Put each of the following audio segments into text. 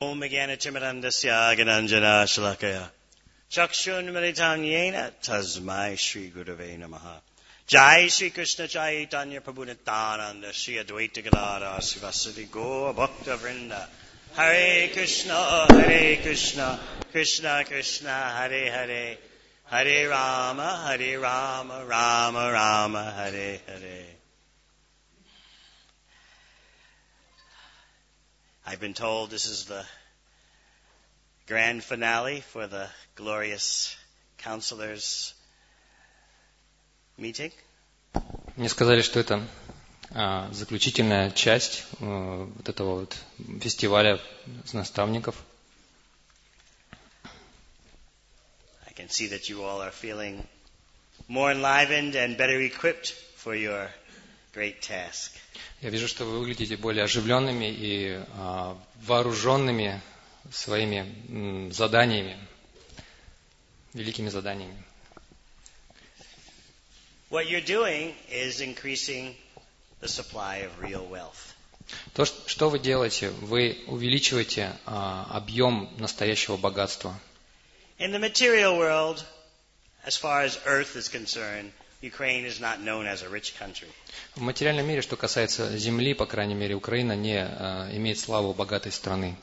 Om Jnana-timirandasya Gananjana Shalakaya Chakshunmilitam Yena Tasmai Shri Gurave Namaha Jai Shri Krishna Chaitanya Prabhu Nityananda Shri Advaita Gadadhara Sivasati Gaura Bhakta Vrinda Hare Krishna Krishna Krishna Hare Hare Hare Rama Rama Rama Hare Hare. I've been told this is the grand finale for the glorious counselors meeting. Мне сказали, что это заключительная часть вот этого вот фестиваля наставников. I can see that you all are feeling more enlivened and better equipped for your great task. Я вижу, что вы выглядите более оживленными и вооруженными своими заданиями, великими заданиями. What you're doing is increasing the supply of real wealth. То, что вы делаете, вы увеличиваете объем настоящего богатства. In the material world, as far as earth is concerned, Ukraine is not known as a rich country. В материальном мире, что касается земли, по крайней мере, Украина не имеет славу богатой страны.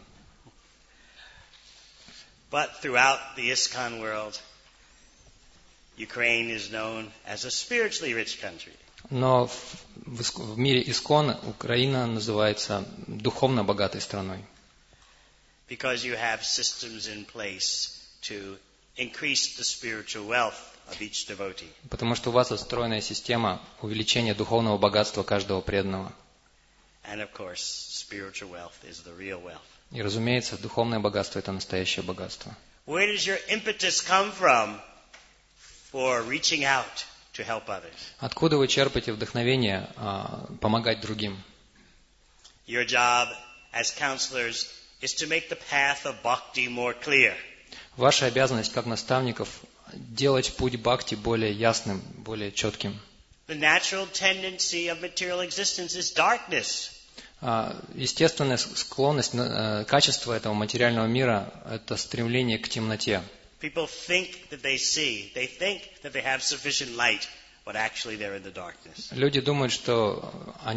But throughout the ISKCON world, Ukraine is known as a spiritually rich country. Но в мире ИСККОН Украина называется духовно богатой страной. Because you have systems in place to increase the spiritual wealth of each devotee. Потому что у вас отстроенная система увеличения духовного богатства каждого преданного. And of course, spiritual wealth is the real wealth. И, разумеется, духовное богатство – это настоящее богатство. Where does your impetus come from for reaching out to help others? Откуда вы черпаете вдохновение помогать другим? Your job as counselors is to make the path of bhakti more clear. Ваша обязанность как наставников – делать путь бхакти более ясным, более четким. The natural tendency of material existence is darkness. Естественная склонность, качество этого материального мира – это стремление к темноте. People think that they see, they think that they have sufficient light, but actually they're in the darkness. Люди думают, что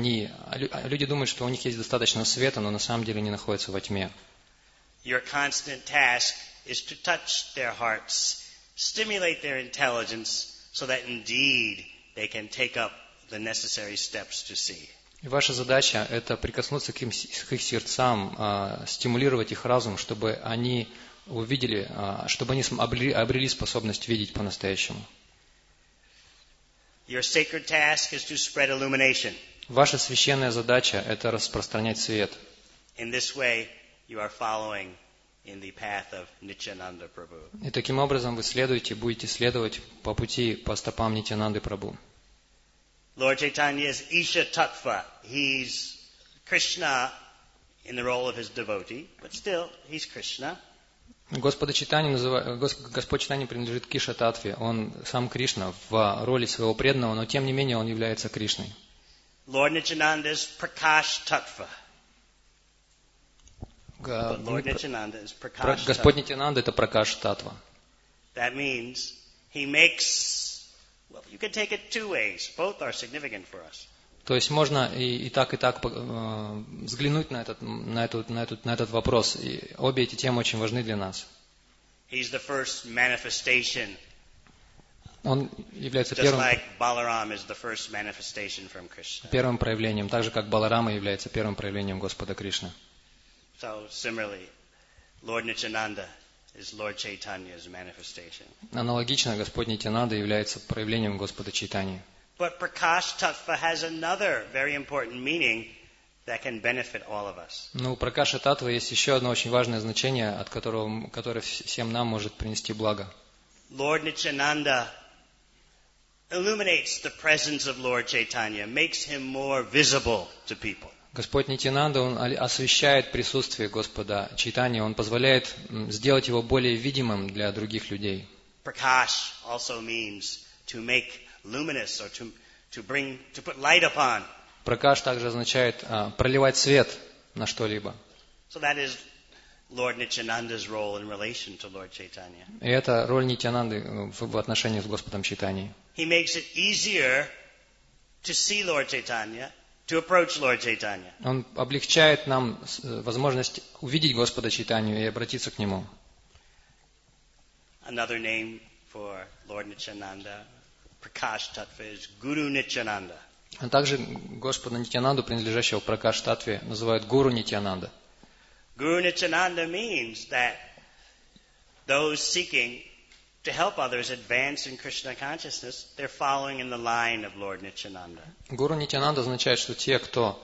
у них есть достаточно света, но на самом деле они находятся во тьме. Your constant task is to touch their hearts, stimulate their intelligence, so that indeed they can take up the necessary steps to see. И ваша задача – это прикоснуться к их сердцам, стимулировать их разум, чтобы они увидели, чтобы они обрели способность видеть по-настоящему. Your sacred task is to spread illumination. Ваша священная задача – это распространять свет. In this way, you are following in the path of Nityananda Prabhu. И таким образом вы будете следовать по пути, по стопам Нитьянанды Прабху. Lord Chaitanya is Isha Tattva. He's Krishna in the role of his devotee, but still, he's Krishna. Господь Чайтанья принадлежит к Иша Татве. Он сам Кришна в роли своего преданного, но тем не менее он является Кришной. Lord Nityananda is Prakash Tattva. Господь Нитьянанда – это Пракаш Татва. That means he makes, well, you can take it two ways. Both are significant for us. То есть можно и так взглянуть на этот вопрос. И обе эти темы очень важны для нас. He's the first manifestation. Он является первым проявлением, так же как Баларама является первым проявлением Господа Кришны. So similarly, Lord Nityananda is Lord Chaitanya's manifestation. Аналогично, Господь Нитьянанда является проявлением Господа Чайтаньи. But Prakash Tattva has another very important meaning that can benefit all of us. Но у Пракаша Татва есть еще одно очень важное значение, которое всем нам может принести благо. Lord Nityananda illuminates the presence of Lord Chaitanya, makes him more visible to people. Господь Нитьянанда, Он освещает присутствие Господа Чайтаньи, Он позволяет сделать его более видимым для других людей. Prakash also means to make luminous or to put light upon. Пракаш также означает проливать свет на что-либо. So that is Lord Nityananda's role in relation to Lord Chaitanya. И это роль Нитьянанды в отношении с Господом Чайтаньей. He makes it easier to see Lord Chaitanya, to approach Lord Chaitanya. Он облегчает нам возможность увидеть Господа Чайтанью и обратиться к Нему. Another name for Lord Nityananda, Prakash Tattva, is Guru Nityananda. А также Господа Нитьянанду, принадлежащего Пракаш-таттве, называют Гуру Нитьянанда. Guru Nityananda means that those seeking to help others advance in Krishna consciousness, they're following in the line of Lord Nityananda. Гуру Нитьянанда означает, что те, кто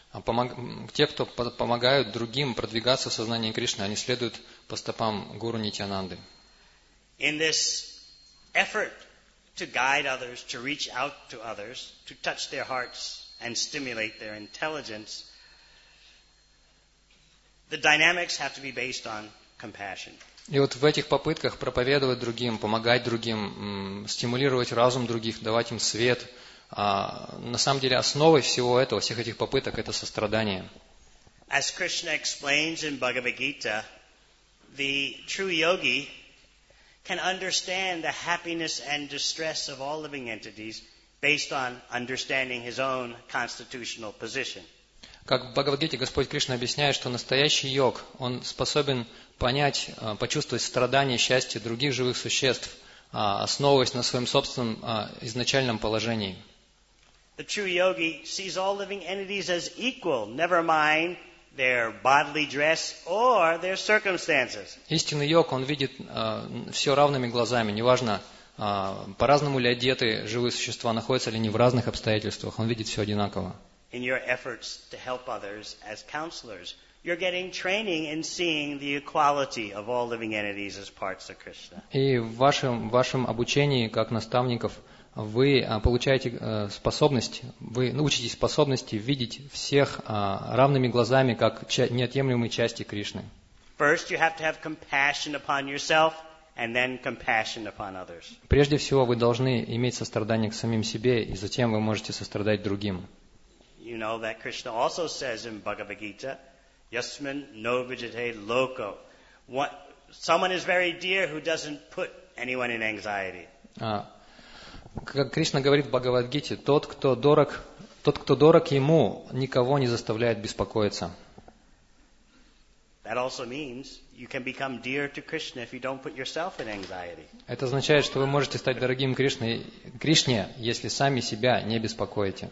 помогают другим продвигаться в сознании Кришны, они следуют по стопам Гуру Нитьянанды. In this effort to guide others, to reach out to others, to touch their hearts and stimulate their intelligence, the dynamics have to be based on compassion. И вот в этих попытках проповедовать другим, помогать другим, стимулировать разум других, давать им свет, на самом деле основой всего этого, всех этих попыток, это сострадание. As Krishna explains in Bhagavad Gita, the true yogi can understand the happiness and distress of all living entities based on understanding his own constitutional position. Как в Бхагавад-гите Господь Кришна объясняет, что настоящий йог, он способен понять, почувствовать страдания и счастье других живых существ, основываясь на своем собственном изначальном положении. The true yogi sees all living entities as equal, never mind their bodily dress or their circumstances. Истинный йог, он видит все равными глазами, неважно, по-разному ли одеты живые существа, находятся ли они в разных обстоятельствах, он видит все одинаково. In your efforts to help others as counselors, you're getting training in seeing the equality of all living entities as parts of Krishna. И в вашем обучении, как наставников, вы получаете способность, вы учитесь способности видеть всех равными глазами, как неотъемлемые части Кришны. First, you have to have compassion upon yourself, and then compassion upon others. Прежде всего, вы должны иметь сострадание к самим себе, и затем вы можете сострадать другим. You know that Krishna also says in Bhagavad Gita, Yasmin no vijate loko. Someone is very dear who doesn't put anyone in anxiety. Как Кришна говорит в Бхагавад-гите, тот, кто дорог ему, никого не заставляет беспокоиться. That also means you can become dear to Krishna if you don't put yourself in anxiety. Это означает, что вы можете стать дорогим Кришне, если сами себя не беспокоите.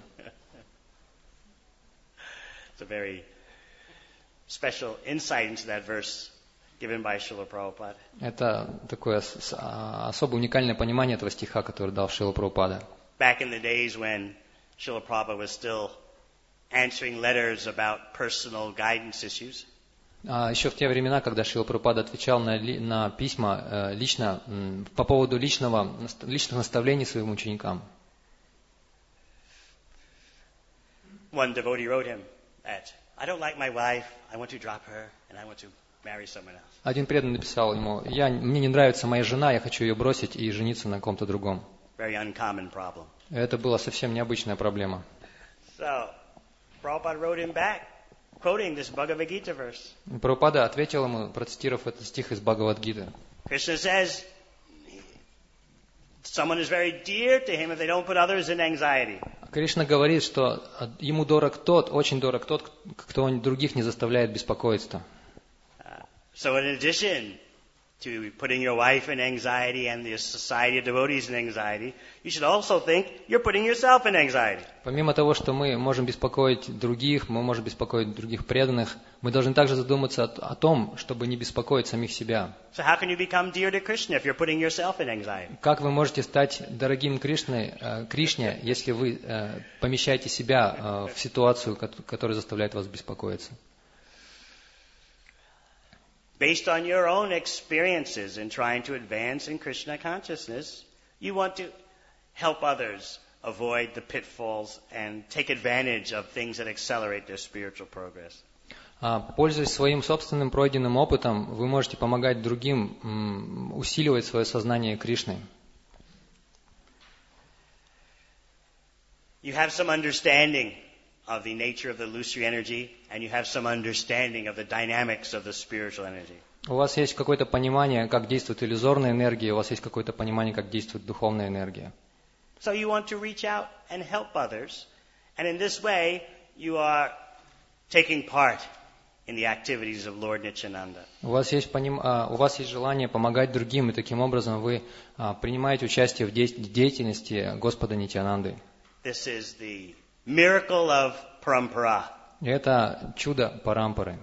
It's a very special insight into that verse given by Srila Prabhupada. Это такое особо уникальное понимание этого стиха, который дал Шрила Прабхупада. Back in the days when Srila Prabhupada was still answering letters about personal guidance issues. Еще в те времена, когда Шрила Прабхупада отвечал на письма лично, по поводу личных наставлений своим ученикам. One devotee wrote him that I don't like my wife, I want to drop her, and I want to marry someone else. Один преданный написал ему: мне не нравится моя жена, я хочу ее бросить и жениться на ком-то другом. Very uncommon problem. Это была совсем необычная проблема. So, Prabhupada wrote him back, quoting this Bhagavad Gita verse. Прабхупада ответил ему, процитировав этот стих из Бхагавад-гиты. Krishna says, someone is very dear to him if they don't put others in anxiety. Кришна говорит, что ему очень дорог тот, кто других не заставляет беспокоиться. So in addition to putting your wife in anxiety and the society of devotees in anxiety, you should also think you're putting yourself in anxiety. Помимо того, что мы можем беспокоить других, мы можем беспокоить других преданных, мы должны также задуматься о том, чтобы не беспокоить самих себя. So how can you become dear to Krishna if you're putting yourself in anxiety? Как вы можете стать дорогим Кришне, если вы помещаете себя в ситуацию, которая заставляет вас беспокоиться? Based on your own experiences in trying to advance in Krishna consciousness, you want to help others avoid the pitfalls and take advantage of things that accelerate their spiritual progress. Пользуясь своим собственным пройденным опытом, вы можете помогать другим усиливать свое сознание Кришны. You have some understanding of the nature of the illusory energy, and you have some understanding of the dynamics of the spiritual energy. У вас есть какое-то понимание, как действует иллюзорная энергия, у вас есть какое-то понимание, как действует духовная энергия. So you want to reach out and help others, and in this way you are taking part in the activities of Lord Nityananda. У вас есть желание помогать другим, и таким образом вы принимаете участие в деятельности Господа Нитьянанды. This is the miracle of Parampara. И это чудо Парампары.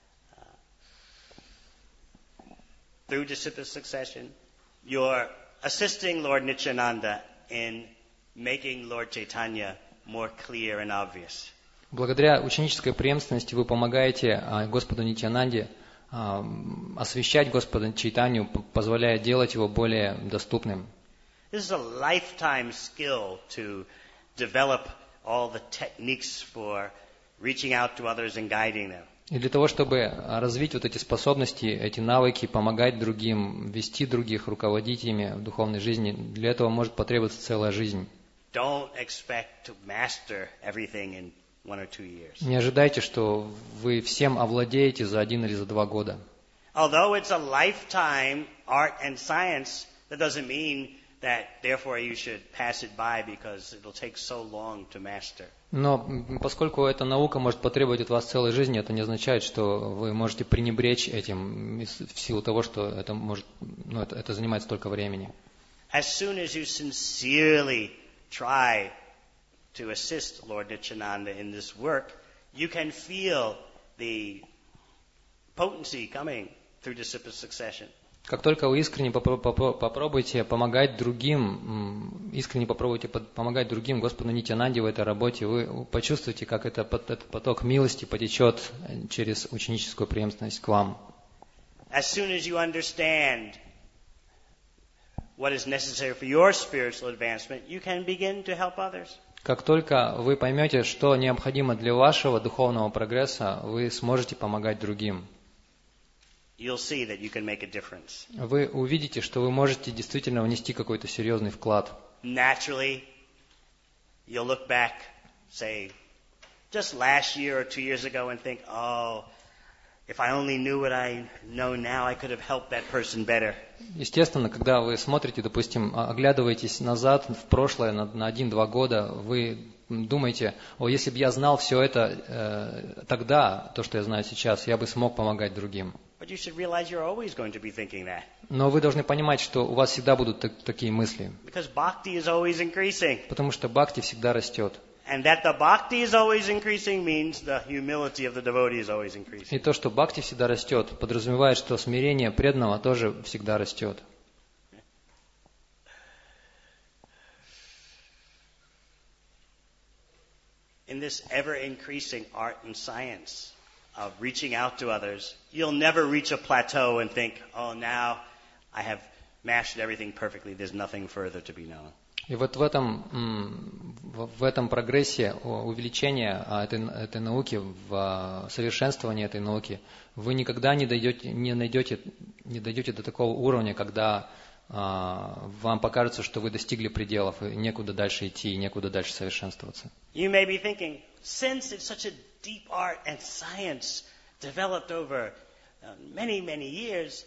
Through disciple succession, you're assisting Lord Nityananda in making Lord Chaitanya more clear and obvious. Благодаря ученической преемственности вы помогаете Господу Нитьянанде освещать Господа Чайтанью, позволяя делать его более доступным. This is a lifetime skill to develop all the techniques for reaching out to others and guiding them. И для того, чтобы развить вот эти способности, эти навыки, помогать другим, вести других, руководить ими в духовной жизни, для этого может потребоваться целая жизнь. Don't expect to master everything in 1 or 2 years. Не ожидайте, что вы всем овладеете за 1 или за 2 года. Although it's a lifetime art and science, that doesn't mean that therefore you should pass it by because it'll take so long to master. Но поскольку эта наука может потребовать от вас целой жизни, это не означает, что вы можете пренебречь этим в силу того, что это занимает столько времени. As soon as you sincerely try to assist Lord Nityananda in this work, you can feel the potency coming through disciple succession. Как только вы искренне попробуете помогать другим, помогать другим Господу Нитьянанде в этой работе, вы почувствуете, как этот поток милости потечет через ученическую преемственность к вам. As soon as you understand what is necessary for your spiritual advancement, you can begin to help others. Как только вы поймете, что необходимо для вашего духовного прогресса, вы сможете помогать другим. You'll see that you can make a difference. Вы увидите, что вы можете действительно внести какой-то серьезный вклад. Naturally, you'll look back, say, just last year or 2 years ago and think, oh, if I only knew what I know now, I could have helped that person better. Естественно, когда вы смотрите, допустим, оглядываетесь назад в прошлое на 1-2 года, вы думаете, если бы я знал все это тогда, то, что я знаю сейчас, я бы смог помогать другим. But you should realize you're always going to be thinking that. Но вы должны понимать, что у вас всегда будут такие мысли. Because bhakti is always increasing. Потому что бхакти всегда растет. And that the bhakti is always increasing means the humility of the devotee is always increasing. И то, что бхакти всегда растет, подразумевает, что смирение преданного тоже всегда растет. In this ever-increasing art and science of reaching out to others, you'll never reach a plateau and think, oh, now I have mastered everything perfectly, there's nothing further to be known. И вот в этом прогрессе увеличения этой науки, в совершенствовании этой науки, вы никогда не дойдете до такого уровня, когда вам покажется, что вы достигли пределов, и некуда дальше идти, и некуда дальше совершенствоваться. You may be thinking, since it's such a deep art and science developed over many, many years,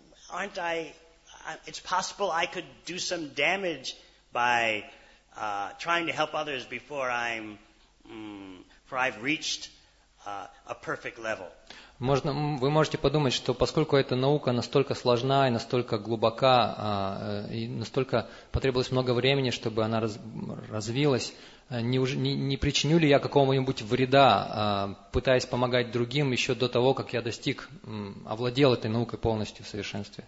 it's possible I could do some damage by trying to help others before I've reached a perfect level. Вы можете подумать, что поскольку эта наука настолько сложна и настолько глубока, и настолько потребовалось много времени, чтобы она развилась, не причиню ли я какого-нибудь вреда, пытаясь помогать другим еще до того, как я овладел этой наукой полностью в совершенстве?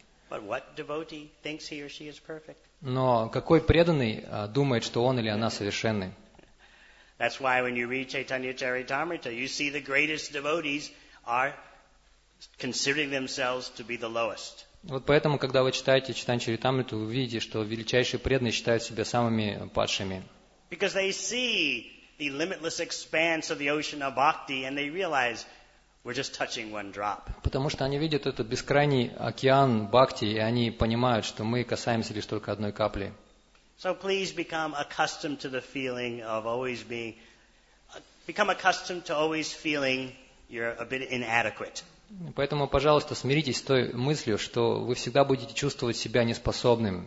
Но какой преданный думает, что он или она совершенный? That's why when you read Chaitanya Charitamrita, you see the greatest devotees are considering themselves to be the lowest. Вот поэтому, когда вы читаете Чайтанья Чаритамриту, вы видите, что величайшие преданные считают себя самыми падшими. Because they see the limitless expanse of the ocean of bhakti and they realize we're just touching one drop. Потому что они видят этот бескрайний океан бхакти, и они понимают, что мы касаемся лишь только одной капли. So please become accustomed to the feeling of always being become accustomed to always feeling you're a bit inadequate. Поэтому, пожалуйста, смиритесь с той мыслью, что вы всегда будете чувствовать себя неспособным.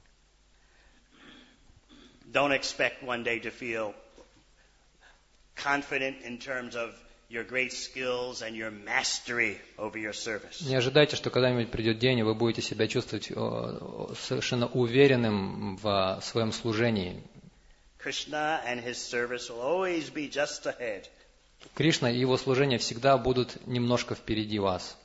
Don't expect one day to feel confident in terms of your great skills and your mastery over your service. Не ожидайте, что когда-нибудь придет день, и вы будете себя чувствовать совершенно уверенным в своем служении. Krishna and his service will always be just ahead. Кришна и его служение всегда будут немножко впереди вас.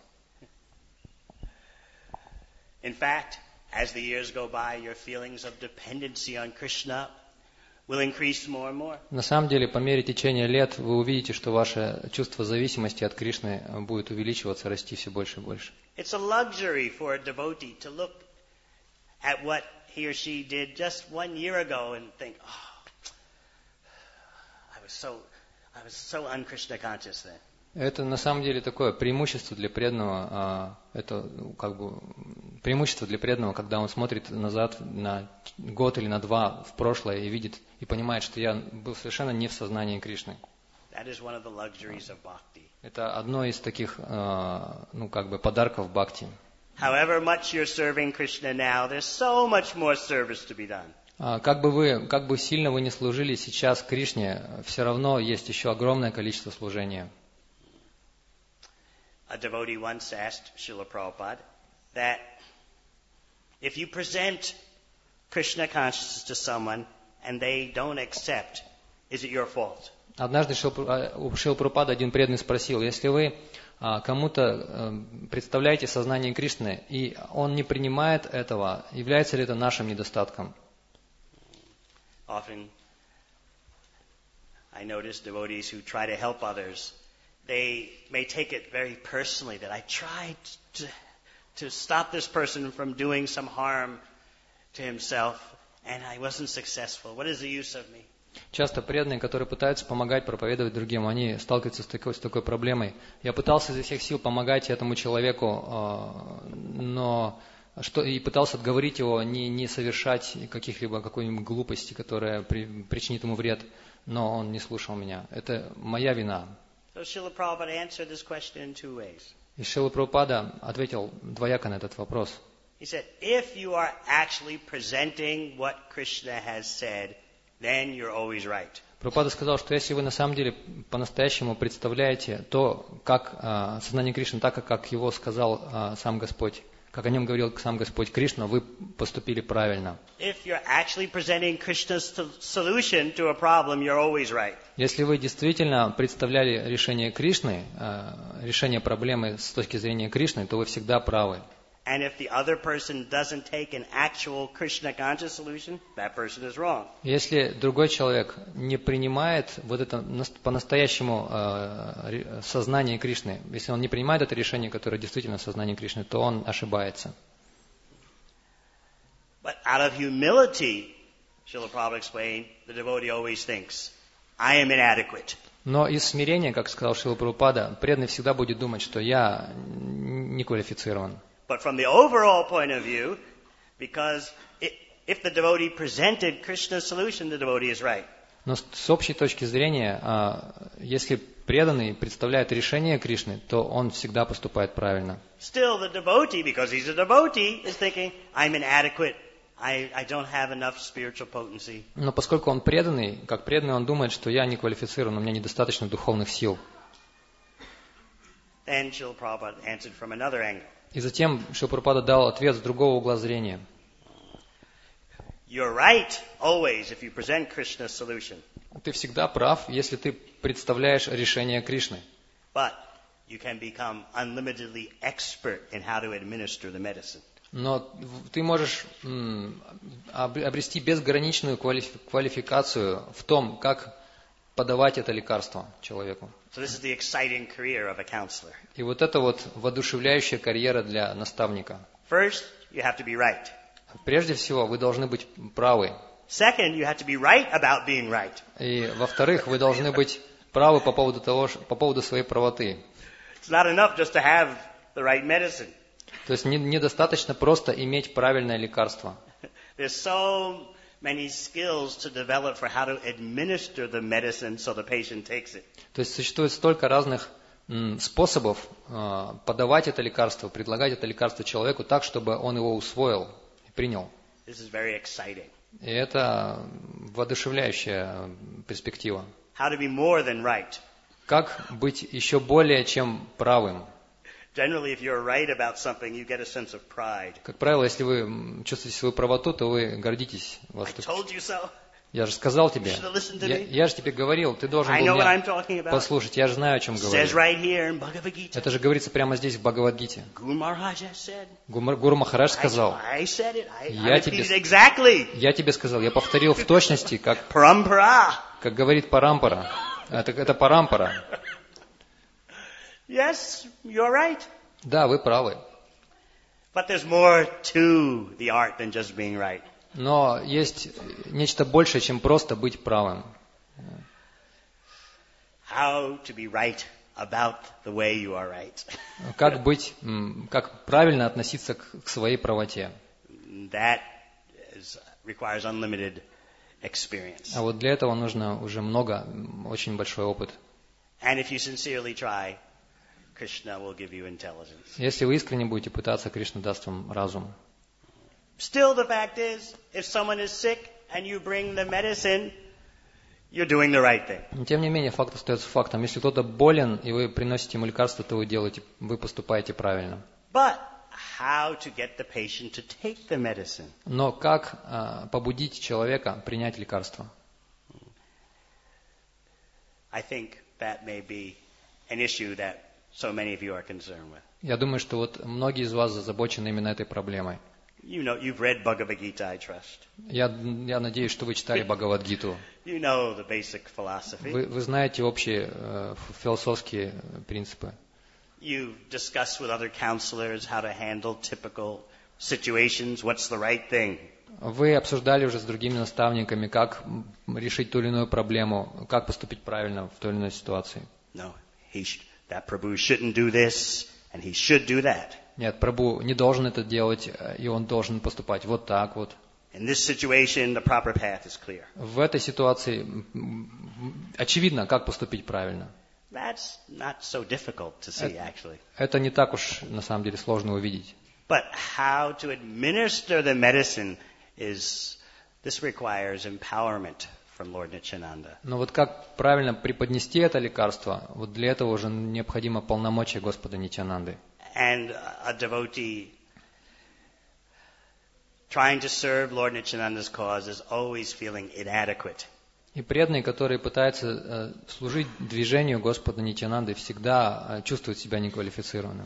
In fact, as the years go by, your feelings of dependency on Krishna will increase more and more. На самом деле, по мере течения лет, вы увидите, что ваше чувство зависимости от Кришны будет увеличиваться, расти все больше и больше. It's a luxury for a devotee to look at what he or she did just 1 year ago and think, oh, I was so un-Krishna conscious then. Это на самом деле такое преимущество для преданного, преимущество для преданного, когда он смотрит назад на год или на 2 в прошлое и видит и понимает, что я был совершенно не в сознании Кришны. That is one of the luxuries of bhakti. Это одно из таких, подарков бхакти. However much you're serving Krishna now, there's so much more service to be done. Как бы сильно вы ни служили сейчас Кришне, все равно есть еще огромное количество служения. A devotee once asked Srila Prabhupada that if you present Krishna consciousness to someone and they don't accept, is it your fault? Однажды у Шрила Прабхупады один преданный спросил, если вы кому-то представляете сознание Кришны, и он не принимает этого, является ли это нашим недостатком? Often I notice devotees who try to help others, they may take it very personally that I tried to stop this person from doing some harm to himself and I wasn't successful. What is the use of me? Часто преданные, которые пытаются помогать, проповедовать другим, они сталкиваются с такой проблемой. Я пытался изо всех сил помогать этому человеку, и пытался отговорить его не совершать какой-нибудь глупости, которая причинит ему вред, но он не слушал меня. Это моя вина. So Srila Prabhupada answered this question in 2 ways. И Шрила Прабхупада ответил двояко на этот вопрос. He said, if you are actually presenting what Krishna has said, then you're always right. Прабхупада сказал, что если вы на самом деле по-настоящему представляете то, как сознание Кришны, так как его сказал сам Господь, как о нем говорил сам Господь Кришна, вы поступили правильно. If you're actually presenting Krishna's solution to a problem, you're always right. Если вы действительно представляли решение Кришны, решение проблемы с точки зрения Кришны, то вы всегда правы. And if the other person doesn't take an actual Krishna conscious solution, that person is wrong. Если другой человек не принимает вот это по-настоящему сознание Кришны, если он не принимает это решение, которое действительно сознание Кришны, то он ошибается. But out of humility, Srila Prabhupada explained, the devotee always thinks, I am inadequate. Но из смирения, как сказал Шрила Прабхупада, преданный всегда будет думать, что я не квалифицирован. But from the overall point of view, because if the devotee presented Krishna's solution, the devotee is right. Но с общей точки зрения, если преданный представляет решение Кришны, то он всегда поступает правильно. Still, the devotee, because he's a devotee, is thinking, I'm inadequate. I don't have enough spiritual potency. Но поскольку он преданный, как преданный, он думает, что я не квалифицирован, у меня недостаточно духовных сил. Then Srila Prabhupada answered from another angle. И затем Шрила Прабхупада дал ответ с другого угла зрения. You're right always if you present Krishna's solution. Ты всегда прав, если ты представляешь решение Кришны. But you can become unlimitedly expert in how to administer the medicine. Но ты можешь обрести безграничную квалификацию в том, как подавать это лекарство человеку. So this is the exciting career of a counselor. И вот это вот воодушевляющая карьера для наставника. First, you have to be right. Прежде всего, вы должны быть правы. Second, you have to be right about being right. И во-вторых, вы должны быть правы по поводу своей правоты. It's not enough just to have the right medicine. То есть недостаточно просто иметь правильное лекарство. There's so many skills to develop for how to administer the medicine so the patient takes it. То есть существует столько разных способов подавать это лекарство, предлагать это лекарство человеку так, чтобы он его усвоил и принял. This is very exciting. И это воодушевляющая перспектива. How to be more than right. Как быть еще более чем правым? Generally, if you're right about something, you get a sense of pride. Как правило, если вы чувствуете свою правоту, то вы гордитесь. I told you so. Я же сказал тебе. You should have listened to me. Я же тебе говорил, ты должен I был know what I'm меня talking about. послушать. Я же знаю, о чем It говорю. says right here in Bhagavad Gita. Это же говорится прямо здесь, в Бхагавад-гите. Guru Maharaj has said. Гуру Махарадж сказал. I said it. I Я repeated exactly. Я тебе сказал, я повторил в точности, как Parampara. говорит Парампара. Это Парампара. Yes, you're right. Да, вы правы. But there's more to the art than just being right. Но есть нечто большее, чем просто быть правым. How to be right about the way you are right. Как правильно относиться к своей правоте. That requires unlimited experience. А вот для этого нужно уже очень большой опыт. And if you sincerely try, Krishna will give you intelligence. Если вы искренне будете пытаться, Кришна даст вам разум. Still, the fact is, if someone is sick and you bring the medicine, you're doing the right thing. Но тем не менее, факт остается фактом. Если кто-то болен, и вы приносите ему лекарство, то вы поступаете правильно. But how to get the patient to take the medicine? Но как побудить человека принять лекарство? I think that may be an issue that so many of you are concerned with. Я думаю, что вот многие из вас озабочены именно этой проблемой. You know, you've read Bhagavad Gita, I trust. Я надеюсь, что вы читали Бхагавад-гиту. You know the basic philosophy. Вы знаете общие философские принципы. You've discussed with other counselors how to handle typical situations. What's the right thing? Вы обсуждали уже с другими наставниками, как решить ту или иную проблему, как поступить правильно в той или иной ситуации. No, that Prabhu shouldn't do this, and he should do that. Нет, Прабху не должен это делать, и он должен поступать вот так вот. In this situation, the proper path is clear. В этой ситуации очевидно, как поступить правильно. That's not so difficult to see, actually. Это не так уж, на самом деле, сложно увидеть. But how to administer the medicine this requires empowerment from Lord Nityananda. Но вот как правильно преподнести это лекарство, вот для этого уже необходимо полномочия Господа Нитьянанды. And a devotee trying to serve Lord Nityananda's cause is always feeling inadequate. И преданные, которые пытаются служить движению Господа Нитьянанды, всегда чувствуют себя неквалифицированным.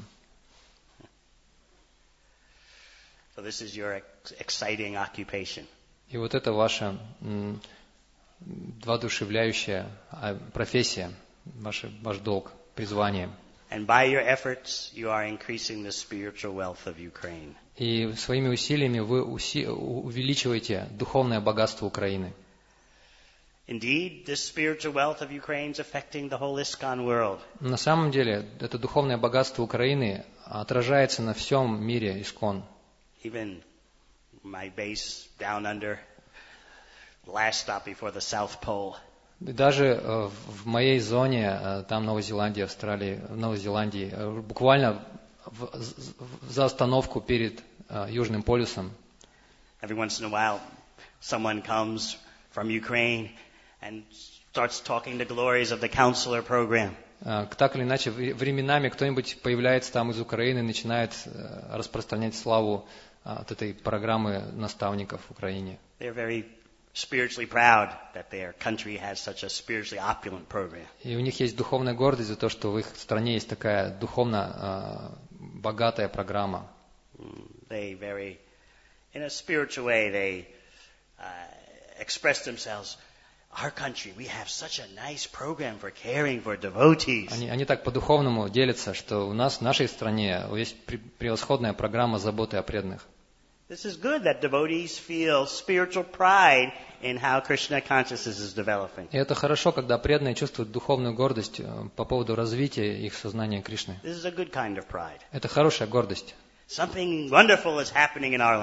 So this is your exciting occupation. И вот это ваша воодушевляющая профессия, ваш долг, призвание. And by your efforts, you are increasing the spiritual wealth of Ukraine. И своими усилиями вы увеличиваете духовное богатство Украины. Indeed, this spiritual wealth of Ukraine is affecting the whole ISKCON world. На самом деле, это духовное богатство Украины отражается на всем мире ИСКОН. Even my base down under, last stop before the South Pole. Даже в моей зоне, там Новой Зеландии, Австралии, Новой Зеландии, буквально за остановку перед Южным полюсом. Every once in a while, someone comes from Ukraine and starts talking the glories of the counselor program. Так или иначе, временами кто-нибудь появляется там из Украины и начинает распространять славу от этой программы наставников в Украине. They're very spiritually proud that their country has such a spiritually opulent program. И у них есть духовная гордость за то, что в их стране есть такая духовно богатая программа. They in a spiritual way, they express themselves. Our country, we have such a nice program for caring for devotees. Они так по-духовному делятся, что у нас в нашей стране есть превосходная программа заботы о преданных. This is good that devotees feel spiritual pride in how Krishna consciousness is developing. И это хорошо, когда преданные чувствуют духовную гордость по поводу развития их сознания Кришны. This is a good kind of pride. Это хорошая гордость. Something wonderful is happening in our land.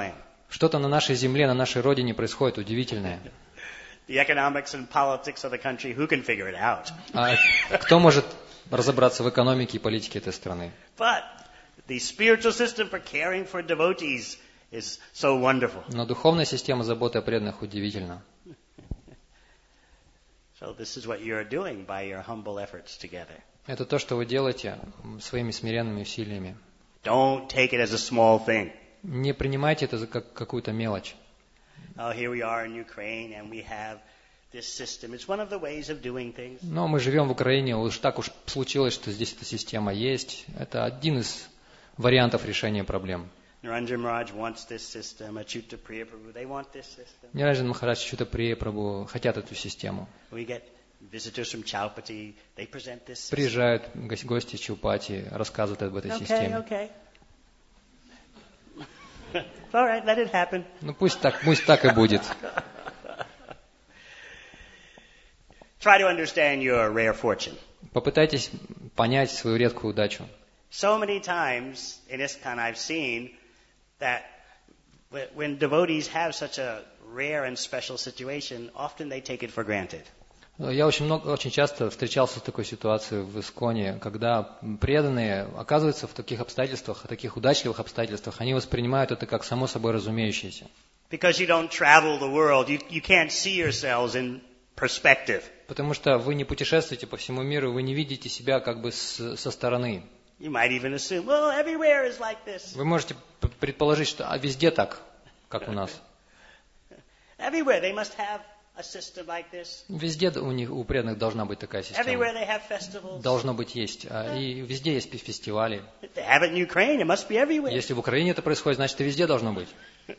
Что-то на нашей земле, на нашей родине происходит удивительное. The economics and politics of the country, who can figure it out? А кто может разобраться в экономике и политике этой страны? But the spiritual system for caring for devotees is so wonderful. Но духовная система заботы о преданных удивительна. So this is what you're doing by your humble efforts together. Это то, что вы делаете своими смиренными усилиями. Don't take it as a small thing. Не принимайте это как какую-то мелочь. Oh, here we are in Ukraine, and we have this system. It's one of the ways of doing things. Но мы живем в Украине, уж так уж случилось, что здесь эта система есть. Это один из вариантов решения проблем. Niranjan Maharaj wants this system. Achyuta Priya Prabhu, they want this system. Ниранджан Махарадж, Ачюта Прия Прабху хотят эту систему. We get visitors from Chaupati. They present this system. Приезжают гости из Чаупати, рассказывают об этой системе. Okay. All right, let it happen. Ну пусть так и будет. Try to understand your rare fortune. Попытайтесь понять свою редкую удачу. So many times in ISKCON I've seen that when devotees have such a rare and special situation, often they take it for granted. Я очень часто встречался с такой ситуацией в Исконе, когда преданные оказываются в таких обстоятельствах, в таких удачливых обстоятельствах, они воспринимают это как само собой разумеющееся. Because you don't travel the world, you can't see yourselves in perspective. Потому что вы не путешествуете по всему миру, вы не видите себя как бы со стороны. You might even assume, well, everywhere is like this. Вы можете предположить, что везде так, как у нас. Everywhere they must have a system like this. Везде у преданных должна быть такая система. Everywhere they have festivals. Должно быть есть. И везде есть фестивали. If they have it in Ukraine, it must be everywhere. Если в Украине это происходит, значит и везде должно быть.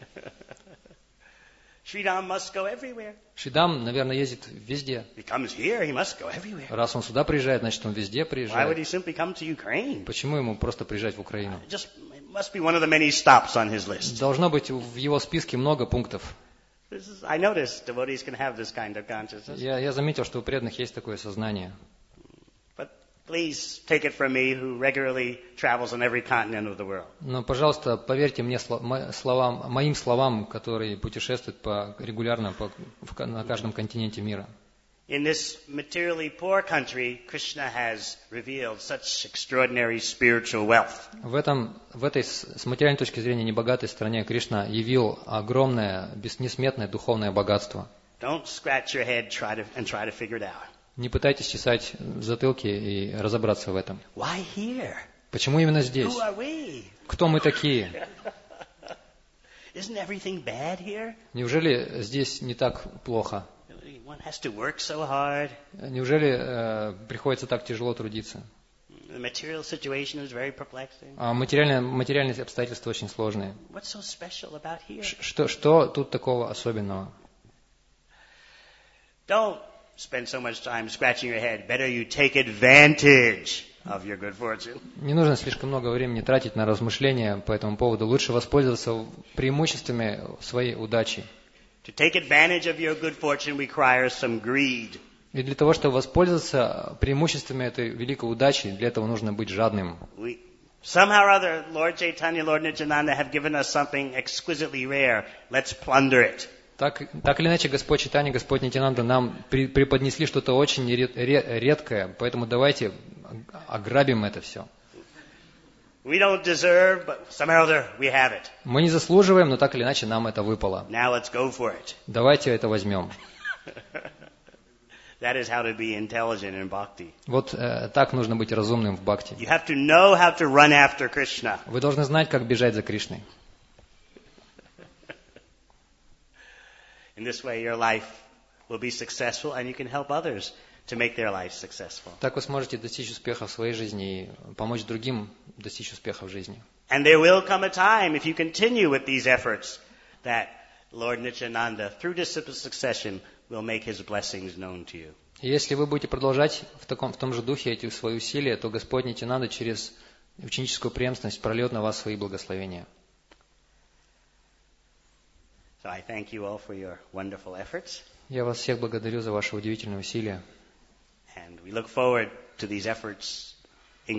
Sridham must go everywhere. Шридам, наверное, ездит везде. He comes here, he must go everywhere. Раз он сюда приезжает, значит он везде Why would приезжает. he simply come to Ukraine? Почему ему просто приезжать в Украину? It must be one of the many stops on his list. Должно быть в его списке много пунктов. I notice devotees can have this kind of consciousness. Я заметил, что у преданных есть такое сознание. But please take it from me, who regularly travels on every continent of the world. Но, пожалуйста, поверьте мне моим словам, которые путешествуют регулярно на каждом континенте мира. In this materially poor country, Krishna has revealed such extraordinary spiritual wealth. В этой, с материальной точки зрения, небогатой стране Кришна явил огромное, несметное духовное богатство. Don't scratch your head and try to figure it out. Не пытайтесь чесать затылки и разобраться в этом. Why here? Почему именно здесь? Who are we? Кто мы такие? Isn't everything bad here? Неужели здесь не так плохо? One has to work so hard. Неужели приходится так тяжело трудиться? The material situation is very perplexing. А материальные обстоятельства очень сложные. What's so special about here? Что тут такого особенного? Don't spend so much time scratching your head. Better you take advantage of your good fortune. Не нужно слишком много времени тратить на размышления по этому поводу. Лучше воспользоваться преимуществами своей удачи. To take advantage of your good fortune requires some greed. И для того, чтобы воспользоваться преимуществами этой великой удачи, для этого нужно быть жадным. Somehow or other, Lord Chaitanya, Lord Nityananda have given us something exquisitely rare. Let's plunder it. Так или иначе, Господь Чайтанья, Господь Нитянанда нам преподнесли что-то очень редкое, поэтому давайте ограбим это все. We don't deserve, but somehow or other we have it. Мы не заслуживаем, но так или иначе нам это выпало. Now let's go for it. Давайте это возьмем. That is how to be intelligent in bhakti. Вот так нужно быть разумным в бхакти. You have to know how to run after Krishna. Вы должны знать, как бежать за Кришной. In this way, your life will be successful, and you can help others to make their life successful. Так вы сможете достичь успеха в своей жизни и помочь другим достичь успеха в жизни. And there will come a time, if you continue with these efforts, that Lord Nityananda, through disciple succession, will make his blessings known to you. И если вы будете продолжать в том же духе эти свои усилия, то Господь Нитянанда через ученическую преемственность прольет на вас свои благословения. So I thank you all for your wonderful efforts. Я вас всех благодарю за ваши удивительные усилия. And we look forward to these efforts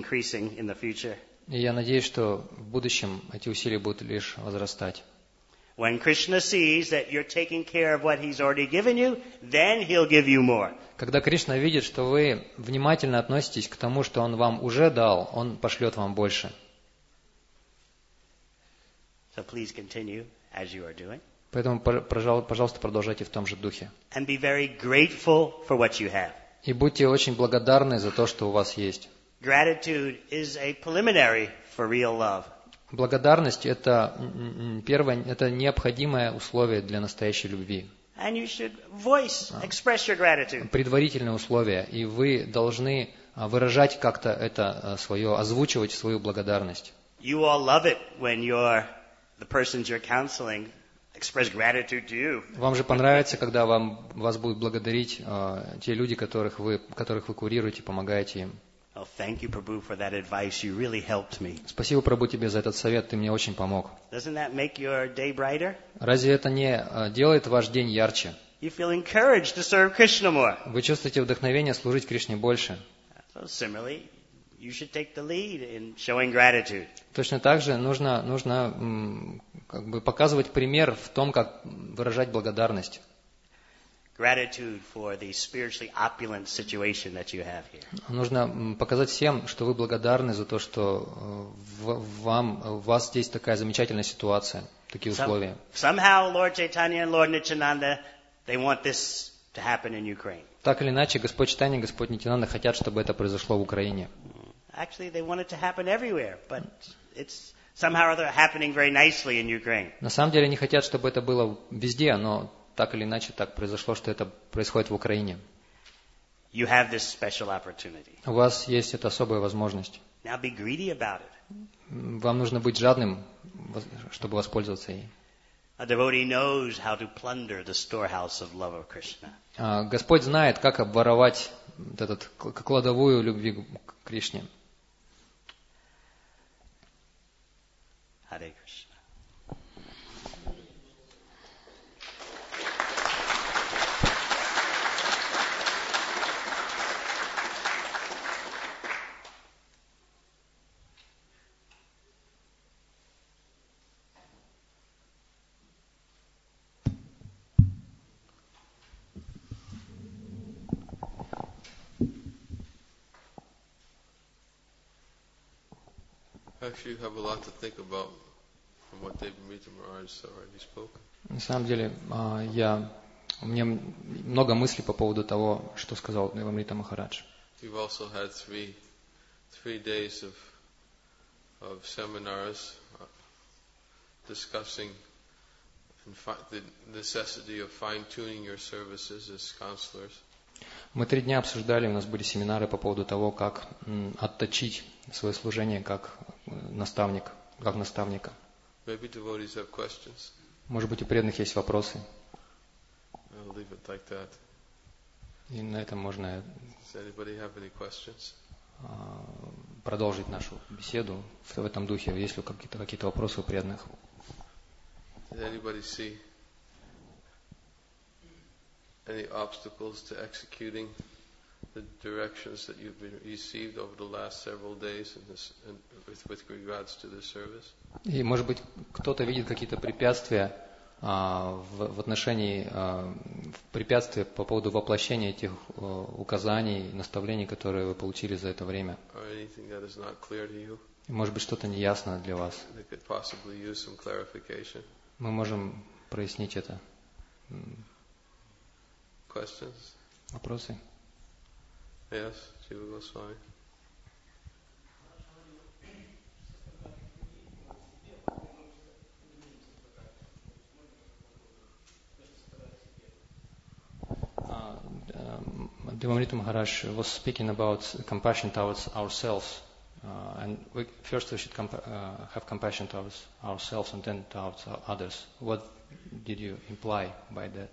increasing in the future. И я надеюсь, что в будущем эти усилия будут лишь возрастать. When Krishna sees that you're taking care of what he's already given you, then he'll give you more. Когда Кришна видит, что вы внимательно относитесь к тому, что Он вам уже дал, Он пошлет вам больше. So please continue as you are doing. Поэтому, пожалуйста, продолжайте в том же духе. And be very grateful for what you have. И будьте очень благодарны за то, что у вас есть. Gratitude is a preliminary for real love. Благодарность – это первое, это необходимое условие для настоящей любви. And you should express your gratitude. Предварительное условие, и вы должны выражать как-то это свое, озвучивать свою благодарность. You all love it when the persons you're counseling express gratitude to you. Вам же понравится, когда вас будут благодарить те люди, которых вы курируете, помогаете им. Oh, thank you, Prabhu, for that advice. You really helped me. Спасибо, Прабху, тебе за этот совет, ты мне очень помог. Doesn't that make your day brighter? Разве это не делает ваш день ярче? You feel encouraged to serve Krishna more. Вы чувствуете вдохновение служить Кришне больше. So similarly, you should take the lead in showing gratitude. Точно так же нужно показывать пример в том, как выражать благодарность. Gratitude for the spiritually opulent situation that you have here. Нужно показать всем, что вы благодарны за то, что у вас здесь такая замечательная ситуация, такие условия. Somehow Lord Chaitanya and Lord Nityananda, they want this to happen in Ukraine. Так или иначе, Господь Чайтанья и Господь Нитянанда хотят, чтобы это произошло в Украине. Actually, they want it to happen everywhere, but it's somehow or other happening very nicely in Ukraine. На самом деле они хотят, чтобы это было везде, но так или иначе так произошло, что это происходит в Украине. You have this special opportunity. У вас есть эта особая возможность. Now be greedy about it. Вам нужно быть жадным, чтобы воспользоваться ей. A devotee knows how to plunder the storehouse of love of Krishna. Господь знает, как обворовать кладовую любви к Кришне. Hare Krishna. Actually, you have a lot to think about from what Devamrita Maharaj has already spoken. На самом деле, у меня много мыслей по поводу того, что сказал Девамрита Махарадж. You've also had three days of seminars discussing the necessity of fine-tuning your services as counselors. Мы 3 дня обсуждали, у нас были семинары по поводу того, как отточить свое служение как наставника. Maybe devotees have questions. Может быть, у преданных есть вопросы. I'll leave it like that. И на этом можно Does anybody have any questions? продолжить нашу беседу в этом духе. Есть ли какие-то вопросы у преданных? Did anybody see any obstacles to executing the directions that you've received over the last several days with regards to this service? И, может быть, кто-то видит какие-то препятствия в отношении препятствия по поводу воплощения этих указаний, наставлений, которые вы получили за это время. Or anything that is not clear to you? Может быть, что-то неясно для вас. They could possibly use some clarification. Мы можем прояснить это. Questions? Вопросы? Yes, Jiva Goswami. Devamrita Maharaj was speaking about compassion towards ourselves. And first we should have compassion towards ourselves and then towards others. What did you imply by that?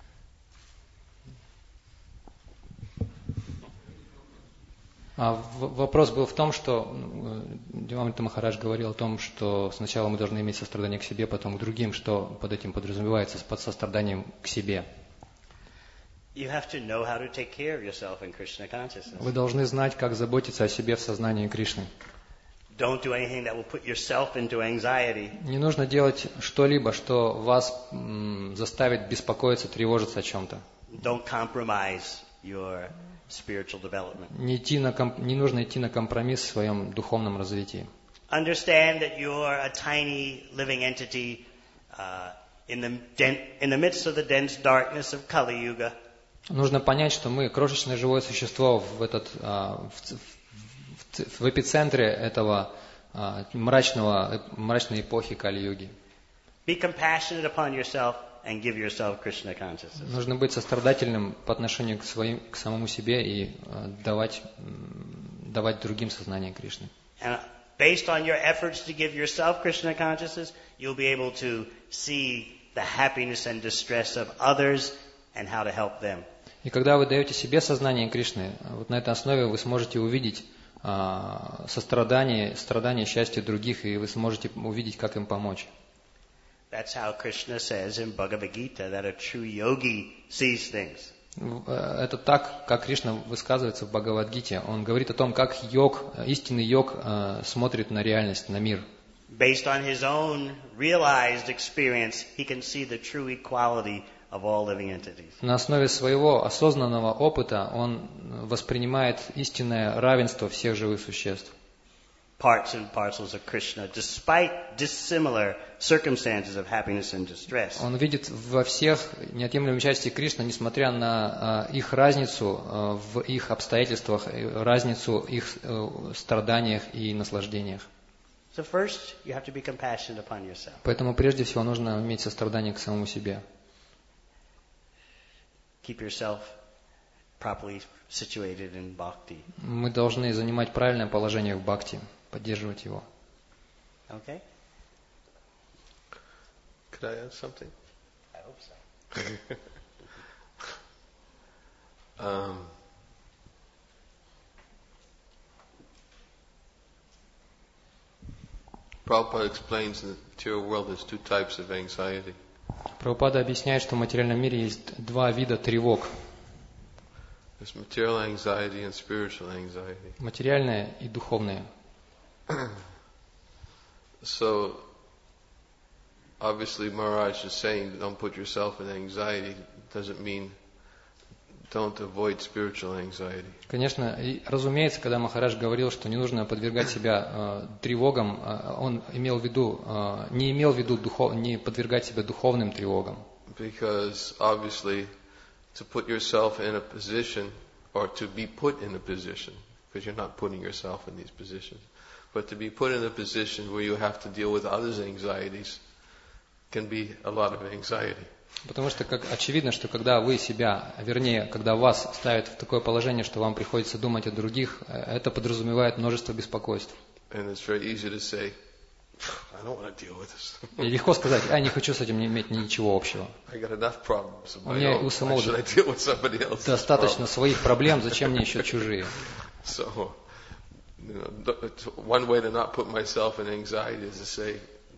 Вопрос был в том, что Девамрита Махарадж говорил о том, что сначала мы должны иметь сострадание к себе, потом к другим, что под этим подразумевается, под состраданием к себе. You have to know how to take care of yourself in Krishna consciousness. Вы должны знать, как заботиться о себе в сознании Кришны. Don't do anything that will put yourself into anxiety. Не нужно делать что-либо, что вас заставит беспокоиться, тревожиться о чем-то. Don't compromise your spiritual development. Не нужно идти на компромисс в своем духовном развитии. Understand that you're a tiny living entity in the midst of the dense darkness of Kali Yuga. Нужно понять, что мы крошечное живое существо в эпицентре этого мрачной эпохи Кали-юги. Be compassionate upon yourself and give yourself Krishna consciousness. Нужно быть сострадательным по отношению к самому себе и давать другим сознание Кришны. And based on your efforts to give yourself Krishna consciousness, you'll be able to see the happiness and distress of others and how to help them. И когда вы даете себе сознание Кришны, вот на этой основе вы сможете увидеть сострадание, страдания, счастье других, и вы сможете увидеть, как им помочь. That's how Krishna says in Bhagavad Gita that a true yogi sees things. Это так, как Кришна высказывается в Бхагавад-гите. Он говорит о том, как истинный йог смотрит на реальность, на мир. Based on his own realized experience, he can see the true equality of all living entities. На основе своего осознанного опыта он воспринимает истинное равенство всех живых существ. Parts and parcels of Krishna, despite dissimilar circumstances of happiness and distress. Он видит во всех неотъемлемой части Кришны, несмотря на их разницу в их обстоятельствах, разницу в их страданиях и наслаждениях. So first, you have to be compassionate upon yourself. Поэтому прежде всего нужно иметь сострадание к самому себе. Keep yourself properly situated in bhakti. Мы должны занимать правильное положение в бхакти, поддерживать его. Okay? Could I add something? I hope so. Prabhupada explains in the material world there's two types of anxiety. Прабхупада объясняет, что в материальном мире есть два вида тревог. There's material anxiety and spiritual anxiety. Материальная и духовная. So, obviously Maharaj is saying don't put yourself in anxiety. Doesn't mean don't avoid spiritual anxiety. Конечно, и, разумеется, когда Махарадж говорил, что не нужно подвергать себя тревогам, он имел в виду, не имел в виду не подвергать себя духовным тревогам. Because obviously to put yourself in a position or to be put in a position, because you're not putting yourself in these positions, but to be put in a position where you have to deal with others' anxieties can be a lot of anxiety. Потому что очевидно, что когда вы себя, вернее, когда вас ставят в такое положение, что вам приходится думать о других, это подразумевает множество беспокойств. And it's very easy to say, I don't want to deal with this. И легко сказать, не хочу с этим не иметь ничего общего. I got enough problems of У my меня own. у самого Why should I deal with somebody else's достаточно problems? своих проблем, зачем мне еще чужие? So, one way to not put myself in anxiety is to say,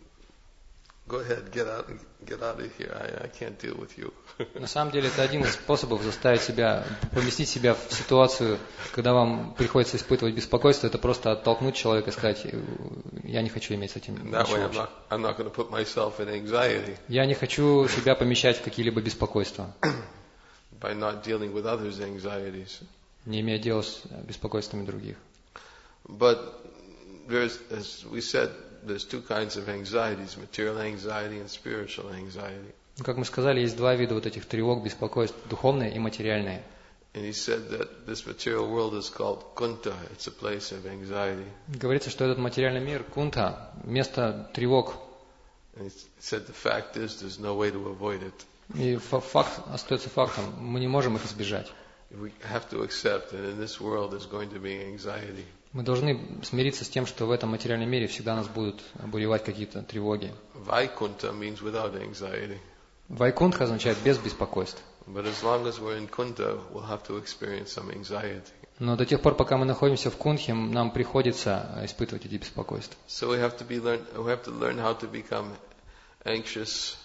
go ahead, get out of here. I can't deal with you. На самом деле это один из способов заставить себя, поместить себя в ситуацию, когда вам приходится испытывать беспокойство, это просто оттолкнуть человека и сказать, я не хочу иметь с этим ничего общего. I'm not going to put myself in anxiety. Я не хочу себя помещать в какие-либо беспокойства, By not dealing with others' anxieties. не имея дела с беспокойствами других. But there's, as we said, there's two kinds of anxieties, material anxiety and spiritual anxiety. Как мы сказали, есть два вида вот этих тревог, беспокойств, духовные и материальные. And he said that this material world is called Kunta. It's a place of anxiety. Говорится, что этот материальный мир, кунта, место тревог. And he said the fact is there's no way to avoid it. И факт остается фактом, мы не можем их избежать. We have to accept that in this world there's going to be anxiety. Мы должны смириться с тем, что в этом материальном мире всегда нас будут обуревать какие-то тревоги. Vaikunta means without anxiety. Вайкунтха означает без беспокойств. But as long as we're in Kunta, we'll have to experience some anxiety. Но до тех пор, пока мы находимся в кунтхе, нам приходится испытывать эти беспокойства. So we have to learn how to become anxious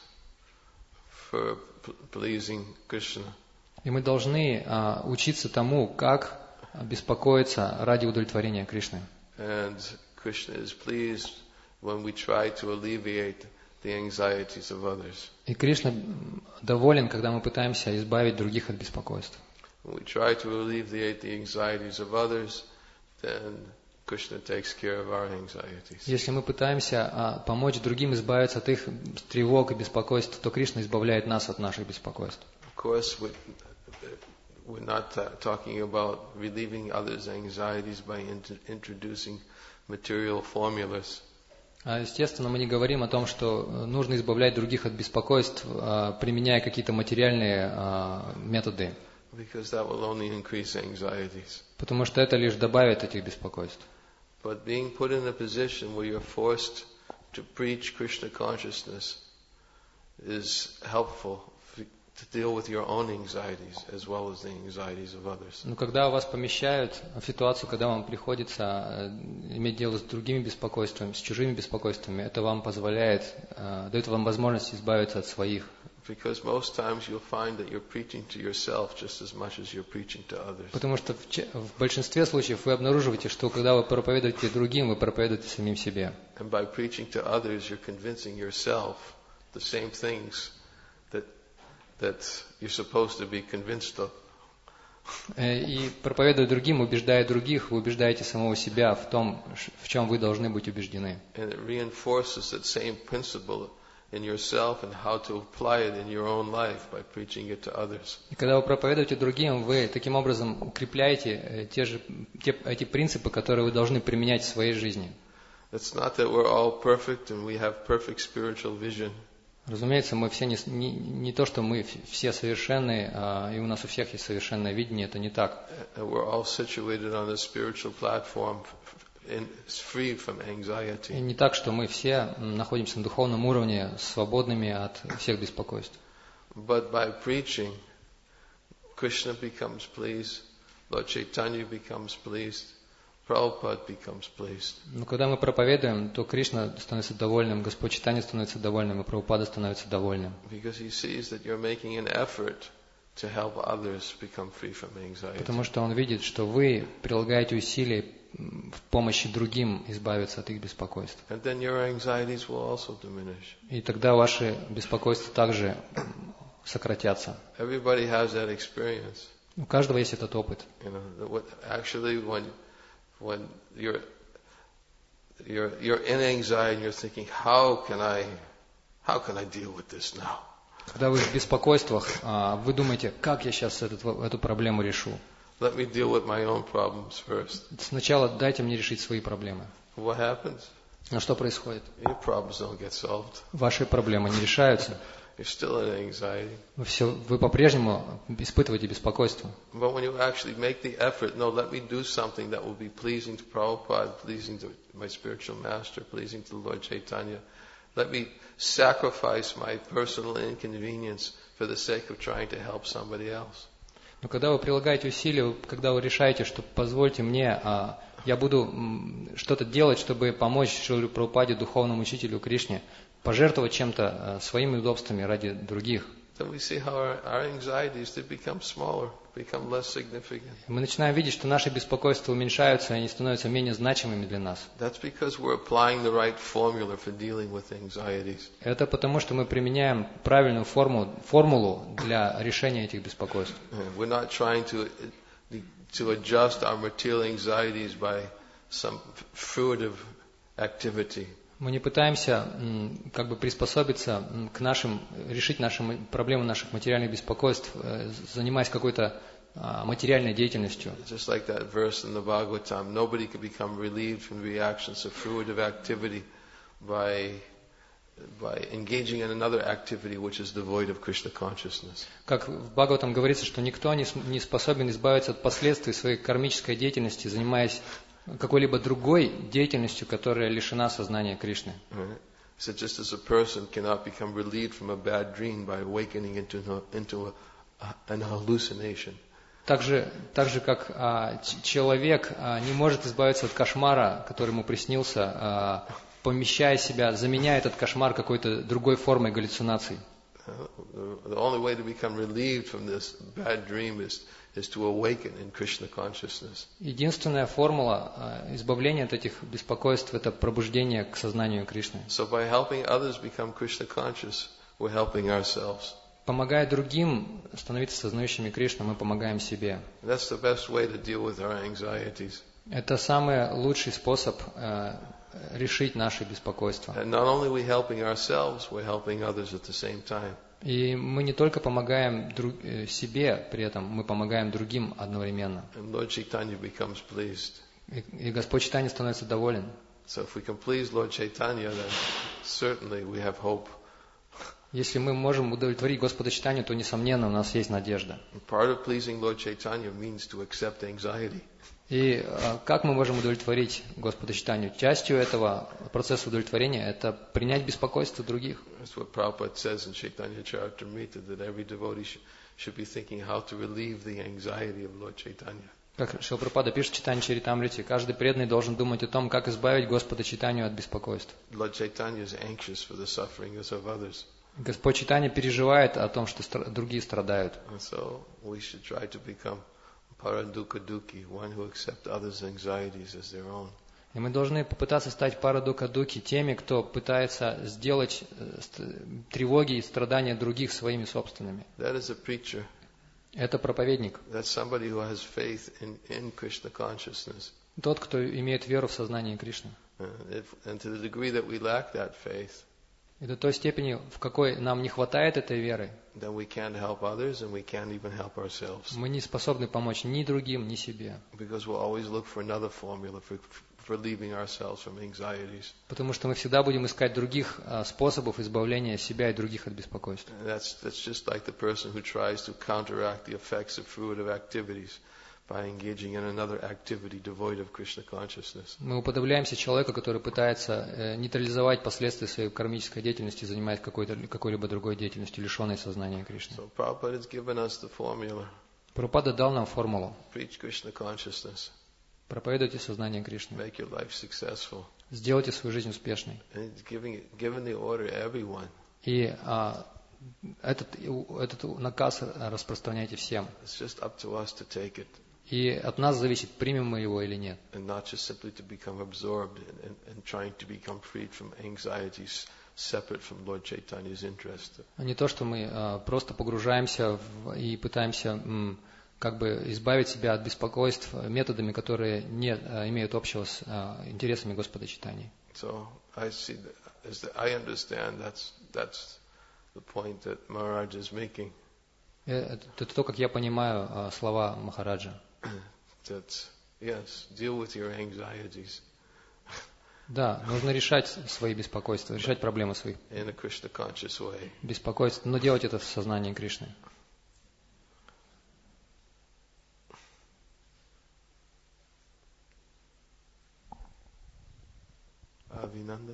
for pleasing Krishna. И мы должны учиться тому, как беспокоиться ради удовлетворения Кришны. And Krishna is pleased when we try to alleviate the anxieties of others. И Кришна доволен, когда мы пытаемся избавить других от беспокойств. When we try to alleviate the anxieties of others, then Krishna takes care of our anxieties. Если мы пытаемся помочь другим избавиться от их тревог и беспокойств, то Кришна избавляет нас от наших беспокойств. Of course, we're not talking about relieving others' anxieties by introducing material formulas. Естественно, мы не говорим о том, что нужно избавлять других от беспокойств, применяя какие-то материальные методы. Because that will only increase anxieties. Потому что это лишь добавит этих беспокойств. But being put in a position where you're forced to preach Krishna consciousness is helpful to deal with your own anxieties as well as the anxieties of others. Но когда вас помещают в ситуацию, когда вам приходится иметь дело с другими беспокойствами, с чужими беспокойствами, это вам позволяет, дает вам возможность избавиться от своих. Because most times you'll find that you're preaching to yourself just as much as you're preaching to others. Потому что в большинстве случаев вы обнаруживаете, что когда вы проповедуете другим, вы проповедуете самим себе. And by preaching to others, you're convincing yourself the same things that you're supposed to be convinced of. И проповедуя другим, убеждая других, вы убеждаете самого себя в том, в чем вы должны быть убеждены. And it reinforces that same principle in yourself and how to apply it in your own life by preaching it to others. И когда вы проповедуете другим, вы таким образом укрепляете эти принципы, которые вы должны применять в своей жизни. It's not that we're all perfect and we have perfect spiritual vision. Разумеется, мы все не то, что мы все совершенны, и у нас у всех есть совершенное видение, это не так. We're all situated on a spiritual platform free from anxiety. И не так, что мы все находимся на духовном уровне, свободными от всех беспокойств. But by preaching, Krishna becomes pleased, Lord Chaitanya becomes pleased, Prabhupada becomes pleased. Но когда мы проповедуем, то Кришна становится довольным, Господь Чайтанья становится довольным, и Прабхупада становится довольным. Because he sees that you're making an effort to help others become free from anxiety. Потому что Он видит, что вы прилагаете усилия в помощи другим избавиться от их беспокойств. And then your anxieties will also diminish. И тогда ваши беспокойства также сократятся. Everybody has that experience. У каждого есть этот опыт. You know, actually, when you're in anxiety and you're thinking, how can I deal with this now? Когда вы в беспокойствах, вы думаете, как я сейчас эту проблему решу? Let me deal with my own problems first. Сначала дайте мне решить свои проблемы. What happens? Но что происходит? Your problems don't get solved. Ваши проблемы не решаются. You're still in anxiety. Вы по-прежнему испытываете беспокойство. But when you actually make the effort, no, let me do something that will be pleasing to Prabhupada, pleasing to my spiritual master, pleasing to Lord Chaitanya. Let me sacrifice my personal inconvenience for the sake of trying to help somebody else. Но когда вы прилагаете усилия, когда вы решаете, что позвольте мне, я буду что-то делать, чтобы помочь Шриле Прабхупаде, духовному учителю Кришне, пожертвовать чем-то, своими удобствами ради других. Then we see how our anxieties, they become smaller, become less significant. Мы начинаем видеть, что наши беспокойства уменьшаются, и они становятся менее значимыми для нас. That's because we're applying the right formula for dealing with anxieties. Это потому, что мы применяем правильную формулу для решения этих беспокойств. We're not trying to adjust our material anxieties by some fruitive activity. Мы не пытаемся приспособиться к решить наши проблемы наших материальных беспокойств, занимаясь какой-то материальной деятельностью. Just like that verse in the Bhagavatam, nobody can become relieved from the reactions of fruitive activity by engaging in another activity which is devoid of Krishna consciousness. Как в Бхагаватам говорится, что никто не способен избавиться от последствий своей кармической деятельности, занимаясь какой-либо другой деятельностью, которая лишена сознания Кришны. So just as a person cannot become relieved from a bad dream by awakening into an hallucination. Так же, как человек не может избавиться от кошмара, который ему приснился, помещая себя, заменяя этот кошмар какой-то другой формой галлюцинаций. The only way to become relieved from this bad dream is to awaken in Krishna consciousness. Единственная формула избавления от этих беспокойств – это пробуждение к сознанию Кришны. So by helping others become Krishna conscious, we're helping ourselves. Помогая другим становиться сознающими Кришну, мы помогаем себе. That's the best way to deal with our anxieties. Это самый лучший способ решить наши беспокойства. And not only are we helping ourselves, we're helping others at the same time. И мы не только помогаем себе, при этом мы помогаем другим одновременно. And Lord Chaitanya becomes pleased. И Господь Чайтанья становится доволен. So if we can please Lord Chaitanya, then certainly we have hope. Если мы можем удовлетворить Господа Чайтанью, то, несомненно, у нас есть надежда. And part of pleasing Lord Chaitanya means to accept anxiety. И как мы можем удовлетворить Господа Чайтанью? Частью этого процесса удовлетворения – это принять беспокойство других. That's what Prabhupada says in Chaitanya Charitamrita, that every devotee should be thinking how to relieve the anxiety of Lord Chaitanya. Как Шрила Прабхупада пишет в Чайтанья Чаритамрите, каждый преданный должен думать о том, как избавить Господа Чайтанью от беспокойств. Lord Chaitanya is anxious for the sufferings of others. Господь Чайтанья переживает о том, что другие страдают. And so we should try to become Paranduka Duki, one who accepts others' anxieties as their own. И мы должны попытаться стать Парадука-дуки теми, кто пытается сделать тревоги и страдания других своими собственными. That is a preacher. Это проповедник. That's somebody who has faith in Krishna consciousness. Тот, кто имеет веру в сознание Кришны. And to the degree that we lack that faith, И до той степени, в какой нам не хватает этой веры, then we can't help others and we can't even help ourselves. мы не способны помочь ни другим, ни себе. Because we'll always look for another formula for relieving ourselves from anxieties. Потому что мы всегда будем искать других способов избавления себя и других от беспокойств. And that's just like the person who tries to counteract the effects of fruitive activities by engaging in another activity devoid of Krishna consciousness. Мы уподобляемся человеку, который пытается нейтрализовать последствия своей кармической деятельности, занимаясь какой-либо другой деятельностью, лишенной сознания Кришны. So Prabhupada has given us the formula. Прабхупада дал нам формулу. Preach Krishna consciousness. Проповедуйте сознание Кришны. Make your life successful. Сделайте свою жизнь успешной. And it's given the order to everyone. И этот наказ распространяйте всем. It's just up to us to take it. И от нас зависит, примем мы его или нет. And not just simply to become absorbed and trying to become freed from anxieties separate from Lord Chaitanya's interest. А не то, что мы просто погружаемся и пытаемся как бы избавить себя от беспокойств методами, которые не имеют общего с интересами Господа Чайтаньи. So I see, I understand that's the point that Maharaj is making. Это то, как я понимаю слова Махараджа. That yes, deal with your anxieties. Да, нужно решать свои беспокойства, решать проблемы своих In a Krishna conscious way. беспокойств, но делать это в сознании Кришны. Avinanda?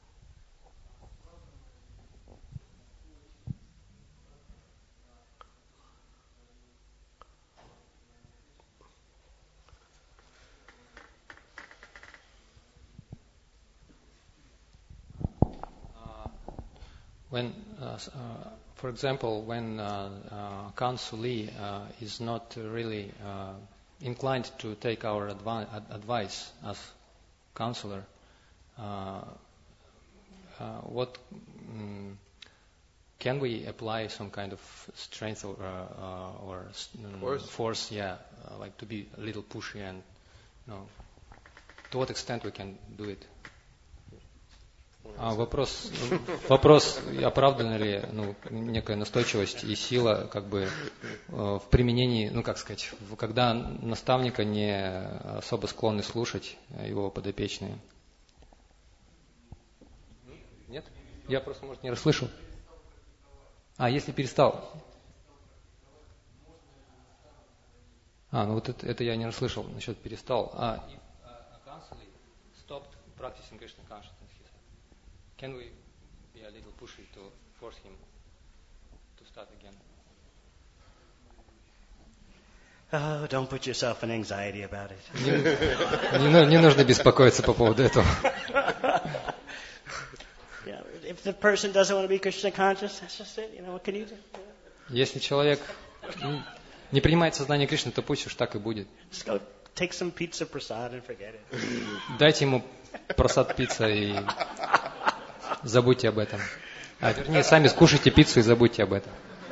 When, for example, when Kansuli is not really inclined to take our advice as counselor, what can we apply some kind of strength or force? Yeah, like to be a little pushy and, to what extent we can do it? Вопрос, оправдана ли некая настойчивость и сила как бы в применении, когда наставника не особо склонны слушать его подопечные. Нет? Я просто, может, не расслышал. Если перестал. Вот это я не расслышал насчет перестал. Stopped practicing Krishna consciousness. Can we be a little pushy to force him to start again? Oh, don't put yourself in anxiety about it. Не нужно беспокоиться по поводу этого. Yeah, if the person doesn't want to be Krishna conscious, that's just it. What can you do? Если человек не принимает сознание Кришны, то пусть уж так и будет. Just go take some pizza prasad and forget it. Дайте ему просад пицца и забудьте об этом. Вернее, сами скушайте пиццу и забудьте об этом.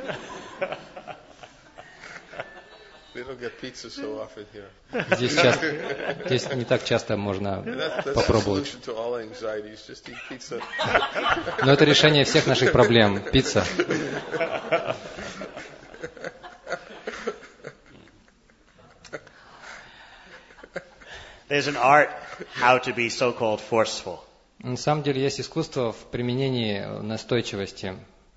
We don't get pizza so often here. Здесь не так часто можно That's попробовать. the solution to all anxieties. Just eat pizza. Но это решение всех наших проблем. Пицца. There's an art how to be so-called forceful. На самом деле есть искусство в применении настойчивости.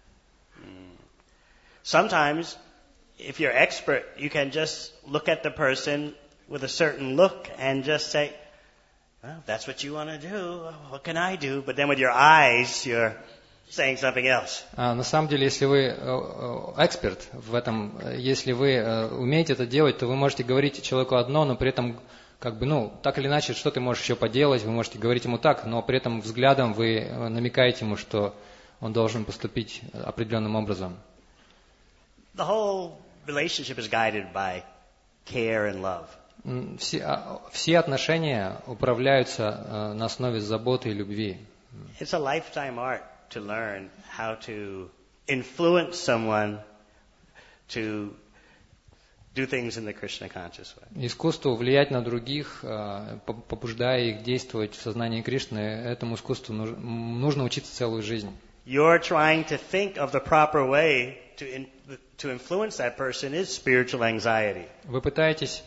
Sometimes, if you're expert, you can just look at the person with a certain look and just say, well, that's what you want to do. What can I do? But then with your eyes, you're saying something else. На самом деле, если вы эксперт в этом, если вы умеете это делать, то вы можете говорить человеку одно, но при этом так или иначе, что ты можешь еще поделать, вы можете говорить ему так, но при этом взглядом вы намекаете ему, что он должен поступить определенным образом. The whole relationship is guided by care and love. Все отношения управляются на основе заботы и любви. It's a lifetime art to learn how to influence someone to do things in the Krishna conscious way. Искусство влиять на других, побуждая их действовать в сознании Кришны, этому искусству нужно учиться целую жизнь. You're trying to think of the proper way to influence that person is spiritual anxiety. Вы пытаетесь,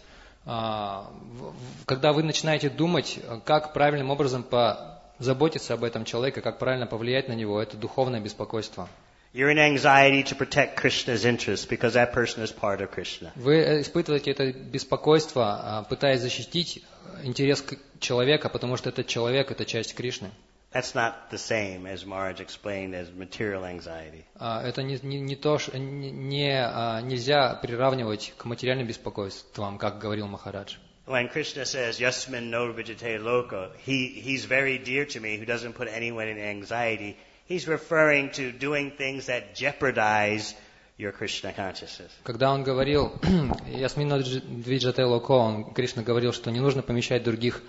когда вы начинаете думать, как правильным образом позаботиться об этом человеке, как правильно повлиять на него, это духовное беспокойство. You're in anxiety to protect Krishna's interests because that person is part of Krishna. Вы испытываете это беспокойство, пытаясь защитить интерес человека, потому что этот человек – это часть Кришны. That's not the same, as Maharaj explained, as material anxiety. Это не то, нельзя приравнивать к материальным беспокойствам, как говорил Махарадж. When Krishna says, Yasmin no vijate loka, he's very dear to me, who doesn't put anyone in anxiety, he's referring to doing things that jeopardize your Krishna consciousness. Когда он говорил, Ясмин no vijate loka, Кришна говорил, что не нужно помещать других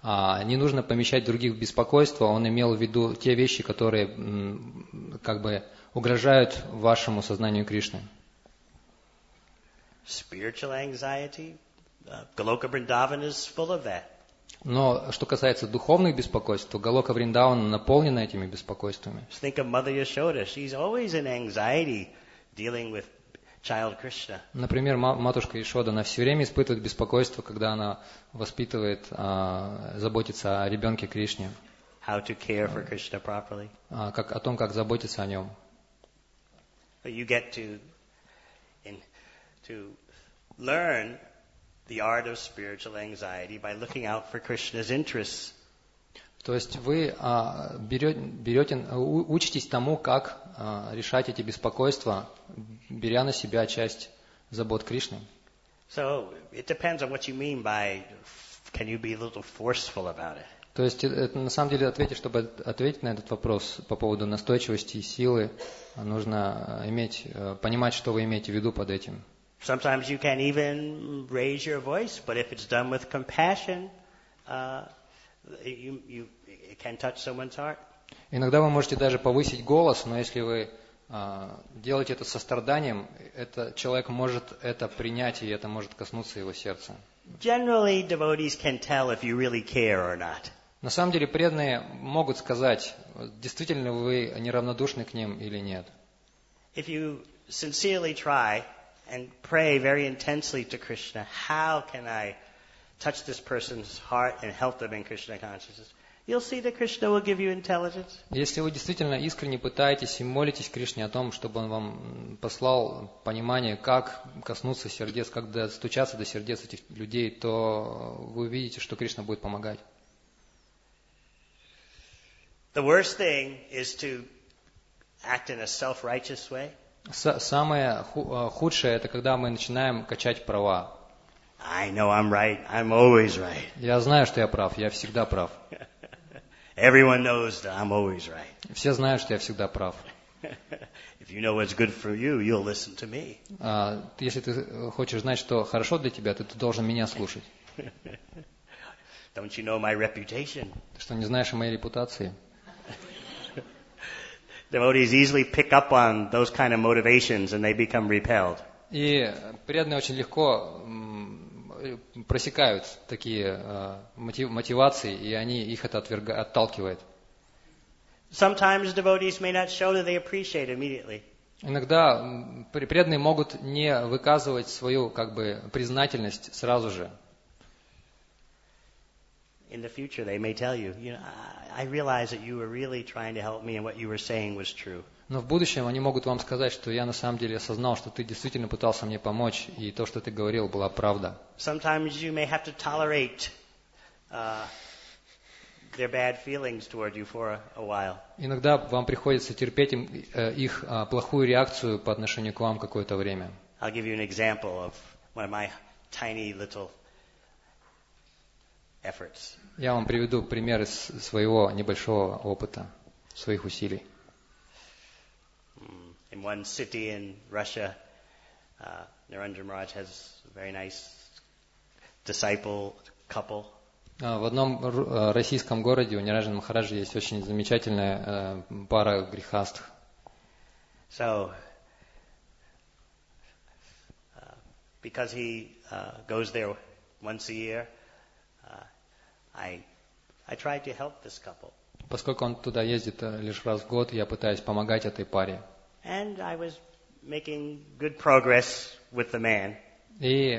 в беспокойство, он имел в виду те вещи, которые угрожают вашему сознанию Кришны. Spiritual anxiety, Goloka Vrindavan is full of that. Но что касается духовных беспокойств, то Галока Вриндавана наполнена этими беспокойствами. Think of Mother Yashoda. She's always in anxiety dealing with child Krishna. Например, матушка Ишода, она все время испытывает беспокойство, когда она воспитывает, заботится о ребенке Кришне. How to care for Krishna properly. О том, как заботиться о нем. But you get to learn the art of spiritual anxiety by looking out for Krishna's interests. То есть вы учитесь тому, как решать эти беспокойства, беря на себя часть забот Кришны. So it depends on what you mean by can you be a little forceful about it. То есть это, на самом деле, чтобы ответить на этот вопрос по поводу настойчивости и силы, нужно понимать, что вы имеете в виду под этим. Sometimes you can even raise your voice, but if it's done with compassion, it can touch someone's heart. Иногда вы можете даже повысить голос, но если вы делаете это со страданием, человек может это принять, и это может коснуться его сердца. Generally, devotees can tell if you really care or not. На самом деле преданные могут сказать, действительно вы неравнодушны к ним или нет. If you sincerely try and pray very intensely to Krishna, how can I touch this person's heart and help them in Krishna consciousness? You'll see that Krishna will give you intelligence. Если вы действительно искренне пытаетесь и молитесь Кришне о том, чтобы он вам послал понимание, как коснуться сердец, как достучаться до сердец этих людей, то вы увидите, что Кришна будет помогать. The worst thing is to act in a self-righteous way. Самое худшее – это когда мы начинаем качать права. I know I'm right. I'm always right. Я знаю, что я прав. Я всегда прав. Everyone knows that I'm always right. Все знают, что я всегда прав. If you know what's good for you, you'll listen to me. Если ты хочешь знать, что хорошо для тебя, то ты должен меня слушать. Don't you know my reputation? Ты что, не знаешь о моей репутации? Devotees easily pick up on those kind of motivations and they become repelled. И преданные очень легко просекают такие мотивации, и их это отталкивает. Sometimes devotees may not show that they appreciate immediately. Иногда преданные могут не выказывать свою признательность сразу же. In the future, they may tell you, I realize that you were really trying to help me and what you were saying was true. Но в будущем они могут вам сказать, что я на самом деле осознал, что ты действительно пытался мне помочь, и то, что ты говорил, была правда. Sometimes you may have to tolerate their bad feelings toward you for a while. Иногда вам приходится терпеть их плохую реакцию по отношению к вам какое-то время. I'll give you an example of one of my tiny little efforts. Я вам приведу пример из своего небольшого опыта, своих усилий. In one city in Russia, Niranjan Maharaj has a very nice disciple couple. В одном российском городе у Ниранджана Махараджа есть очень замечательная пара грихастх. So, because he goes there once a year, I tried to help this couple. Поскольку он туда ездит лишь раз в год, я пытаюсь помогать этой паре. And I was making good progress with the man. И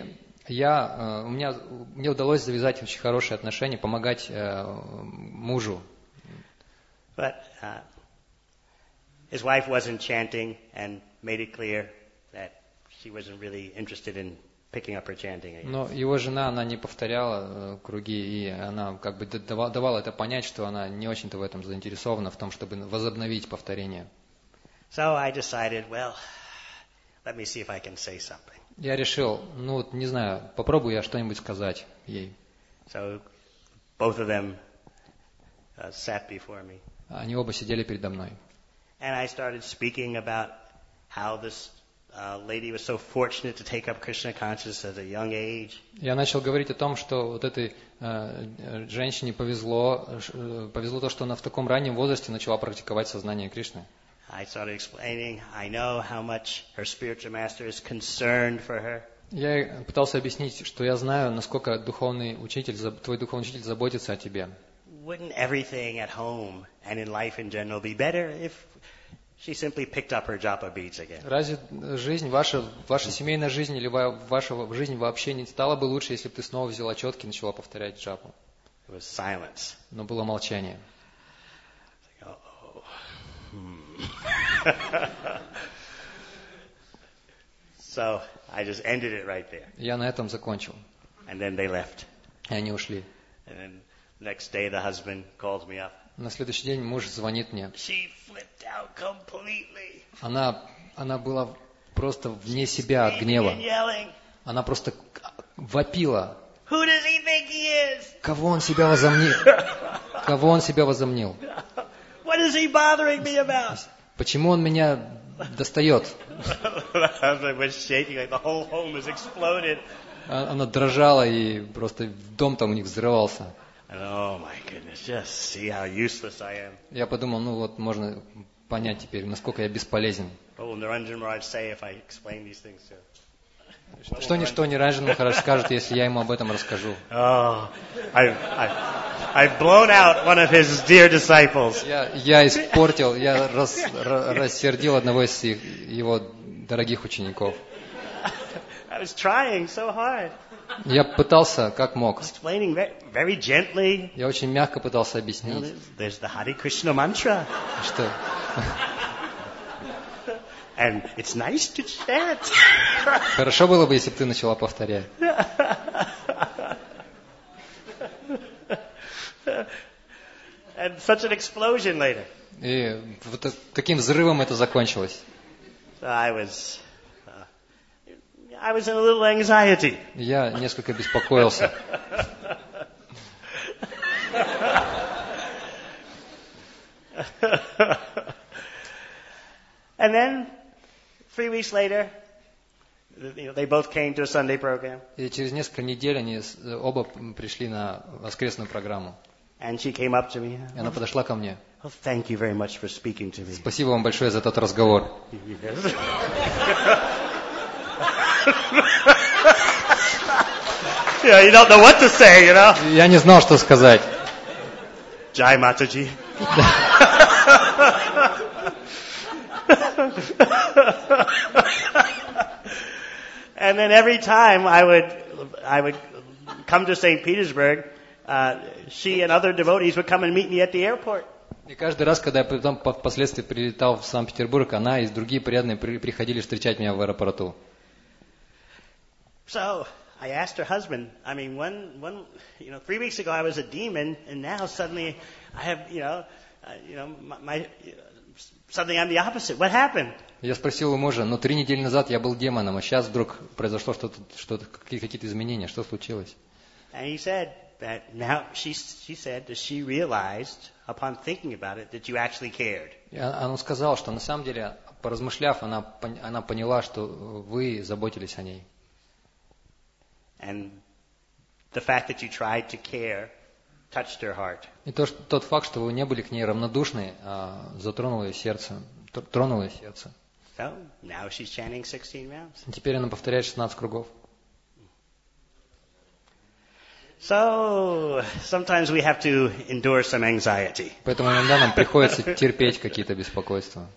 мне удалось завязать очень хорошие отношения, помогать мужу. But his wife wasn't chanting and made it clear that she wasn't really interested in picking up her chanting. Но его жена, она не повторяла круги, и она давала это понять, что она не очень-то в этом заинтересована, в том, чтобы возобновить повторение. So I decided, well, let me see if I can say something. Я решил, не знаю, попробую я что-нибудь сказать ей. So both of them sat before me. Они оба сидели передо мной. And I started speaking about how this lady was so fortunate to take up Krishna consciousness at a young age. Я начал говорить о том, что вот этой женщине повезло то, что она в таком раннем возрасте начала практиковать сознание Кришны. I started explaining, I know how much her spiritual master is concerned for her. Я пытался объяснить, что я знаю, насколько твой духовный учитель заботится о тебе. Wouldn't everything at home and in life in general be better if she simply picked up her japa beads again? Разве ваша семейная жизнь или ваша жизнь вообще не стала бы лучше, если бы ты снова взяла четки и начала повторять джапу? It was silence. Но было молчание. So I just ended it right there. Я на этом закончил. And then they left. И они ушли. And then next day the husband calls me up. На следующий день муж звонит мне. She flipped out completely. Она была просто вне себя от гнева. Она просто вопила. Who does he think he is? Кого он себя возомнил? Кого он себя возомнил? What is he bothering me about? Почему он меня достает? The husband was shaking like the whole home has exploded. Она дрожала, и просто дом там у них взрывался. And oh my goodness, just see how useless I am. Я подумал, можно понять теперь, насколько я бесполезен. What will Niranjan Maharaj say if I explain these things to him? Что Ниранджан Махарадж скажет, если я ему об этом расскажу? Oh, I've blown out one of his dear disciples. Я испортил, я рассердил одного из его дорогих учеников. I was trying so hard. Я пытался, как мог. Explaining very gently. Я очень мягко пытался объяснить. There's the Hare Krishna mantra. Что? And it's nice to chant. Хорошо было бы, если бы ты начала повторять. And such an explosion later. И вот таким взрывом это закончилось. So I was in a little anxiety. Я несколько беспокоился. And then 3 weeks later, they both came to a Sunday program. И через несколько недель они оба пришли на воскресную программу. And she came up to me. И она подошла ко мне. Oh, thank you very much for speaking to me. Спасибо вам большое за тот разговор. Yes. Yeah, you don't know what to say, you know. Я не знал, что сказать. Jai Mataji. And then every time I would come to St. Petersburg, she and other devotees would come and meet me at the airport. И каждый раз, когда я потом впоследствии прилетал в Санкт-Петербург, она и другие преданные приходили встречать меня в аэропорту. So I asked her husband, I mean, 3 weeks ago I was a demon, and now suddenly I have, suddenly I'm the opposite. What happened? Я спросил у мужа, 3 недели назад я был демоном, а сейчас вдруг произошло что-то, какие-то изменения, что случилось? And he said that now she said that she realized upon thinking about it that you actually cared. И он сказал, что на самом деле, поразмышляв, она поняла, что вы заботились о ней. And the fact that you tried to care touched her heart. И тот факт, что вы не были к ней равнодушны, затронул ее сердце, тронул ее сердце. So now she's chanting 16 rounds. И теперь она повторяет 16 кругов. So sometimes we have to endure some anxiety. Поэтому иногда нам приходится терпеть какие-то беспокойства.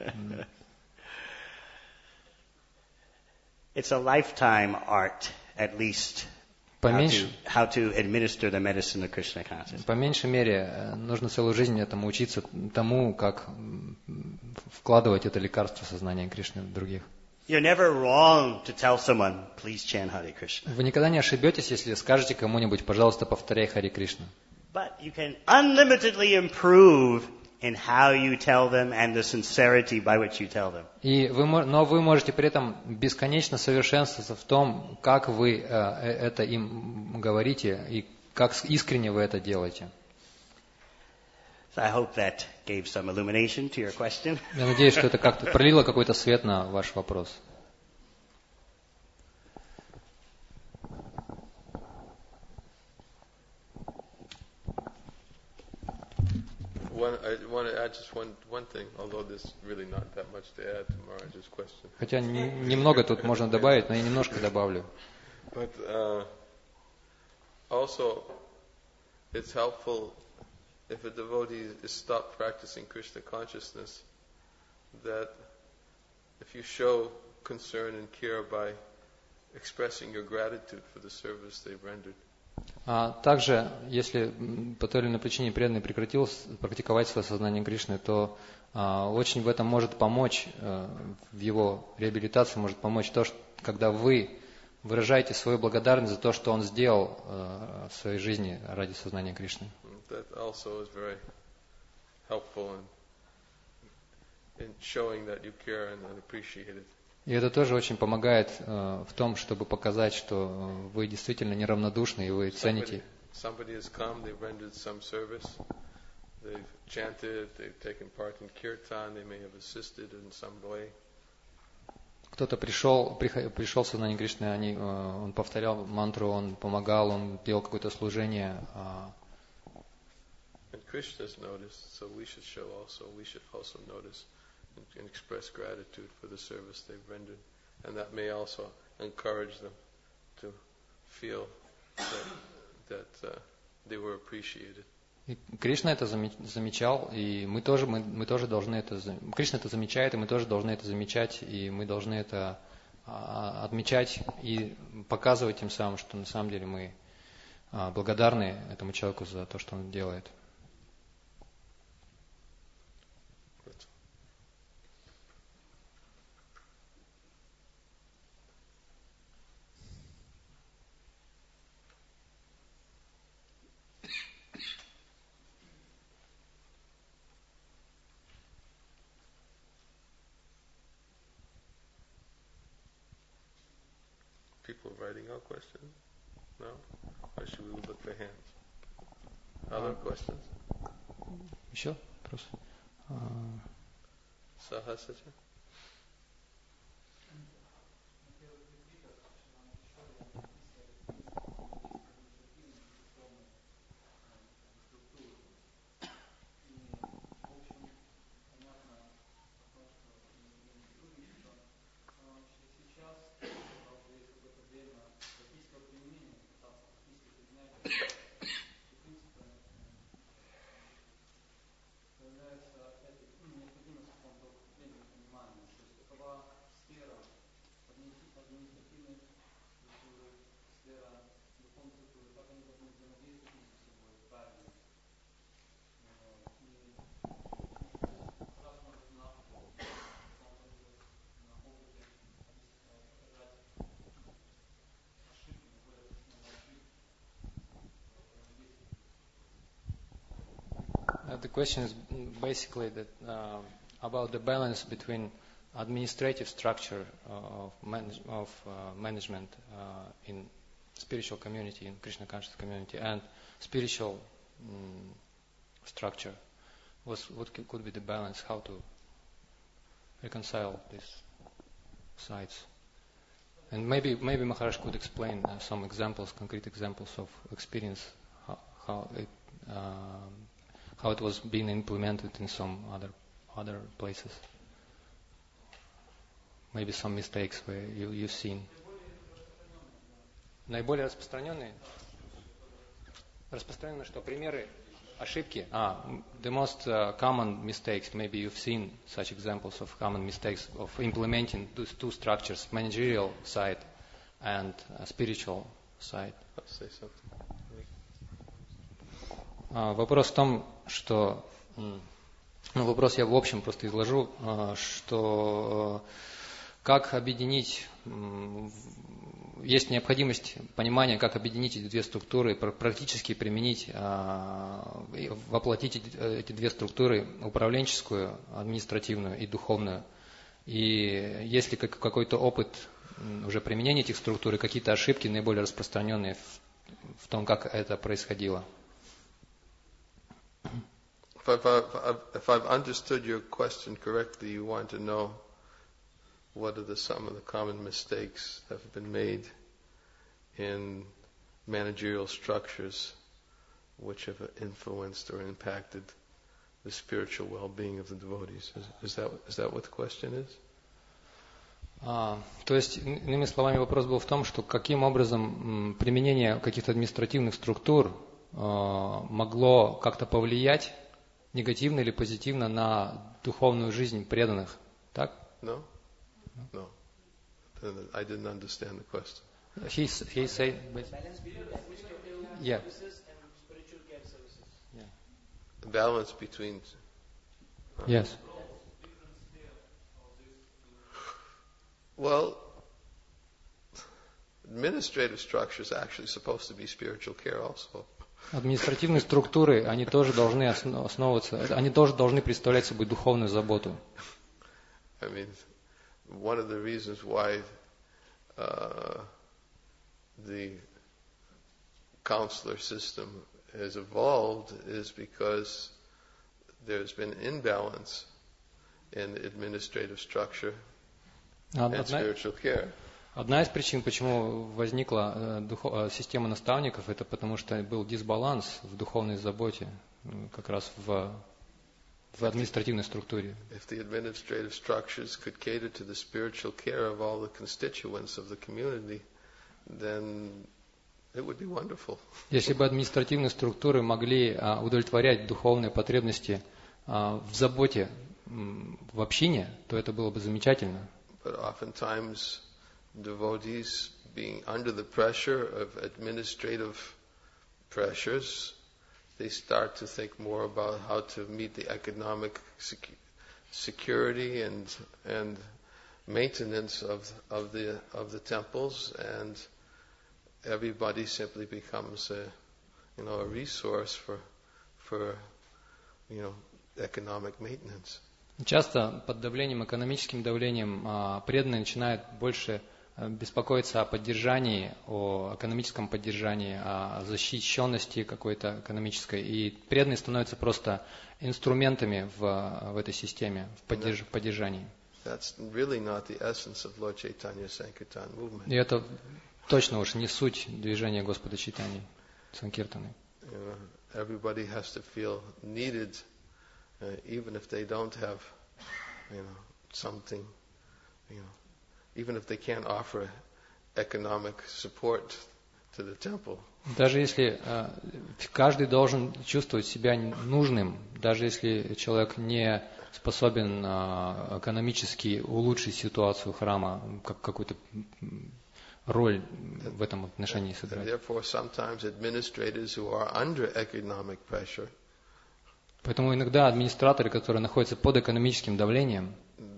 It's a lifetime art, at least, how to administer the medicine of Krishna consciousness. По меньшей мере, нужно целую жизнь этому учиться, тому, как вкладывать это лекарство в сознание Кришны в других. You're never wrong to tell someone, please chant Hare Krishna. Вы никогда не ошибетесь, если скажете кому-нибудь, пожалуйста, повторяй Харе Кришна. But you can unlimitedly improve in how you tell them and the sincerity by which you tell them. Но вы можете при этом бесконечно совершенствоваться в том, как вы это им говорите и как искренне вы это делаете. So I hope that gave some illumination to your question. Я надеюсь, что это как-то пролило какой-то свет на ваш вопрос. I want to add just one thing, although there's really not that much to add to Maharaj's question. Хотя немного тут можно добавить, но я немножко добавлю. But also, it's helpful if a devotee is stopped practicing Krishna consciousness, that if you show concern and care by expressing your gratitude for the service they've rendered. Также, если по той или иной причине преданный прекратил практиковать свое сознание Кришны, то очень в этом может помочь, в его реабилитации может помочь то, что, когда вы выражаете свою благодарность за то, что он сделал в своей жизни ради сознания Кришны. That also is very helpful in showing that you care and appreciate it. И это тоже очень помогает в том, чтобы показать, что вы действительно неравнодушны и вы цените. Somebody has come, they've rendered some service, they've chanted, they've taken part in kirtan, they may have assisted in some way. Кто-то пришел в сознание Кришны, он повторял мантру, он помогал, он делал какое-то служение. And Krishna's noticed, so we should also notice and express gratitude for the service they've rendered, and that may also encourage them to feel that they were appreciated. И Кришна это замечал, и мы тоже должны это. Кришна это замечает, и мы тоже должны это замечать, и мы должны это отмечать и показывать тем самым, что на самом деле мы благодарны этому человеку за то, что он делает. People writing out questions? No? Or should we look for hands? Other questions? Еще? Просто. Sahasaja? The question is basically that about the balance between administrative structure of management in spiritual community, in Krishna conscious community, and spiritual structure. What could be the balance? How to reconcile these sides? And maybe Maharaj could explain some examples, concrete examples of experience, how it was being implemented in some other places. Maybe some mistakes where you've seen. Наиболее распространенные? Распространенные что? Примеры ошибки? The most common mistakes, maybe you've seen such examples of common mistakes of implementing those two structures, managerial side and spiritual side. I'll say something. Вопрос в том, что... вопрос я в общем просто изложу, что как объединить... Есть необходимость понимания, как объединить эти две структуры, практически применить, воплотить эти две структуры, управленческую, административную и духовную. И есть ли какой-то опыт уже применения этих структур и какие-то ошибки наиболее распространенные в том, как это происходило? If I've understood your question correctly, you want to know what are some of the common mistakes that have been made in managerial structures which have influenced or impacted the spiritual well-being of the devotees. Is that what the question is? То есть, иными словами, вопрос был в том, что каким образом применение каких-то административных структур могло как-то повлиять негативно или позитивно на духовную жизнь преданных, так? No. I didn't understand the question. He said, yeah. The balance between. Yes. Well, administrative structure is actually supposed to be spiritual care also. Административные структуры, они тоже должны основываться, они тоже должны представлять собой духовную заботу. I mean, one of the reasons why the counselor system has evolved is because there's been imbalance in the administrative structure and spiritual care. Одна из причин, почему возникла система наставников, это потому что был дисбаланс в духовной заботе, как раз в административной структуре. If the administrative structures could cater to the spiritual care of all the constituents of the community, then it would be wonderful. Если бы административные структуры могли удовлетворять духовные потребности в заботе, в общине, то это было бы замечательно. But oftentimes devotees being under the pressure of administrative pressures, they start to think more about how to meet the economic security and maintenance of the temples, and everybody simply becomes a resource for economic maintenance. Часто под давлением, экономическим давлением преданные начинают больше беспокоиться о поддержании, о экономическом поддержании, о защищенности какой-то экономической. И преданные становятся просто инструментами в этой системе, в поддержании. И это точно уж не суть движения Господа Чайтаньи, Санкиртаны. Everybody has to feel needed, even if they don't have, something, even if they can't offer economic support to the temple. Даже если каждый должен чувствовать себя нужным, даже если человек не способен экономически улучшить ситуацию храма, какую-то роль в этом отношении сыграть. Поэтому иногда администраторы, которые находятся под экономическим давлением,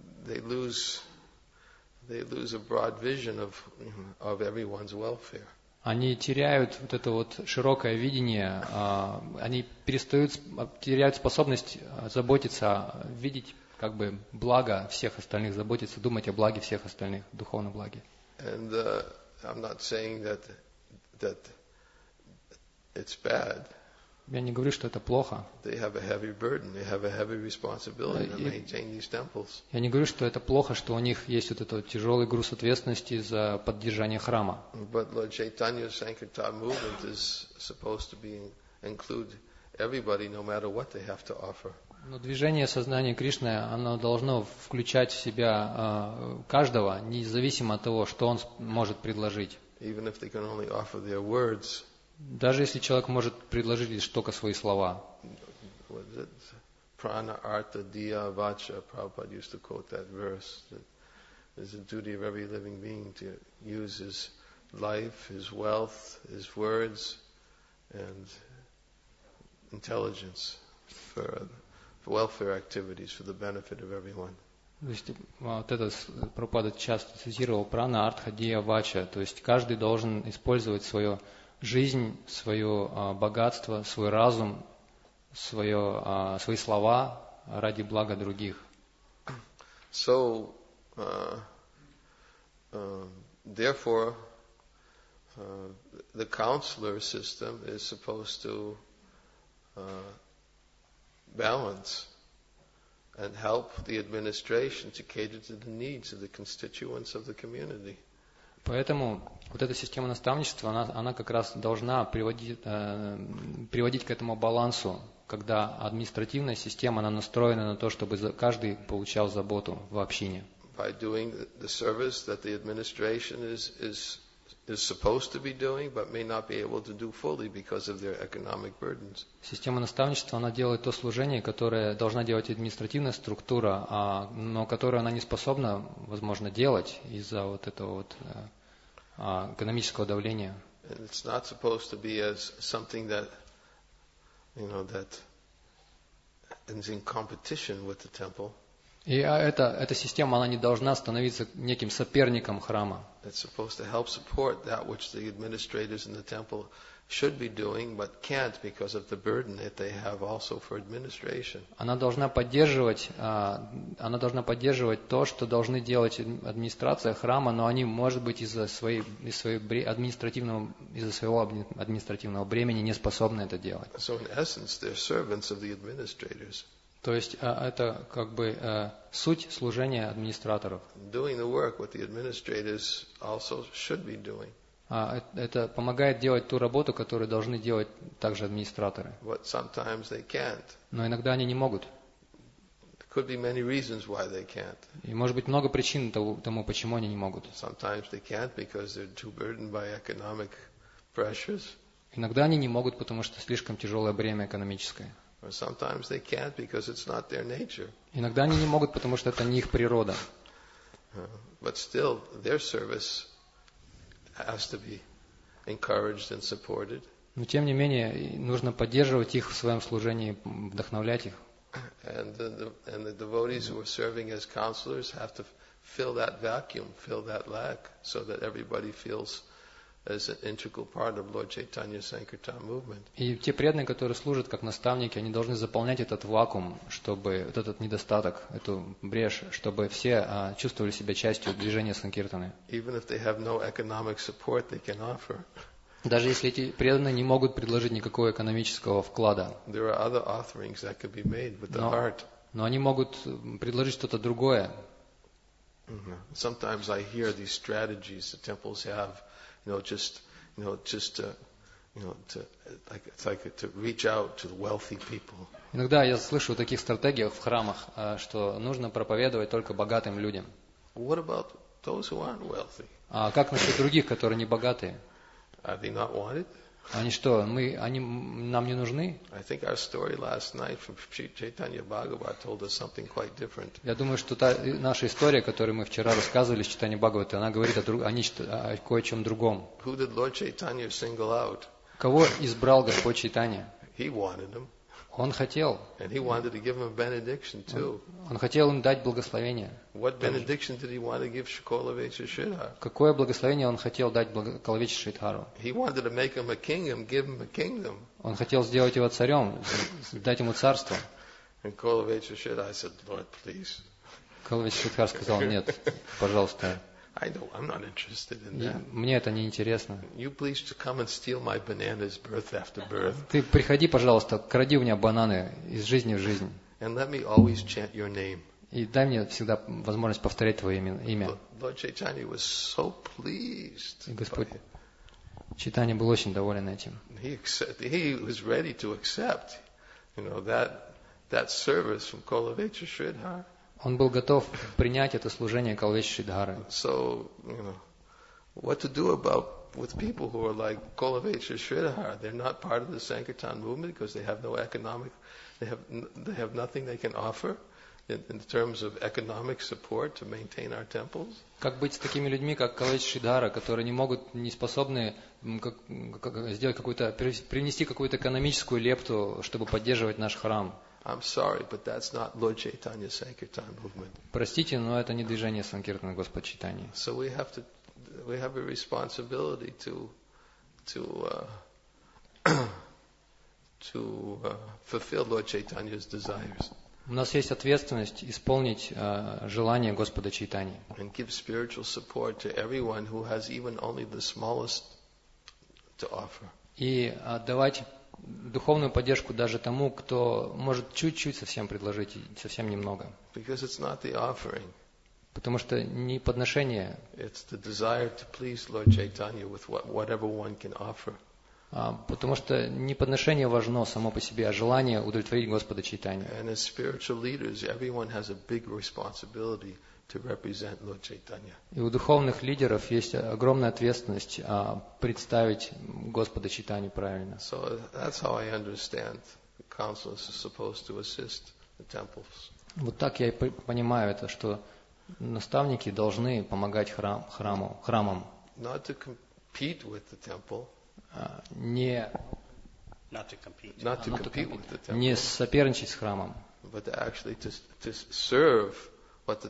они теряют вот это вот широкое видение, они теряют способность заботиться, видеть как бы благо всех остальных, заботиться, думать о благе всех остальных, духовном благе. And I'm not saying that it's bad. Я не говорю, что это плохо. They have a heavy burden. They have a heavy responsibility to maintain these temples. Я не говорю, что это плохо, что у них есть вот этот тяжелый груз ответственности за поддержание храма. But Lord Chaitanya's Sankirtan movement is supposed to include everybody, no matter what they have to offer. Но движение сознания Кришны, оно должно включать в себя каждого, независимо от того, что он может предложить. Even if they can only offer their words. Даже если человек может предложить лишь только свои слова. Prana artha diya vacha. Prabhupada used to quote that verse. That it's the duty of every living being to use his life, his wealth, his words, and intelligence for welfare activities for the benefit of everyone. То есть вот это Прабхупада часто цитировал прана артха дия вача, то есть каждый должен использовать свою жизнь, свое богатство, свой разум, свои слова ради блага других. So, therefore, the counselor system is supposed to balance and help the administration to cater to the needs of the constituents of the community. Поэтому вот эта система наставничества, она как раз должна приводить к этому балансу, когда административная система, она настроена на то, чтобы каждый получал заботу в общине. By doing the service that the administration is supposed to be doing, but may not be able to do fully because of their economic burdens. Система наставничества, она делает то служение, которое должна делать административная структура, но которое она не способна, возможно, делать из-за вот этого вот экономического давления. And it's not supposed to be as something that, that is in competition with the temple. И эта система, она не должна становиться неким соперником храма. It's supposed to help support that which the administrators in the temple should be doing, but can't because of the burden that they have also for administration. Она должна поддерживать то, что должны делать администрация храма, но они, может быть, из-за своего административного бремени не способны это делать. So in essence, they're servants of the administrators. То есть это как бы суть служения администраторов. Doing the work what the administrators also should be doing. Это помогает делать ту работу, которую должны делать также администраторы. But sometimes they can't. Но иногда они не могут. There could be many reasons why they can't. И может быть много причин тому, почему они не могут. Sometimes they can't because they're too burdened by economic pressures. Иногда они не могут, потому что слишком тяжелое бремя экономическое. Or sometimes they can't because it's not their nature. Иногда они не могут, потому что это не их природа. But still, their service has to be encouraged and supported. Но тем не менее, нужно поддерживать их в своем служении, вдохновлять их. And the devotees who are serving as counselors have to fill that vacuum, fill that lack, so that everybody feels as an integral part of Lord Chaitanya Sankirtan movement. И те преданные, которые служат как наставники, они должны заполнять этот вакуум, чтобы вот этот недостаток, эту брешь, чтобы все чувствовали себя частью движения Санкиртаны. Even if they have no economic support they can offer. Даже если эти преданные не могут предложить никакого экономического вклада, There are other offerings that could be made with the heart. но они могут предложить что-то другое. Sometimes I hear these strategies the temples have, just to reach out to the wealthy people. Иногда я слышу о таких стратегиях в храмах, что нужно проповедовать только богатым людям. What about those who aren't wealthy? А как насчет других, которые не богатые? Are they not wanted? Они что, они нам не нужны? I think our story last night from Chaitanya Bhagavat told us something quite different. Я думаю, что наша история, которую мы вчера рассказывали с Чайтанья Бхагавата, она говорит о кое-чем другом. Who did Lord Chaitanya single out? Кого избрал Господь Чайтанья? He wanted him. Он хотел. And he wanted to give him a benediction too. Он хотел им дать благословение. What benediction did he want to give Shukalavecha Sridhar? Какое благословение он хотел дать Калавече Шридхару? He wanted to make him a king and give him a kingdom. Он хотел сделать его царем, дать ему царство. And Kalavecha Sridhar said, Lord, please. Калавече Шридхар сказал: нет, пожалуйста. I know, I'm not interested in that. Мне это не интересно. You please to come and steal my bananas birth after birth. Ты приходи, пожалуйста, кради у меня бананы из жизни в жизнь. And let me always chant your name. И дай мне всегда возможность повторять твое имя. Lord Chaitanya was so pleased. И Господь Чайтанья был очень доволен этим. He was ready to accept, that service from Kalavecha Sridhar. Он был готов принять это служение Калавече Шридхары. So, what to do about with people who are like Kalavecha Sridhar? They're not part of the Sankirtan movement because they have no economic, they have nothing they can offer in terms of economic support to maintain our temples. Как быть с такими людьми, как Калавече Шридхара, которые не способны сделать привнести какую-то экономическую лепту, чтобы поддерживать наш храм? I'm sorry, but that's not Lord Chaitanya Sankirtan movement. Простите, но это не движение Санкиртана Господа Чайтаньи. So we have a responsibility to fulfill Lord Chaitanya's desires. У нас есть ответственность исполнить желание Господа Чайтаньи. And give spiritual support to everyone who has even only the smallest to offer. И отдавать духовную поддержку даже тому, кто может чуть-чуть совсем предложить, совсем немного. Because it's not the offering. Потому что не подношение. It's the desire to please Lord Chaitanya with whatever one can offer. Потому что не подношение важно само по себе, а желание удовлетворить Господа Чайтанью. And as spiritual leaders, everyone has a big responsibility to represent Lord Chaitanya. И у духовных лидеров есть огромная ответственность представить Господа Чайтанью правильно. So that's how I understand the councils are supposed to assist the temples. Вот так я и понимаю это, что наставники должны помогать храмам. Not to compete with the temple. Не соперничать с храмом. But actually to serve what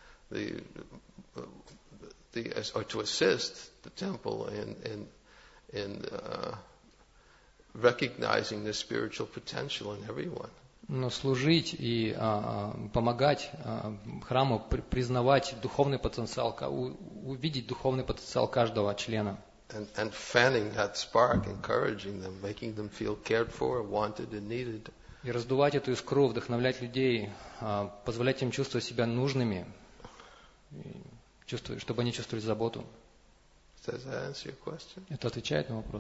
or to assist the temple in recognizing the spiritual potential in everyone. Но служить и помогать храму признавать духовный потенциал, увидеть духовный потенциал каждого члена. And fanning that spark, encouraging them, making them feel cared for, wanted and needed. И раздувать эту искру, вдохновлять людей, позволять им чувствовать себя нужными, чтобы они чувствовали заботу. Does that answer your question? Это отвечает на вопрос.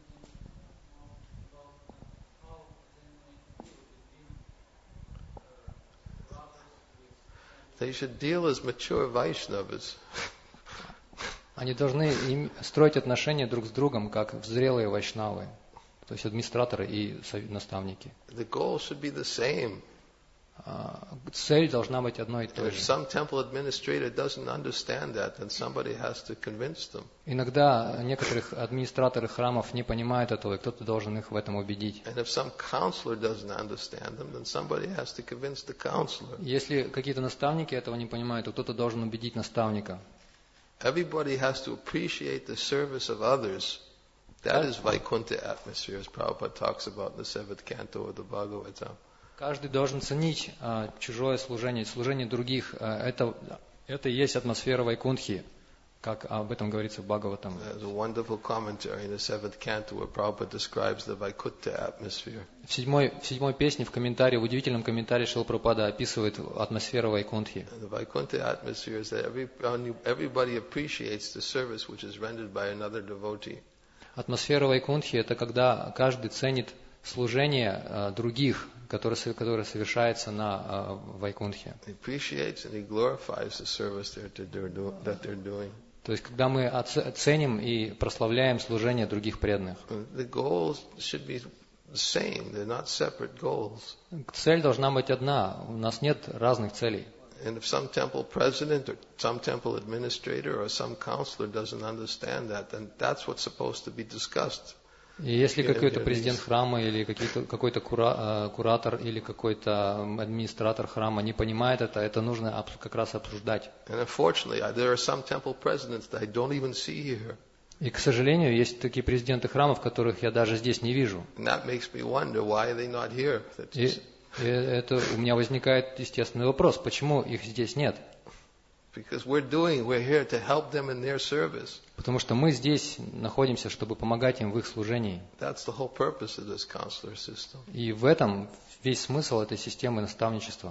They should deal as mature Vaishnavas. Они должны строить отношения друг с другом, как зрелые вайшнавы, то есть администраторы и наставники. The goal should be the same. Цель должна быть одной и той If же. some temple administrator doesn't understand that, then somebody has to convince them. Иногда некоторых администраторы храмов не понимают этого, и кто-то должен их в этом убедить. And if some counselor doesn't understand them, then somebody has to convince the counselor. Если какие-то наставники этого не понимают, то кто-то должен убедить наставника. Everybody has to appreciate the service of others. That is Vaikuntha atmosphere, as Prabhupada talks about in the 7th canto of the Bhagavatam. Каждый должен ценить чужое служение других. Это и есть атмосфера Вайкунтхи, как об этом говорится в Бхагаватам. There's a wonderful commentary in the 7th canto where Prabhupada describes the Vaikuntha atmosphere. В седьмой песне, в комментарии, в удивительном комментарии Шрила Прабхупада описывает атмосферу Вайкунтхи. The Vaikuntha atmosphere is that everybody appreciates the service which is rendered by another devotee. Атмосфера Вайкунтхи – это когда каждый ценит служение других, которое совершается на Вайкунтхе. He appreciates and he glorifies the service that they're doing. То есть, когда мы ценим и прославляем служение других преданных. The goals should be the same. They're not separate goals. Цель должна быть одна. У нас нет разных целей. And if some temple president or some temple administrator or some counselor doesn't understand that, then that's what's supposed to be discussed. И если какой-то президент храма или какой-то куратор или какой-то администратор храма не понимает это нужно как раз обсуждать. And unfortunately, there are some temple presidents that I don't even see here. И, к сожалению, есть такие президенты храмов, которых я даже здесь не вижу. And that makes me wonder why are they not here. И это у меня возникает естественный вопрос, почему их здесь нет? Because we're here to help them in their service. Потому что мы здесь находимся, чтобы помогать им в их служении. That's the whole purpose of this counselor system. И в этом весь смысл этой системы наставничества.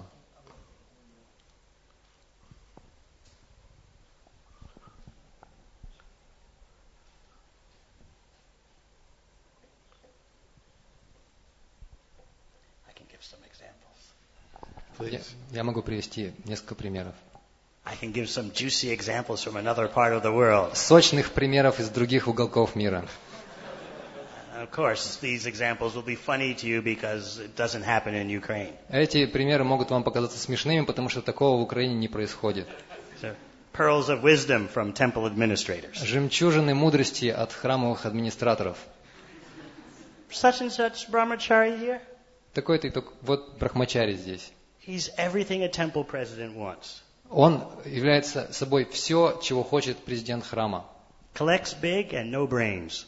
Я могу привести несколько примеров. I can give some juicy examples from another part of the world. Сочных примеров из других уголков мира. Of course, these examples will be funny to you because it doesn't happen in Ukraine. Эти примеры могут вам показаться смешными, потому что такого в Украине не происходит. So, pearls of wisdom from temple administrators. Жемчужины мудрости от храмовых администраторов. Such and such brahmachari here. Такой-то, вот брахмачари здесь. He's everything a temple president wants. Он является собой все, чего хочет президент храма. Collects big and no brains.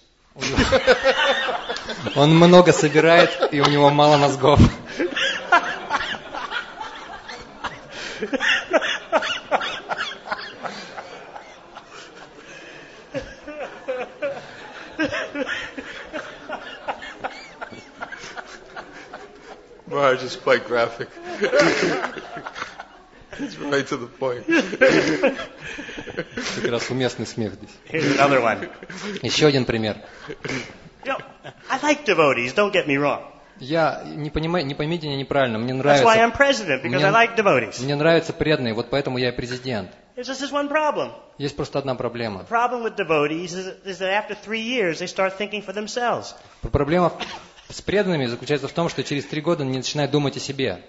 Он много собирает, и у него мало мозгов. Maharaj is quite graphic. It's right to the point. Как раз уместный смех здесь. Here's another one. Еще один пример. You know, I like devotees, don't get me wrong. Я не поймите меня неправильно, мне That's why I'm нравится. president, because I like devotees. Мне нравятся преданные, вот поэтому я и президент. There's just this one problem. Есть просто одна проблема. The problem with devotees is that after 3 years they start thinking for themselves. Проблема с преданными заключается в том, что через 3 года они начинают думать о себе.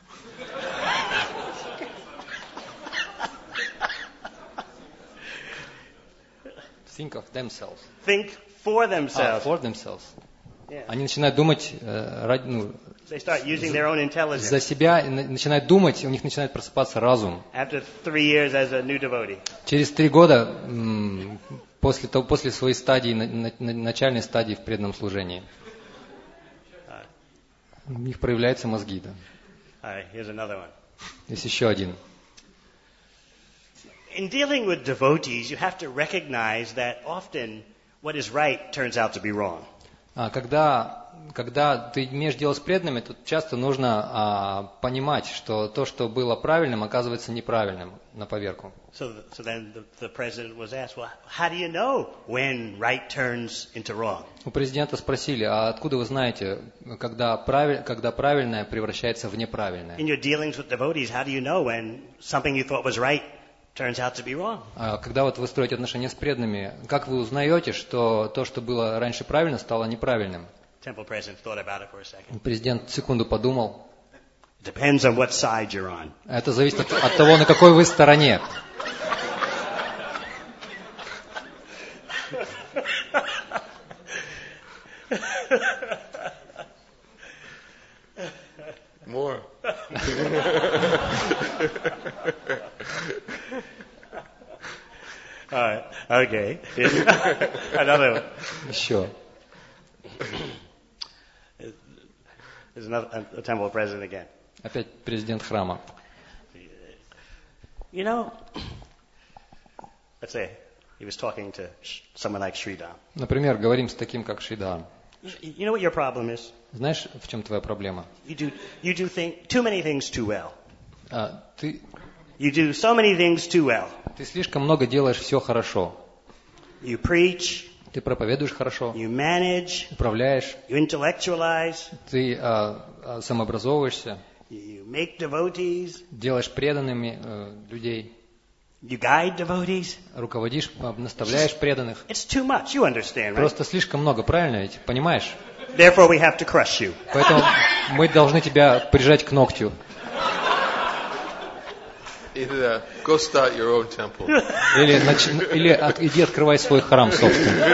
Think of themselves. Think for themselves. For themselves. Yeah. Они начинают думать They start using their own intelligence. за себя, и начинают думать, и у них начинает просыпаться разум. After 3 years as a new devotee. Через 3 года, после своей стадии, начальной стадии в преданном служении, у них проявляются мозги. Да. All right, here's another one. Есть еще один. In dealing with devotees, you have to recognize that often what is right turns out to be wrong. Когда ты имеешь дело с преданными, то часто нужно понимать, что то, что было правильным, оказывается неправильным на поверку. So then the president was asked, well, how do you know when right turns into wrong? У президента спросили, а откуда вы знаете, когда правильное превращается в неправильное? In your dealings with devotees, how do you know when something you thought was right turns out to be wrong? Когда вот вы строите отношения с преданными, как вы узнаете, что то, что было раньше правильно, стало неправильным? Temple president thought about it for a second. Президент секунду подумал. Depends on what side you're on. Это зависит от того, на какой вы стороне. More. All right. Okay. Another one. Еще. There's another a temple president again. Опять президент храма. You know, let's say he was talking to someone like Sridham. Например, говорим с таким, как Шридан. You know what your problem is? Знаешь, в чем твоя проблема? You do too many things too well. Ты You do so many things too well. слишком много делаешь все хорошо. You preach, Ты проповедуешь хорошо, you manage, управляешь, you intellectualize, ты самообразовываешься, you make devotees, делаешь преданными людей, you guide devotees. руководишь, наставляешь преданных. It's too much, you understand, right? Просто слишком много, правильно ведь? Понимаешь? Therefore we have to crush you. Поэтому мы должны тебя прижать к ногтю. Either go start your own temple. Или иди открывай свой храм собственный.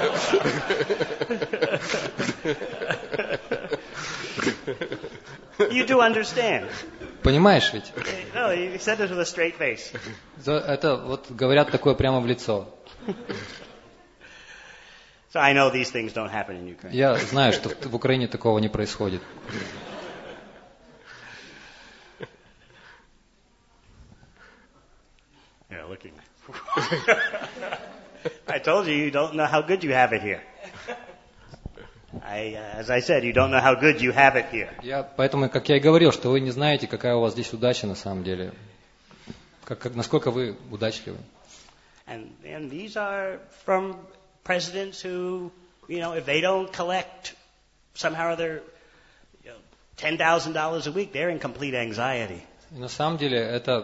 You do understand. Понимаешь ведь? No, you said it with a straight face. Это вот говорят такое прямо в лицо. So I know these things don't happen in Ukraine. Я знаю, что в Украине такого не происходит. Yeah, looking. I told you don't know how good you have it here. As I said, you don't know how good you have it here. Поэтому, как я и говорил, что вы не знаете, какая у вас здесь удача на самом деле. Насколько вы удачливы. And these are from presidents who, if they don't collect somehow or other $10,000 a week, they're in complete anxiety. И на самом деле это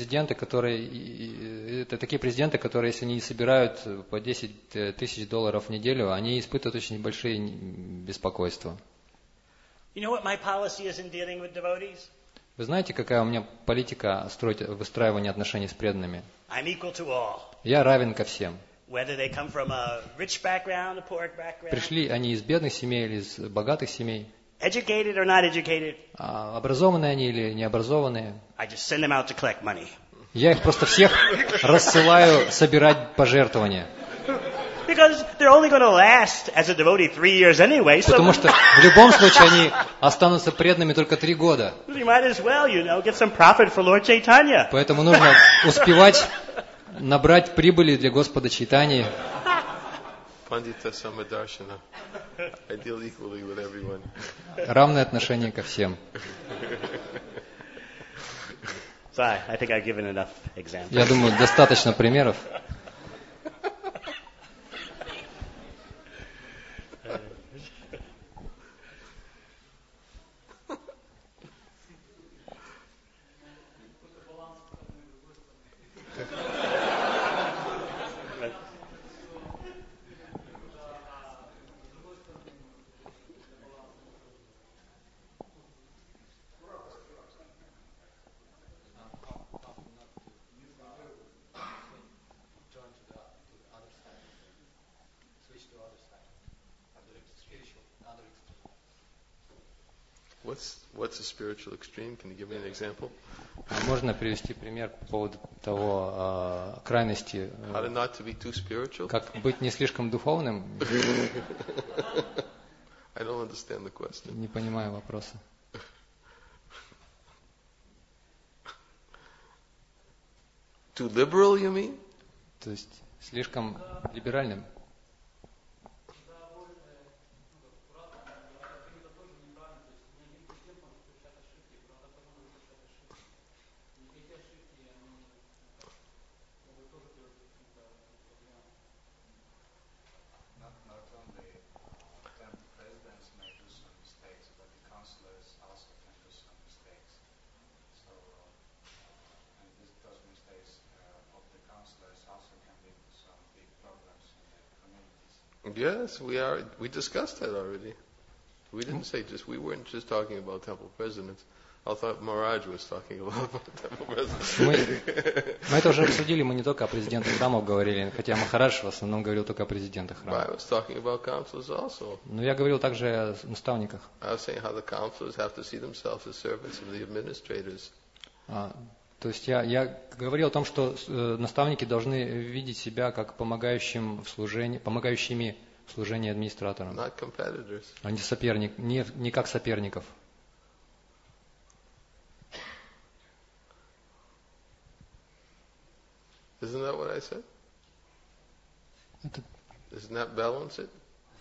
такие президенты, которые, если они не собирают по $10,000 в неделю, они испытывают очень большие беспокойства. You know what my policy is in dealing with devotees? Вы знаете, какая у меня политика выстраивания отношений с преданными? I'm equal to all. Я равен ко всем. Whether they come from a rich background, a poor background. Пришли они из бедных семей или из богатых семей. Educated or not educated. Образованные они или необразованные. I just send them out to collect money. Я их просто всех рассылаю собирать пожертвования. Because they're only going to last as a devotee 3 years anyway. Потому что в любом случае они останутся преданными только 3 года. You might as well, get some profit for Lord Chaitanya. Поэтому нужно успевать набрать прибыли для Господа Чайтаньи. Pandita Samadarshana. I deal equally with everyone. Равное отношение ко всем. So I think I've given enough examples. Я думаю, достаточно примеров. What's a spiritual extreme? Can you give me an example? Можно привести пример по поводу того крайности, How to not to be too spiritual? как быть не слишком духовным? I don't understand the question. Не понимаю вопроса. Too liberal, you mean? То есть слишком либеральным? Yes, we discussed that already. We didn't say we weren't just talking about temple presidents. I thought Maharaj was talking about temple presidents. Мы это уже обсудили, мы не только о президентах храмов говорили, хотя Махарадж в основном говорил только о президентах I храмов. was talking about councils also. Но я говорил также о наставниках. I was saying how the councils have to see themselves as servants of the administrators. То есть я говорил о том, что наставники должны видеть себя как помогающими в служении администраторам, not competitors. а не как соперников. Isn't that what I said? Doesn't that balance it?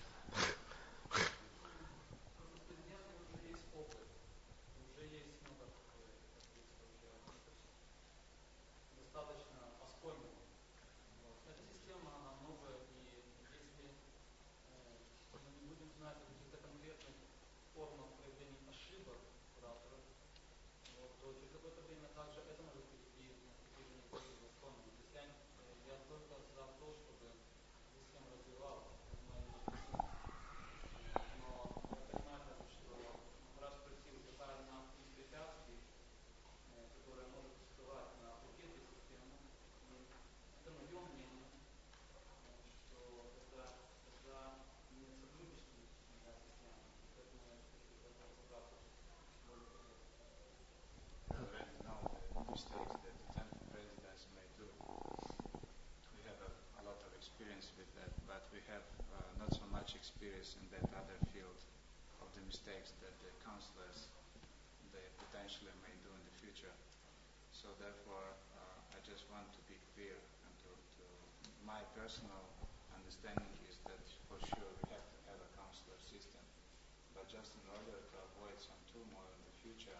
Mistakes that the temple presidents may do. We have a lot of experience with that, but we have not so much experience in that other field of the mistakes that the counselors they potentially may do in the future. So therefore, I just want to be clear, and to my personal understanding is that for sure we have to have a counselor system, but just in order to avoid some turmoil in the future,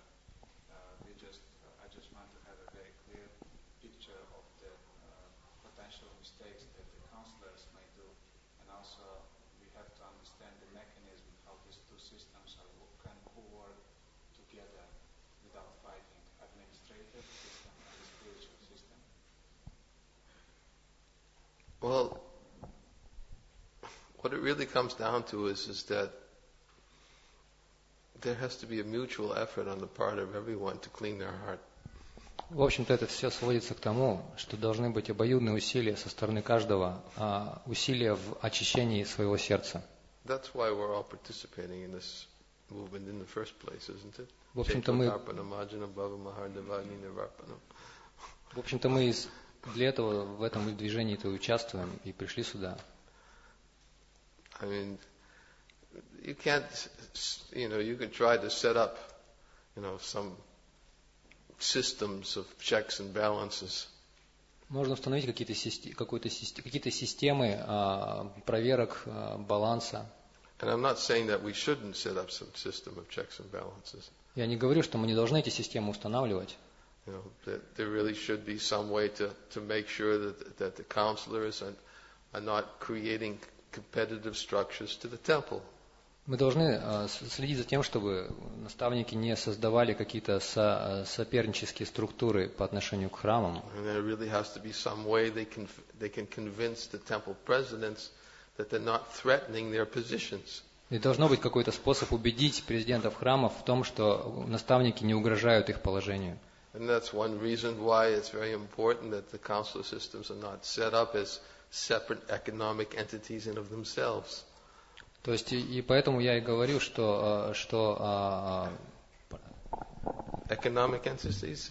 I just want to have a very clear picture of the potential mistakes that the counselors may do, and also we have to understand the mechanism how these two systems can work together without fighting, administrative system and the spiritual system. Well, what it really comes down to is that there has to be a mutual effort on the part of everyone to clean their heart. В общем-то, это все сводится к тому, что должны быть обоюдные усилия со стороны каждого, усилия в очищении своего сердца. That's why we're all participating in this movement in the first place, isn't it? В общем-то, мы для этого в этом движении-то участвуем и пришли сюда. I mean, you can try to set up, some systems of checks and balances. Можно установить какие-то системы проверок баланса. And I'm not saying that we shouldn't set up some system of checks and balances. Я не говорю, что мы не должны эти системы устанавливать. That there really should be some way to make sure that the counselors are not creating competitive structures to the temple. Мы должны следить за тем, чтобы наставники не создавали какие-то сопернические структуры по отношению к храмам. And there really has to be some way they can convince the temple presidents that they're not threatening their positions. И должно быть какой-то способ убедить президентов храмов в том, что наставники не угрожают их положению. And that's one reason why it's very important that the council systems are not set up as separate economic entities in of themselves. То есть и поэтому я и говорю, что economic entities,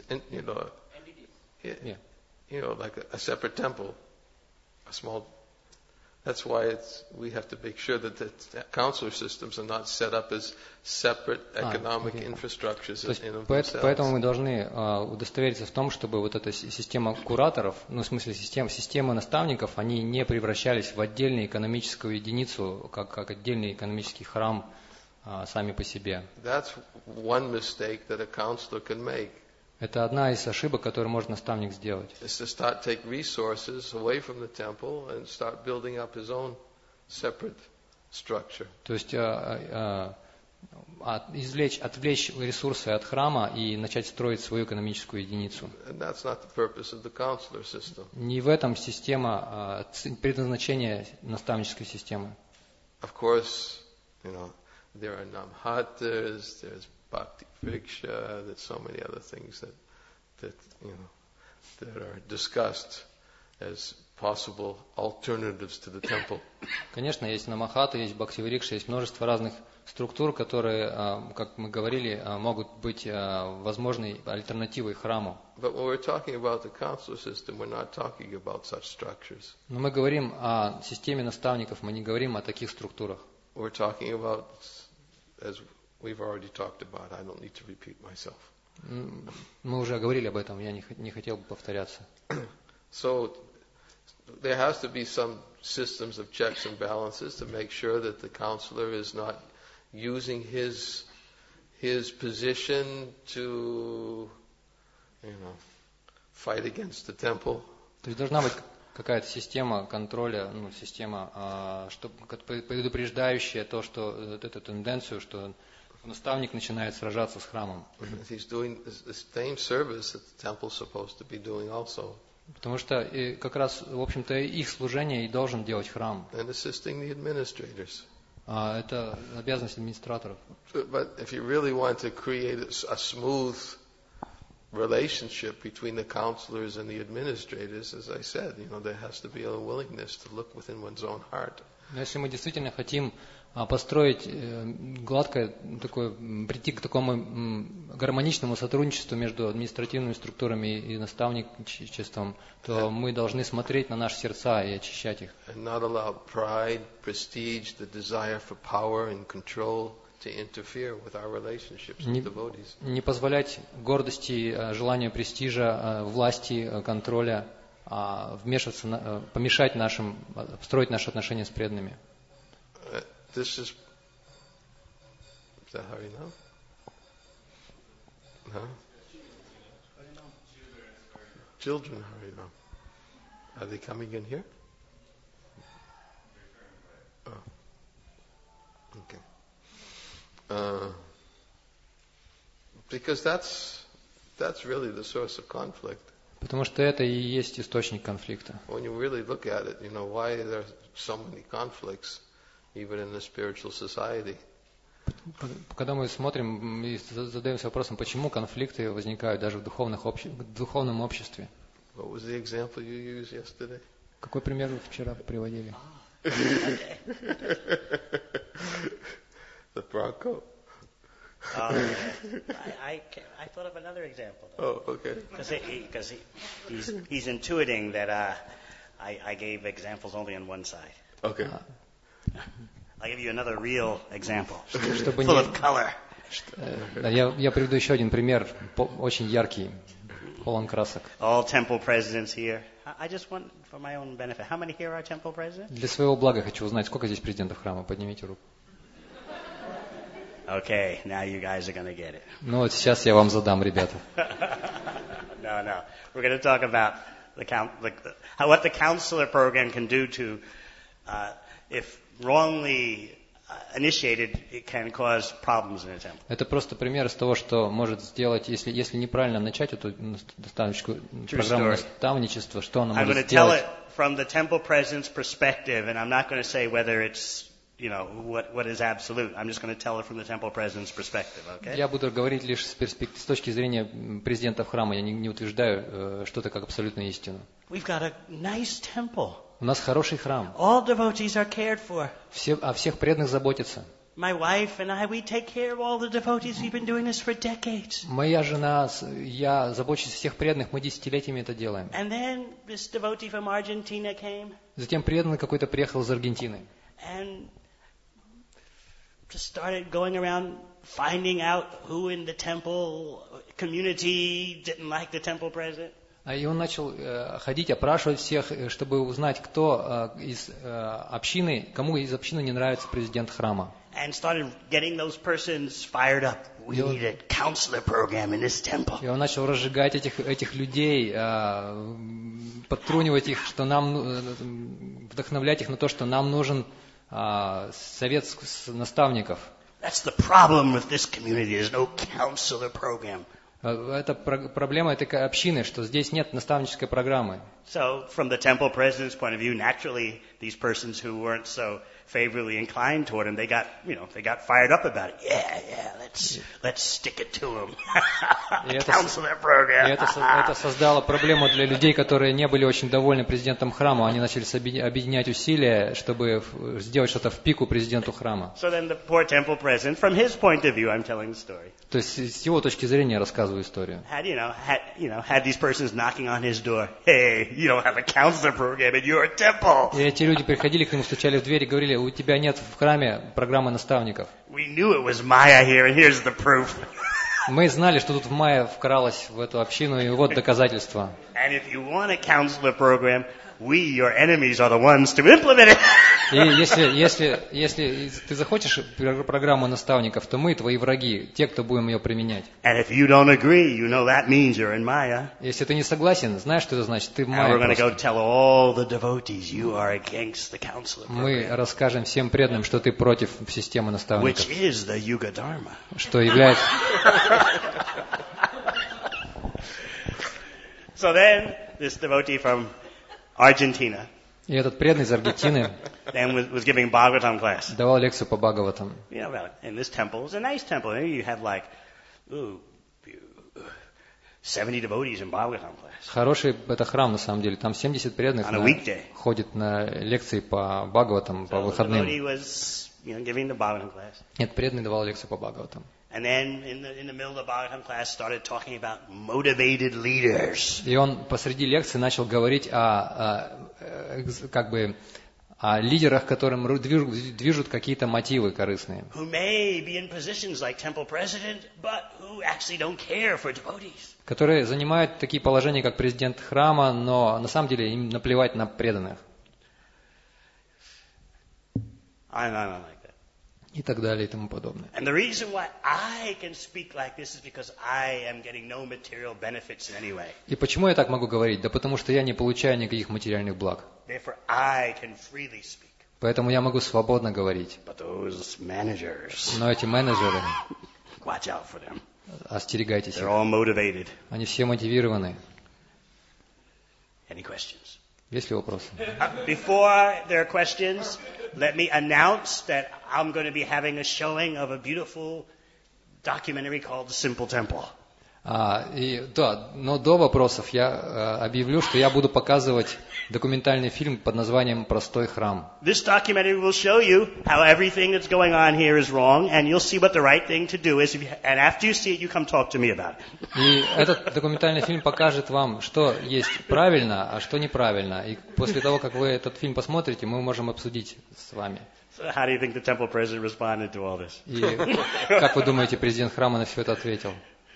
like a separate temple, a small. That's why we have to make sure that the council systems are not set up as separate economic infrastructures in of themselves. Поэтому мы должны удостовериться в том, чтобы вот эта система кураторов, в смысле система наставников, они не превращались в отдельную экономическую единицу, как отдельный экономический храм сами по себе. That's one mistake that a counselor can make. Это одна из ошибок, которую может наставник сделать. Is to start take resources away from the temple and start building up his own separate structure. То есть отвлечь ресурсы от храма и начать строить свою экономическую единицу. And that's not the purpose of the counselor system. Не в этом предназначение наставнической системы. Of course, there are namhatas, there's bhakti vriksha, there's so many other things that are discussed as possible alternatives to the temple. Конечно, есть намахаты, есть бхактивирикша, есть множество разных структур, которые, как мы говорили, могут быть возможной альтернативой храму. But when we're talking about the counselor system, we're not talking about such structures. Но мы говорим о системе наставников, мы не говорим о таких структурах. We're talking about, as we've already talked about, I don't need to repeat myself. Мы уже говорили об этом, я не хотел бы повторяться. So there has to be some systems of checks and balances to make sure that the counselor is not using his position to, fight against the temple. То есть должна быть какая-то система контроля, система, предупреждающая то, что эту тенденцию, что наставник начинает сражаться с храмом. He's doing the same service that the temple is supposed to be doing also. Потому что как раз, в общем-то, их служение и должен делать храм. And assisting the administrators. Это обязанность администраторов. But if you really want to create a smooth relationship between the counselors and the administrators, as I said, there has to be a willingness to look within one's own heart. Но если мы действительно хотим построить гладкое, прийти к такому гармоничному сотрудничеству между административными структурами и наставничеством, то мы должны смотреть на наши сердца и очищать их. And not allow pride, prestige, the desire for power and control to interfere with our relationships with devotees. Не позволять гордости, желанию престижа, власти, контроля вмешиваться, помешать строить наши отношения с преданными. Is that Harinam? No? Children Harinam. Are they coming in here? Oh. Okay. Because that's really the source of conflict. Потому что это и есть источник конфликта. When you really look at it, why there are so many conflicts, even in the spiritual society. Когда мы смотрим и задаемся вопросом, почему конфликты возникают даже в духовном обществе. What was the example you used yesterday? Какой пример вы вчера приводили? The Bronco. I thought of another example. Oh, okay. Because he's intuiting that I gave examples only on one side. Okay. I'll give you another real example, Чтобы full of color. Я приведу еще один пример, очень яркий, полон красок. All temple presidents here. I just want, for my own benefit, how many here are temple presidents? Для своего блага хочу узнать, сколько здесь президентов храма. Поднимите руку. Okay, now you guys are going to get it. Ну вот сейчас я вам задам, ребята. No. We're going to talk about what the counselor program can do to, if wrongly initiated, it can cause problems in a temple. Это просто пример из того, что может сделать, если неправильно начать эту программу наставничества, что она может сделать. I'm going to tell it from the temple president's perspective, and I'm not going to say whether it's what is absolute. I'm just going to tell it from the temple president's perspective, okay? Я буду говорить лишь с точки зрения президентов храма. Я не утверждаю что-то как абсолютную истину. We've got a nice temple. У нас хороший храм. All devotees are cared for. О всех преданных заботятся. My wife and I, we take care of all the devotees. We've been doing this for decades. Моя жена, я забочусь о всех преданных, мы десятилетиями это делаем. And then this devotee from Argentina came. Затем преданный какой-то приехал из Аргентины. And just started going around finding out who in the temple community didn't like the temple president. И он начал ходить, опрашивать всех, чтобы узнать, кто из общины, кому из общины не нравится президент храма. And started getting those persons fired up. We need a counselor program in this temple. И он начал разжигать этих людей, подтрунивать их, вдохновлять их на то, что нам нужен совет наставников. That's the problem with this community. There's no counselor program. Это проблема этой общины, что здесь нет наставнической программы. So, from the temple president's point of view, naturally, these persons who weren't so favorably inclined toward him, they got fired up about it. Yeah, let's stick it to him. Cancel that program. И это создало проблему для людей, которые не были очень довольны президентом храма. Они начали объединять усилия, чтобы сделать что-то в пику президенту храма. So then the poor temple president, from his point of view, I'm telling the story. То есть с его точки зрения я рассказываю историю. Had these persons knocking on his door. Hey, you don't have a counselor program in your temple. И эти люди приходили к нему, стучали в дверь и говорили: у тебя нет в храме программы наставников. We knew it was Maya here, and here's the proof. Мы знали, что тут Майя вкралась в эту общину, и вот доказательства. And if you want a counselor program, we, your enemies, are the ones to implement it. И если ты захочешь программу наставников, то мы, твои враги, те, кто будем ее применять. And if you don't agree, you know that means you're in Maya. Если ты не согласен, знаешь, что это значит? Ты в And we're Майе going to go просто. tell all the devotees you are against the counselor Мы program, расскажем всем преданным, что ты против системы наставников, which is the Yuga Dharma. что является... So then, this devotee from Argentina И этот преданный из Аргентины then was giving Bhagavatam class. давал лекцию по Бхагаватам. In this temple, it's a nice temple. You have 70 devotees in Bhagavatam class. Хороший это храм, на самом деле. Там 70 преданных On a weekday. ходят на лекции по Бхагаватам, по So the выходным. devotee was, giving the Bhagavatam class. Нет, преданный давал лекцию по Бхагаватам. And then in the middle of the Bhagavatam class started talking about motivated leaders. И он посреди лекции начал говорить о лидерах, которым движут какие-то мотивы корыстные. Who may be in positions like temple president, but who actually don't care for devotees. Которые занимают такие положения, как президент храма, но на самом деле им наплевать на преданных. On like that. И так далее, и тому подобное. And the reason why I can speak like this is because I am getting no material benefits in any way. И почему я так могу говорить? Да потому что я не получаю никаких материальных благ. Therefore, I can freely speak. Поэтому я могу свободно говорить. But those managers, Но эти менеджеры, watch out for them. остерегайтесь They're их. all motivated. Они все мотивированы. Any questions? Есть ли вопросы? Before there are questions, let me announce that I'm going to be having a showing of a beautiful documentary called The Simple Temple. Но до вопросов я объявлю, что я буду показывать документальный фильм под названием «Простой храм». This documentary will show you how everything that's going on here is wrong, and you'll see what the right thing to do is. And after you see it, you come talk to me about it. И этот документальный фильм покажет вам, что есть правильно, а что неправильно. И после того, как вы этот фильм посмотрите, мы можем обсудить с вами. So how do you think the temple president responded to all this? И как вы думаете, президент храма на все это ответил?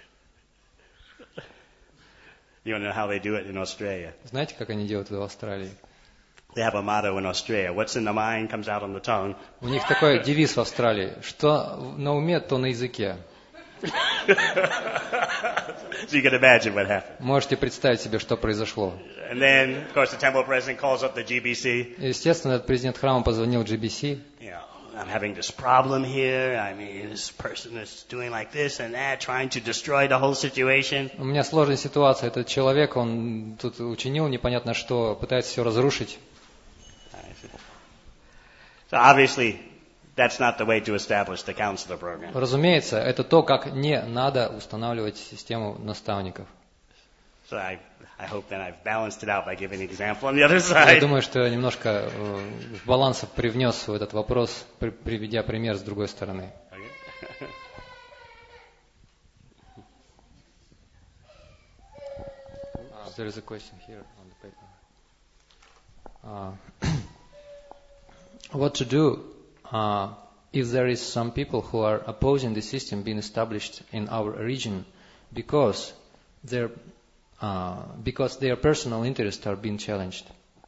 You want to know how they do it in Australia? Знаете, как они делают это в Австралии? They have a motto in Australia. What's in the mind comes out on the tongue. У них такой девиз в Австралии: что на уме, то на языке. So you can imagine what happened. Можете представить себе, что произошло. And then, of course, the temple president calls up the GBC. Естественно, этот президент храма позвонил GBC. I'm having this problem here. I mean, this person is doing like this and that, trying to destroy the whole situation. У меня сложная ситуация. Этот человек, он тут учинил непонятно что, пытается все разрушить. So obviously, that's not the way to establish the counselor program. Разумеется, это то, как не надо устанавливать систему наставников. So I hope that I've balanced it out by giving an example on the other Я side. думаю, что я немножко баланса привнес в этот вопрос, приведя пример с другой стороны. There is a question here on the paper. What to do if there is some people who are opposing the system being established in our region because their personal interests are being challenged?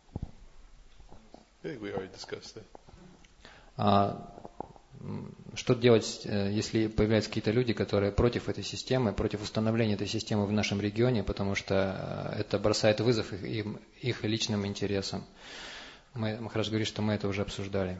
I think we already discussed that. Что делать, если появляются какие-то люди, которые против этой системы, против установления этой системы в нашем регионе, потому что это бросает вызов их личным интересам? Махарадж говорит, что мы это уже обсуждали.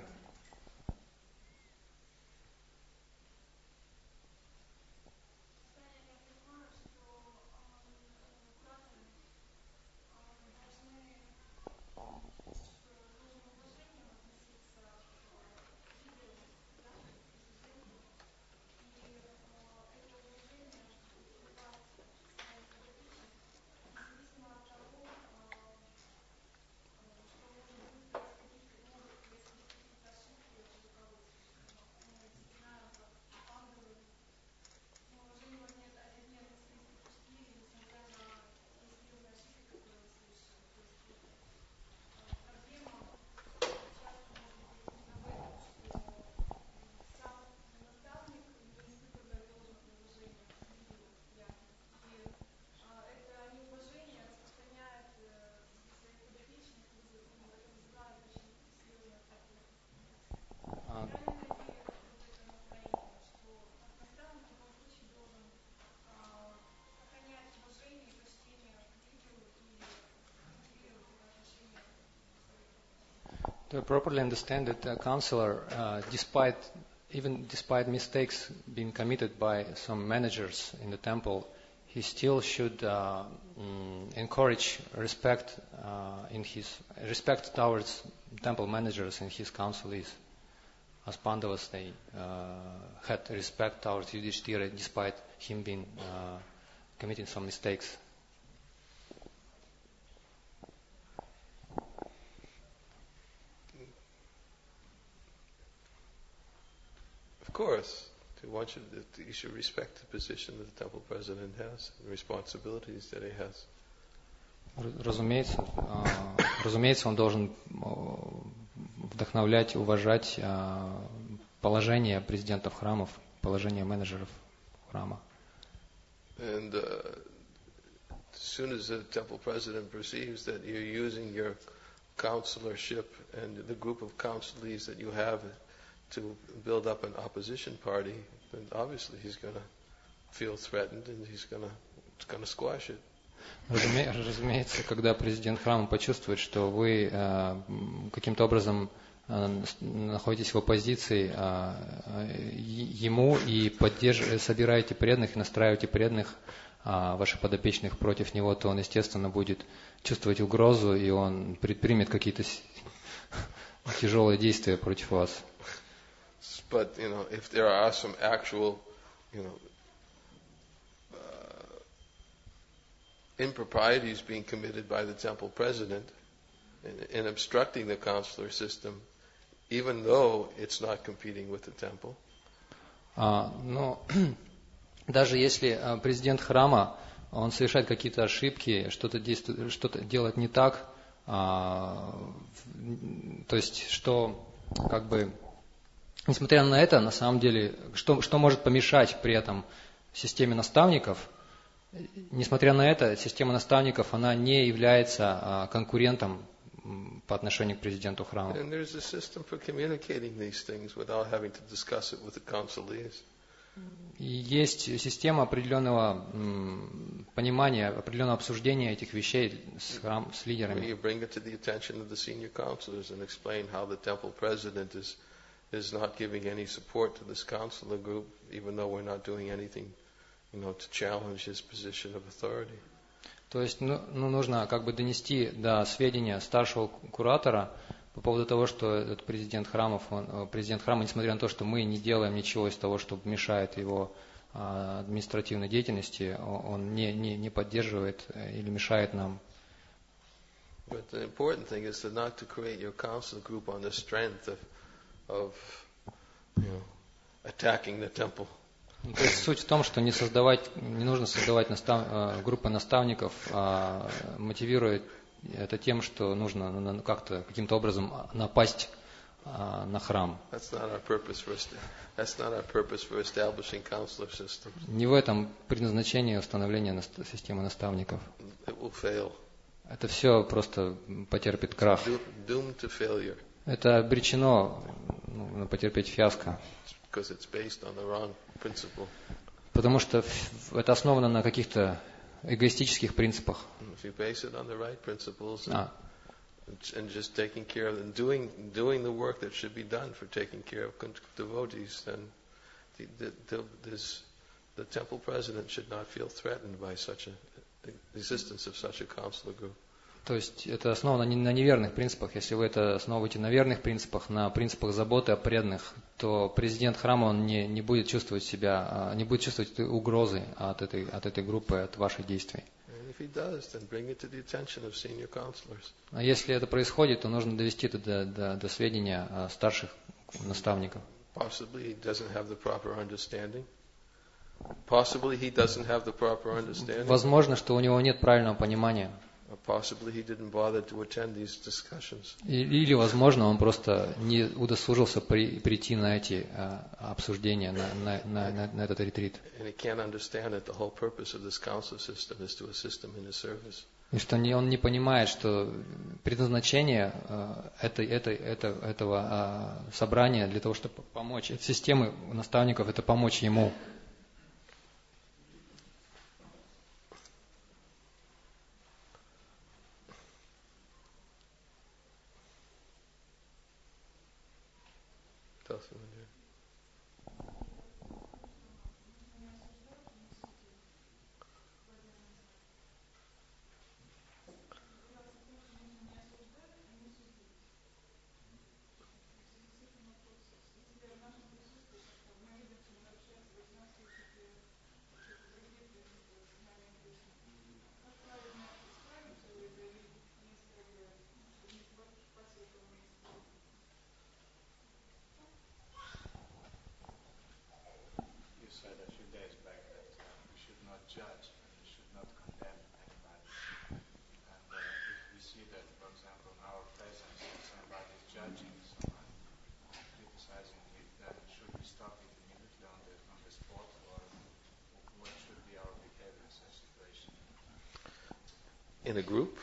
To properly understand that a counselor, despite mistakes being committed by some managers in the temple, he still should encourage respect respect towards temple managers and his counselees. As Pandavas, they had respect towards Yudhishthira despite him being committing some mistakes. Of course, you should respect the position that the temple president has and the responsibilities that he has. Разумеется, он должен вдохновлять, уважать положение президентов храмов, положение менеджеров храма. And as soon as the temple president perceives that you're using your counselorship and the group of counselees that you have to build up an opposition party, then obviously he's going to feel threatened and he's going to squash it. Разумеется, когда президент храма почувствует, что вы каким-то образом находитесь в оппозиции ему и собираете преданных и настраиваете преданных ваших подопечных против него, то он, естественно, будет чувствовать угрозу, и он предпримет какие-то тяжелые действия против вас. But, if there are some actual, improprieties being committed by the temple president in obstructing the counselor system, even though it's not competing with the temple. Но даже если президент храма, он совершает какие-то ошибки, что-то делает не так, то есть, что как бы, несмотря на это, на самом деле, что может помешать при этом системе наставников? Несмотря на это, система наставников, она не является конкурентом по отношению к президенту храма. И есть система определенного понимания, определенного обсуждения этих вещей с лидерами. Is not giving any support to this counselor group, even though we're not doing anything, to challenge his position of authority. То есть, нужно как бы донести до сведения старшего куратора по поводу того, что этот президент храма, несмотря на то, что мы не делаем ничего из того, что мешает его административной деятельности, он не поддерживает или мешает нам. But the important thing is not to create your counsel group on the strength of attacking the temple. То есть суть в том, что не нужно создавать группы наставников, мотивируя это тем, что нужно каким-то образом напасть на храм. Не в этом предназначение установления системы наставников. Это все просто потерпит крах. Это обречено потерпеть фиаско. Потому что это основано на каких-то эгоистических принципах. And just taking care of and doing the work that should be done for taking care of devotees, then the temple president should not feel threatened by the existence of such a counselor group. То есть это основано на неверных принципах. Если вы это основываете на верных принципах, на принципах заботы о преданных, то президент храма он не будет чувствовать угрозы от этой группы, от ваших действий. А если это происходит, то нужно довести это до сведения старших наставников. Возможно, что у него нет правильного понимания. Или, возможно, он просто не удосужился прийти на эти обсуждения, на этот ретрит. И что он не понимает, что предназначение этого собрания для того, чтобы помочь системе наставников, это помочь ему. You said a few days back that we should not judge and we should not condemn anybody. And if we see that, for example, in our presence, if somebody is judging someone, criticizing it, then should we stop it immediately on the spot, or what should be our behavior in such situation? In a group?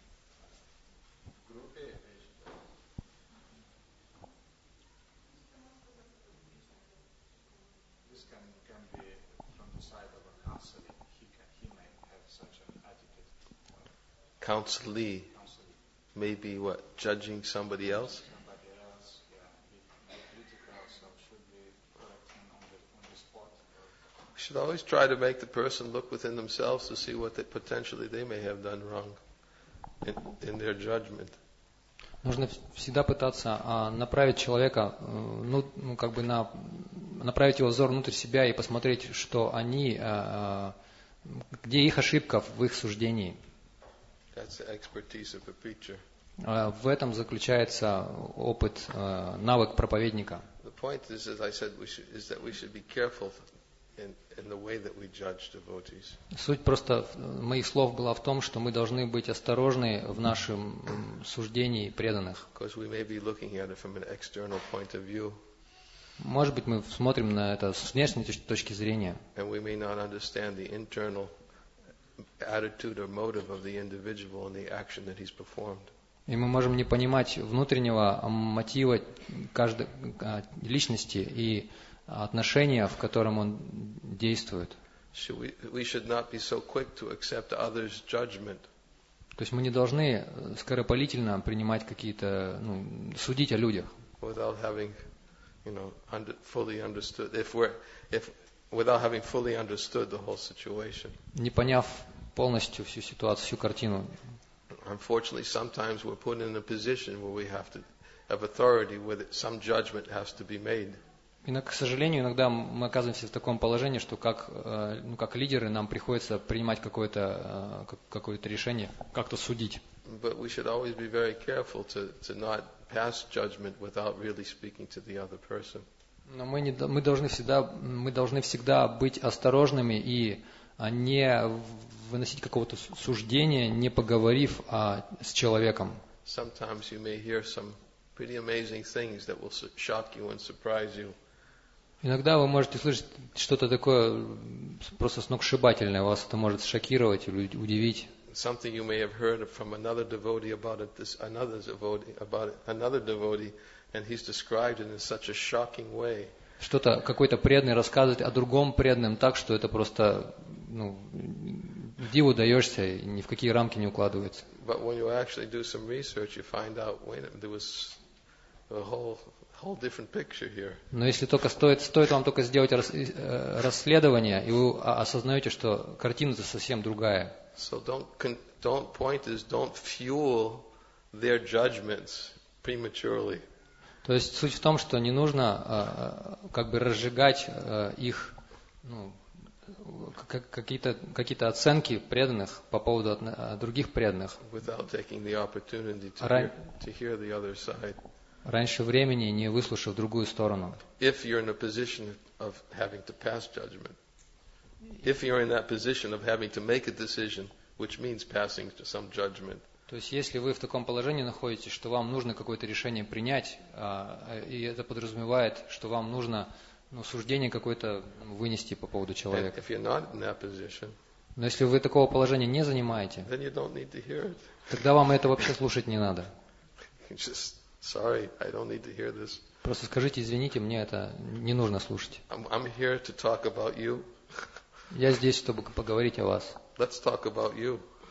This can be from the side of a counseling. He may have such an attitude. Counselee may be what? Judging somebody else? Somebody else, yeah, be critical. So should we correct him on the spot? We should always try to make the person look within themselves to see what potentially they may have done wrong in their judgment. Нужно всегда пытаться направить человека, направить его взор внутрь себя и посмотреть, что они, где их ошибка в их суждении. That's the expertise of a preacher. В этом заключается опыт, навык проповедника. The point is, as I said, is that we should be careful in the way that we judge devotees. Суть просто моих слов была в том, что мы должны быть осторожны в нашем суждении преданных. Because we may be looking at it from an external point of view. Может быть, мы смотрим на это с внешней точки зрения. And we may not understand the internal attitude or motive of the individual and the action that he's performed. И мы можем не понимать внутреннего мотива каждой личности и отношения, в котором он действует. We should not be so quick to accept others' judgment. То есть мы не должны скоропалительно принимать какие-то, судить о людях. Without having, fully understood, without having fully understood the whole situation. Не поняв полностью всю ситуацию, всю картину. Unfortunately, sometimes we're put in a position where we have to have authority, where some judgment has to be made. И, к сожалению, иногда мы оказываемся в таком положении, что как лидеры нам приходится принимать какое-то решение, как-то судить. But we should always be very careful to not pass judgment without really speaking to the other person. Но мы должны всегда быть осторожными и не выносить какого-то суждения, не поговорив с человеком. Sometimes you may hear some pretty amazing things that will shock you and surprise you. Иногда вы можете слышать что-то такое просто сногсшибательное, вас это может шокировать или удивить. Something you may have heard from another devotee about another devotee, and he's described it in such a shocking way. Что-то какой-то преданный рассказывает о другом преданном так, что это просто, диву даешься и ни в какие рамки не укладывается. But when you actually do some research, you find out there was a whole different picture here. Но если только стоит вам только сделать расследование, и вы осознаете, что картина-то совсем другая. So don't fuel their judgments prematurely. То есть суть в том, что не нужно разжигать их какие-то оценки преданных по поводу других преданных. Without taking the opportunity to hear the other side. Раньше времени, не выслушав другую сторону. If you're in a position of having to pass judgment, if you're in that position of having to make a decision, which means passing to some judgment. То есть, если вы в таком положении находитесь, что вам нужно какое-то решение принять, и это подразумевает, что вам нужно суждение какое-то вынести по поводу человека. If you're not in that position, но если вы такого положения не занимаете, then you don't need to hear it. Тогда вам это вообще слушать не надо. Sorry, I don't need to hear this. Просто скажите, извините, мне это не нужно слушать. I'm here to talk about you. Я здесь, чтобы поговорить о вас. Let's talk about you.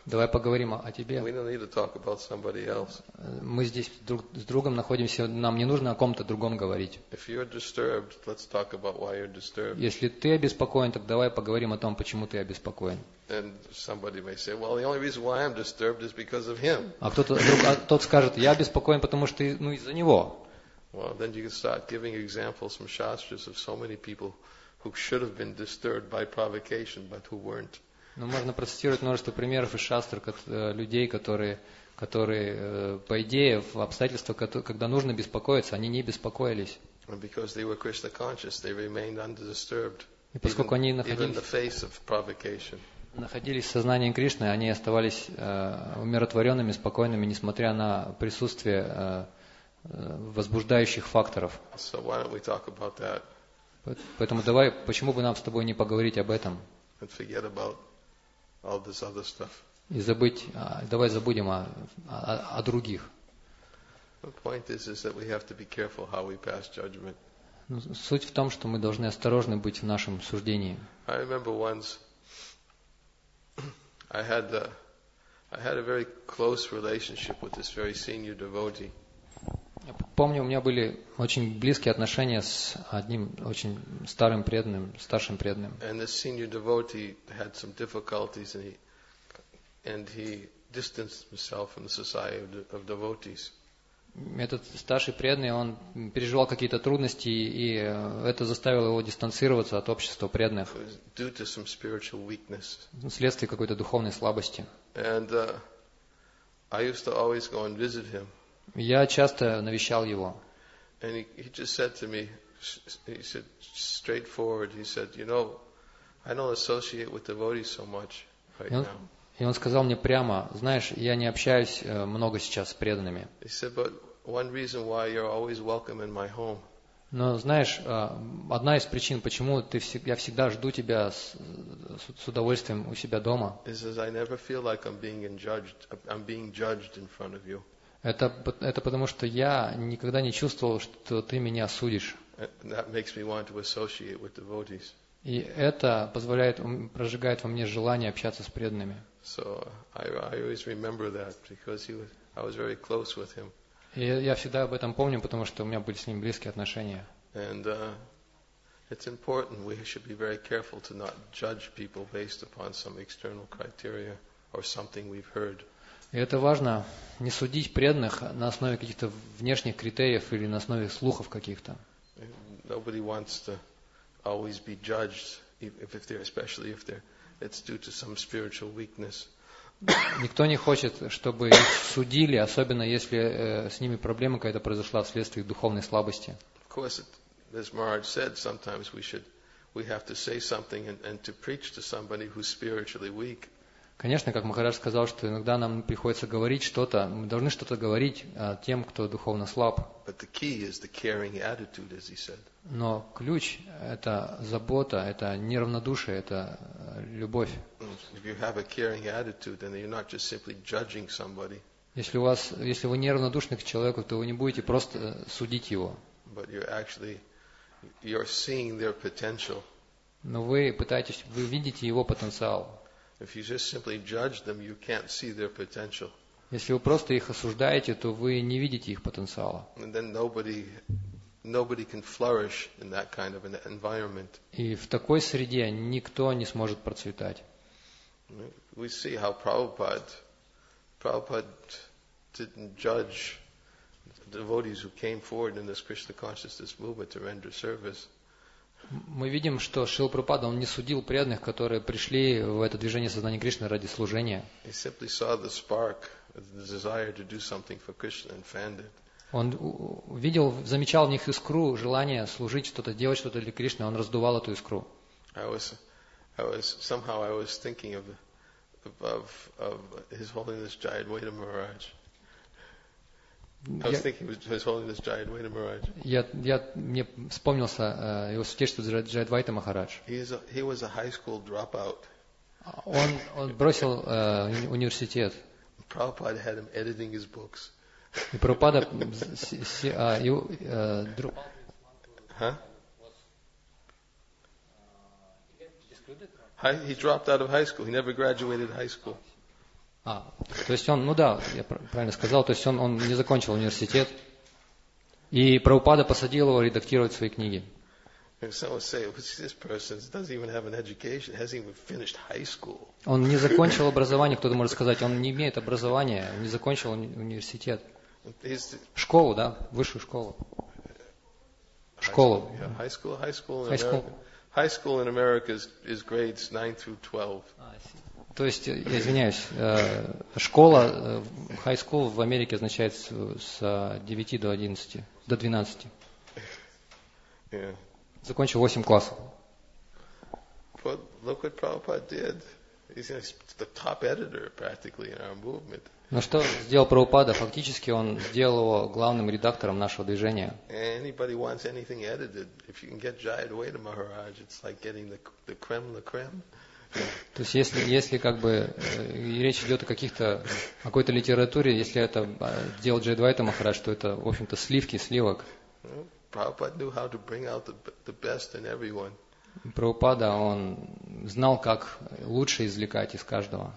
Давай поговорим о тебе. We don't need to talk about somebody else. Мы здесь друг с другом находимся, нам не нужно о ком-то другом говорить. If you're disturbed, let's talk about why you're disturbed. Если ты обеспокоен, так давай поговорим о том, почему ты обеспокоен. And somebody may say, well, the only reason why I'm disturbed is because of him. А тот скажет, я обеспокоен, потому что из-за него. Well, then you can start giving examples from Shastras of so many people who should have been disturbed by provocation, but who weren't. Но можно процитировать множество примеров из шастр людей, которые, по идее, в обстоятельствах, когда нужно беспокоиться, они не беспокоились. And because they were Krishna conscious, they remained undisturbed, И поскольку они even in the face of provocation. находились в сознании Кришны, они оставались умиротворенными, спокойными, несмотря на присутствие возбуждающих факторов. So why don't we talk about that Поэтому почему бы нам с тобой не поговорить об этом? and forget about all this other stuff? И давай забудем о других. The point is that we have to be careful how we pass judgment. Суть в том, что мы должны осторожны быть в нашем суждении. I remember once I had a very close relationship with this very senior devotee. Я помню, у меня были очень близкие отношения с одним очень старшим преданным. And this senior devotee had some difficulties, and he distanced himself from the society of devotees. Этот старший преданный, он переживал какие-то трудности, и это заставило его дистанцироваться от общества преданных. Due to some spiritual weakness. Вследствие какой-то духовной слабости. And I used to always go and visit him. Я часто навещал его. And he just said to me, he said straightforward, he said, you know, I don't associate with devotees so much right now. И он сказал мне прямо, знаешь, я не общаюсь много сейчас с преданными. He said, but one reason why you're always welcome in my home. Но знаешь, одна из причин, почему я всегда жду тебя с удовольствием у себя дома, I never feel like I'm being judged in front of you. Это потому, что я никогда не чувствовал, что ты меня судишь. That makes me want to associate with devotees. И это прожигает во мне желание общаться с преданными. So I always remember that because I was very close with him. И я всегда об этом помню, потому что у меня были с ним близкие отношения. And it's important. We should be very careful to not judge people based upon some external criteria or something we've heard. И это важно, не судить преданных на основе каких-то внешних критериев или на основе слухов каких-то. Nobody wants to always be judged, especially if it's due to some spiritual weakness. Никто не хочет, чтобы их судили, особенно если с ними проблема какая-то произошла вследствие их духовной слабости. Of course, as Maharaj said, sometimes we have to say something and to preach to somebody who's spiritually weak. Конечно, как Махарадж сказал, что иногда нам приходится говорить что-то, мы должны что-то говорить тем, кто духовно слаб. But the key is the caring attitude, as he said. Но ключ – это забота, это неравнодушие, это любовь. If you have a caring attitude, then you're not just simply judging somebody. Если вы неравнодушны к человеку, то вы не будете просто судить его. But you're seeing their potential. Но вы видите его потенциал. If you just simply judge them, you can't see their potential. Если вы просто их осуждаете, то вы не видите их потенциала. And then nobody can flourish in that kind of an environment. И в такой среде никто не сможет процветать. We see how Prabhupada didn't judge the devotees who came forward in this Krishna consciousness movement to render service. Мы видим, что Шрила Прабхупада, он не судил преданных, которые пришли в это движение сознания Кришны ради служения. He simply saw the spark, the desire to do something for Krishna and fanned it. Он замечал в них искру, желание служить что-то, делать что-то для Кришны, он раздувал эту искру. I was thinking of His Holiness Jayadvaita Maharaj. I was thinking of His Holiness Jayadvaita Maharaj. Мне вспомнился его святейшество Джайадвайта Махарадж. He was a high school dropout. Он бросил университет. Prabhupada had him editing his books. И Прабхупада He dropped out of high school. He never graduated high school. То есть он, я правильно сказал, то есть он не закончил университет, и Прабхупада посадил его редактировать свои книги. Он не закончил образование, кто-то может сказать, он не имеет образования, не закончил университет. Школу, да, высшую школу. Школу. High school in America is grades 9 through 12. То есть, я извиняюсь, школа, high school в Америке означает с 9 до 11, до 12. Yeah. Закончил 8 классов. But look what Prabhupada did. He's the top editor practically in our movement. Но что сделал Прабхупада? Фактически он сделал его главным редактором нашего движения. Anybody wants anything edited, if you can get Jaya Advaita Maharaj, it's like getting the creme de la creme. То есть если как бы речь идет о какой-то литературе, если это делал Джай Адвайта Махарадж, то это, в общем-то, сливок. Prabhupada knew how to bring out the best in everyone. Прабхупада, он знал, как лучше извлекать из каждого.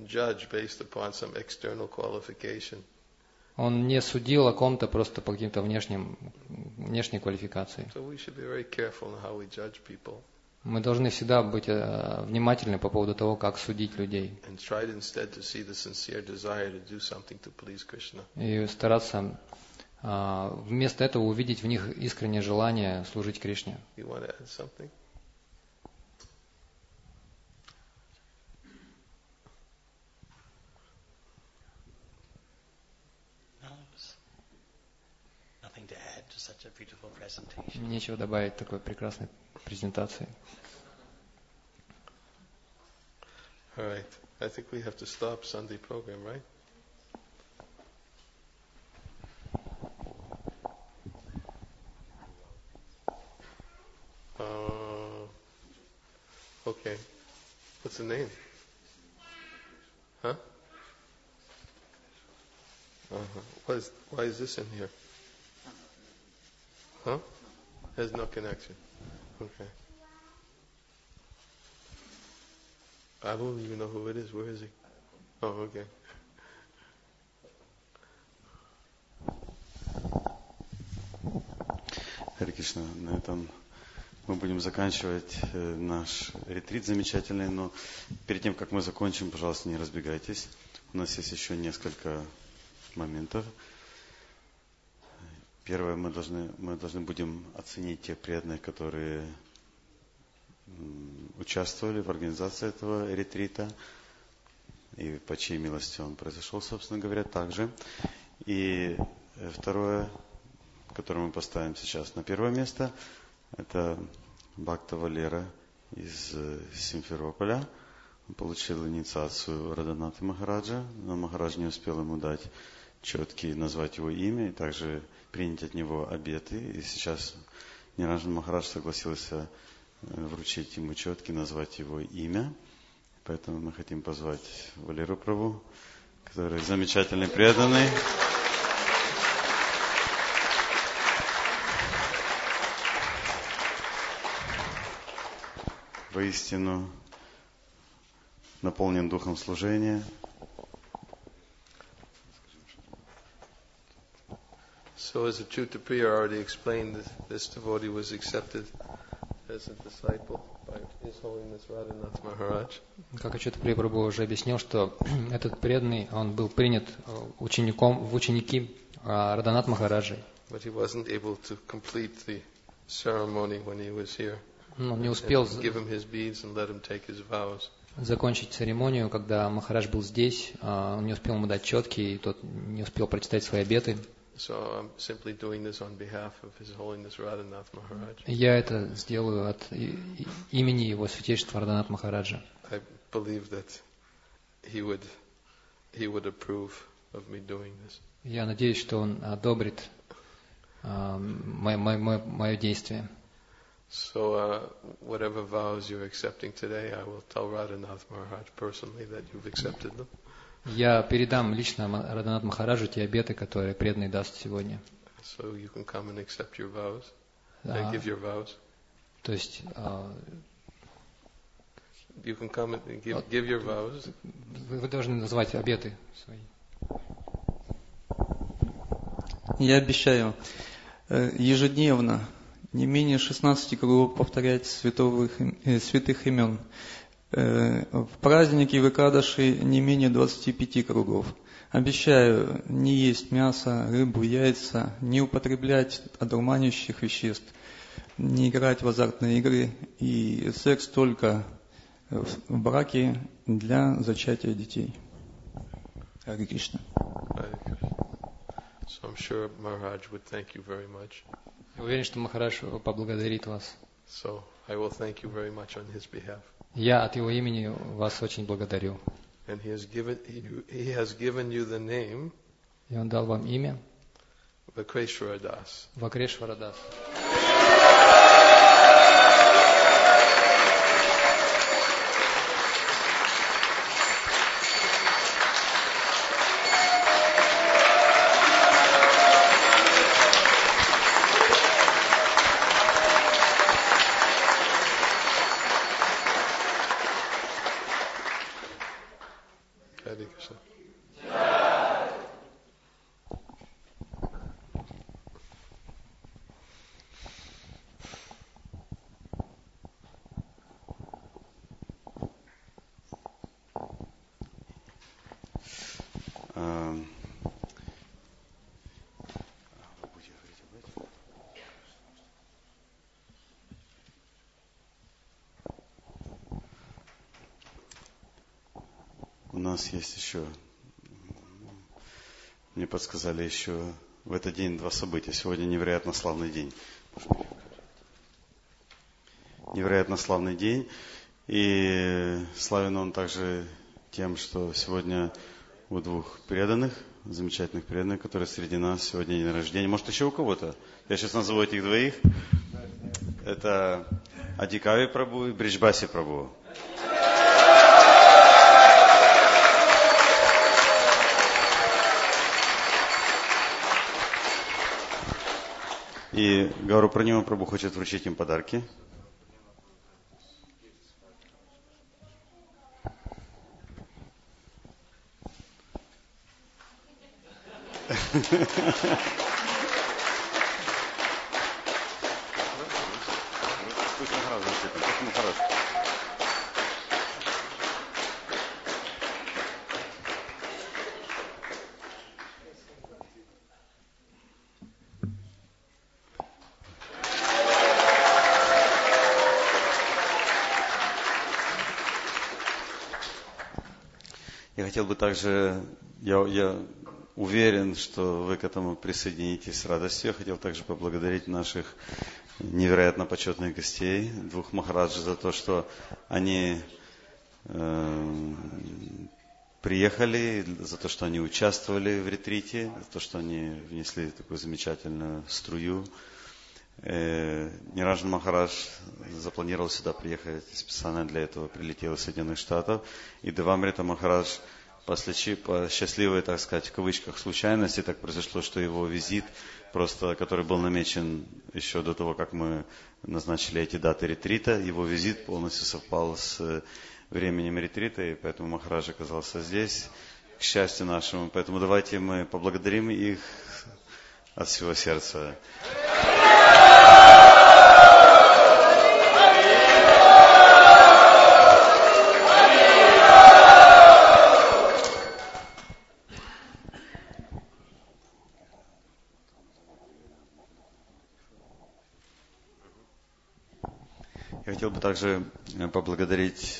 Он не судил о ком-то просто по каким-то внешней квалификации. Мы должны всегда быть внимательны по поводу того, как судить людей. И стараться вместо этого увидеть в них искреннее желание служить Кришне. Нечего добавить к такой прекрасной презентации. All right. I think we have to stop Sunday program, right? Okay. What's the name? Huh? Why is this in here? Huh? Has no connection. Okay. I don't even know who it is. Where is he? Oh, okay. Харе Кришна, на этом мы будем заканчивать наш ретрит замечательный, но перед тем, как мы закончим, пожалуйста, не разбегайтесь. У нас есть еще несколько моментов. Первое, мы должны будем оценить тех преданных, которые участвовали в организации этого ретрита, и по чьей милости он произошел, собственно говоря, также. И второе, которое мы поставим сейчас на первое место, это Бхакта Валера из Симферополя. Он получил инициацию Радханатха Махараджа, но Махарадж не успел ему дать четкий, назвать его имя и также принять от него обеты. И сейчас Ниранджан Махарадж согласился вручить ему четкий, назвать его имя. Поэтому мы хотим позвать Валеру Прабху, который замечательный преданный. Воистину наполнен духом служения. So as Achyuta Priya already explained, this devotee was accepted as a disciple by His Holiness Radhanath Maharaj. Как Achyuta Priya Prabhu уже объяснил, что этот преданный, он был принят в ученики Радханатха Махараджи. But he wasn't able to complete the ceremony when he was here. Он не успел give him his beads and let him take his vows. Закончить церемонию, когда Махарадж был здесь, он не успел ему дать четки, и тот не успел прочитать свои обеты. So I'm simply doing this on behalf of His Holiness Radhanath Maharaj. Я это сделаю от имени его святейшества Радханатха Махараджа. I believe that he would approve of me doing this. Я надеюсь, что он одобрит мое действие. So whatever vows you're accepting today, I will tell Radhanath Maharaj personally that you've accepted them. Я передам лично Радханатха Махараджу те обеты, которые преданный даст сегодня. So you can come and accept your vows, and give your vows. То есть you can come and give your vows. Вы должны назвать обеты свои. Я обещаю ежедневно не менее 16 кругов повторять святых имен. В празднике в Экадаши не менее 25 кругов. Обещаю не есть мясо, рыбу, яйца, не употреблять одурманивающих веществ, не играть в азартные игры и секс только в браке для зачатия детей. Харе Кришна. So I'm sure Maharaj would thank you very much. Я уверен, что Махарадж поблагодарит вас. So I will thank you very much on his behalf. Я от его имени вас очень благодарю. And he has given you the name И он дал вам имя Vakreshwara Das. Вакрешвара Дас. Hare Krishna. У нас есть еще, мне подсказали еще в этот день 2 события. Сегодня невероятно славный день. Невероятно славный день. И славен он также тем, что сегодня у 2 преданных, замечательных преданных, которые среди нас, сегодня день рождения. Может, еще у кого-то? Я сейчас назову этих 2. Это Адикави Прабху и Бриджбаси Прабху. И Гауру Пранима Прабху хочет вручить им подарки. Я хотел бы также, я уверен, что вы к этому присоединитесь с радостью. Я хотел также поблагодарить наших невероятно почетных гостей, 2 Махараджи, за то, что они приехали, за то, что они участвовали в ретрите, за то, что они внесли такую замечательную струю. Ниранджан Махарадж запланировал сюда приехать специально для этого, прилетел из Соединенных Штатов. И Девамрита Махарадж по счастливой, так сказать, в кавычках, случайности так произошло, что его визит, просто, который был намечен еще до того, как мы назначили эти даты ретрита, его визит полностью совпал с временем ретрита, и поэтому Махарадж оказался здесь, к счастью нашему. Поэтому давайте мы поблагодарим их от всего сердца. Я хотел бы также поблагодарить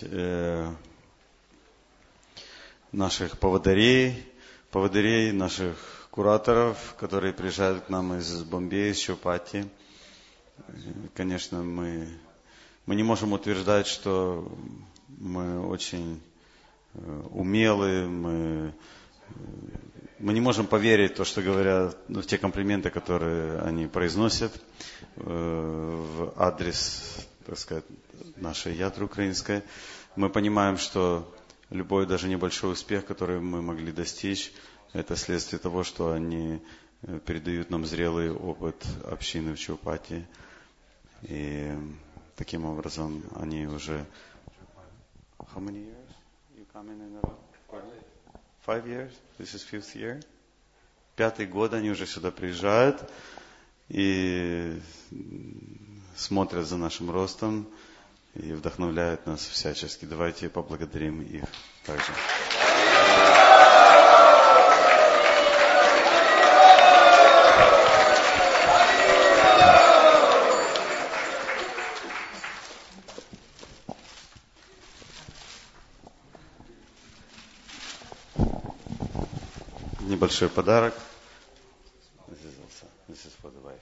наших поводырей, наших кураторов, которые приезжают к нам из Бомбея, из Чаупатти. Конечно, мы не можем утверждать, что мы очень умелы, мы не можем поверить в то, что говорят, в те комплименты, которые они произносят в адрес, так сказать, нашей ятры украинской. Мы понимаем, что любой, даже небольшой успех, который мы могли достичь, это следствие того, что они передают нам зрелый опыт общины в Чаупатти. И таким образом они уже How many years you coming in a row? 5 years? This is 5th year? 5-й год они уже сюда приезжают и смотрят за нашим ростом и вдохновляют нас всячески. Давайте поблагодарим их также. Небольшой подарок. This is for the wife.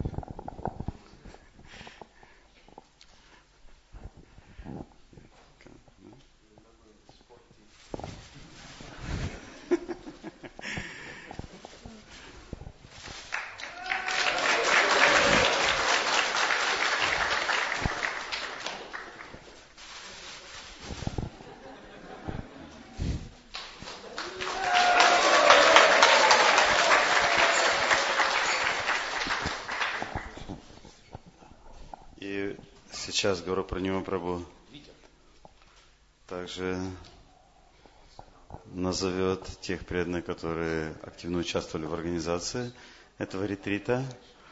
И сейчас Гаурапурнима Прабху также назовет тех преданных, которые активно участвовали в организации этого ретрита.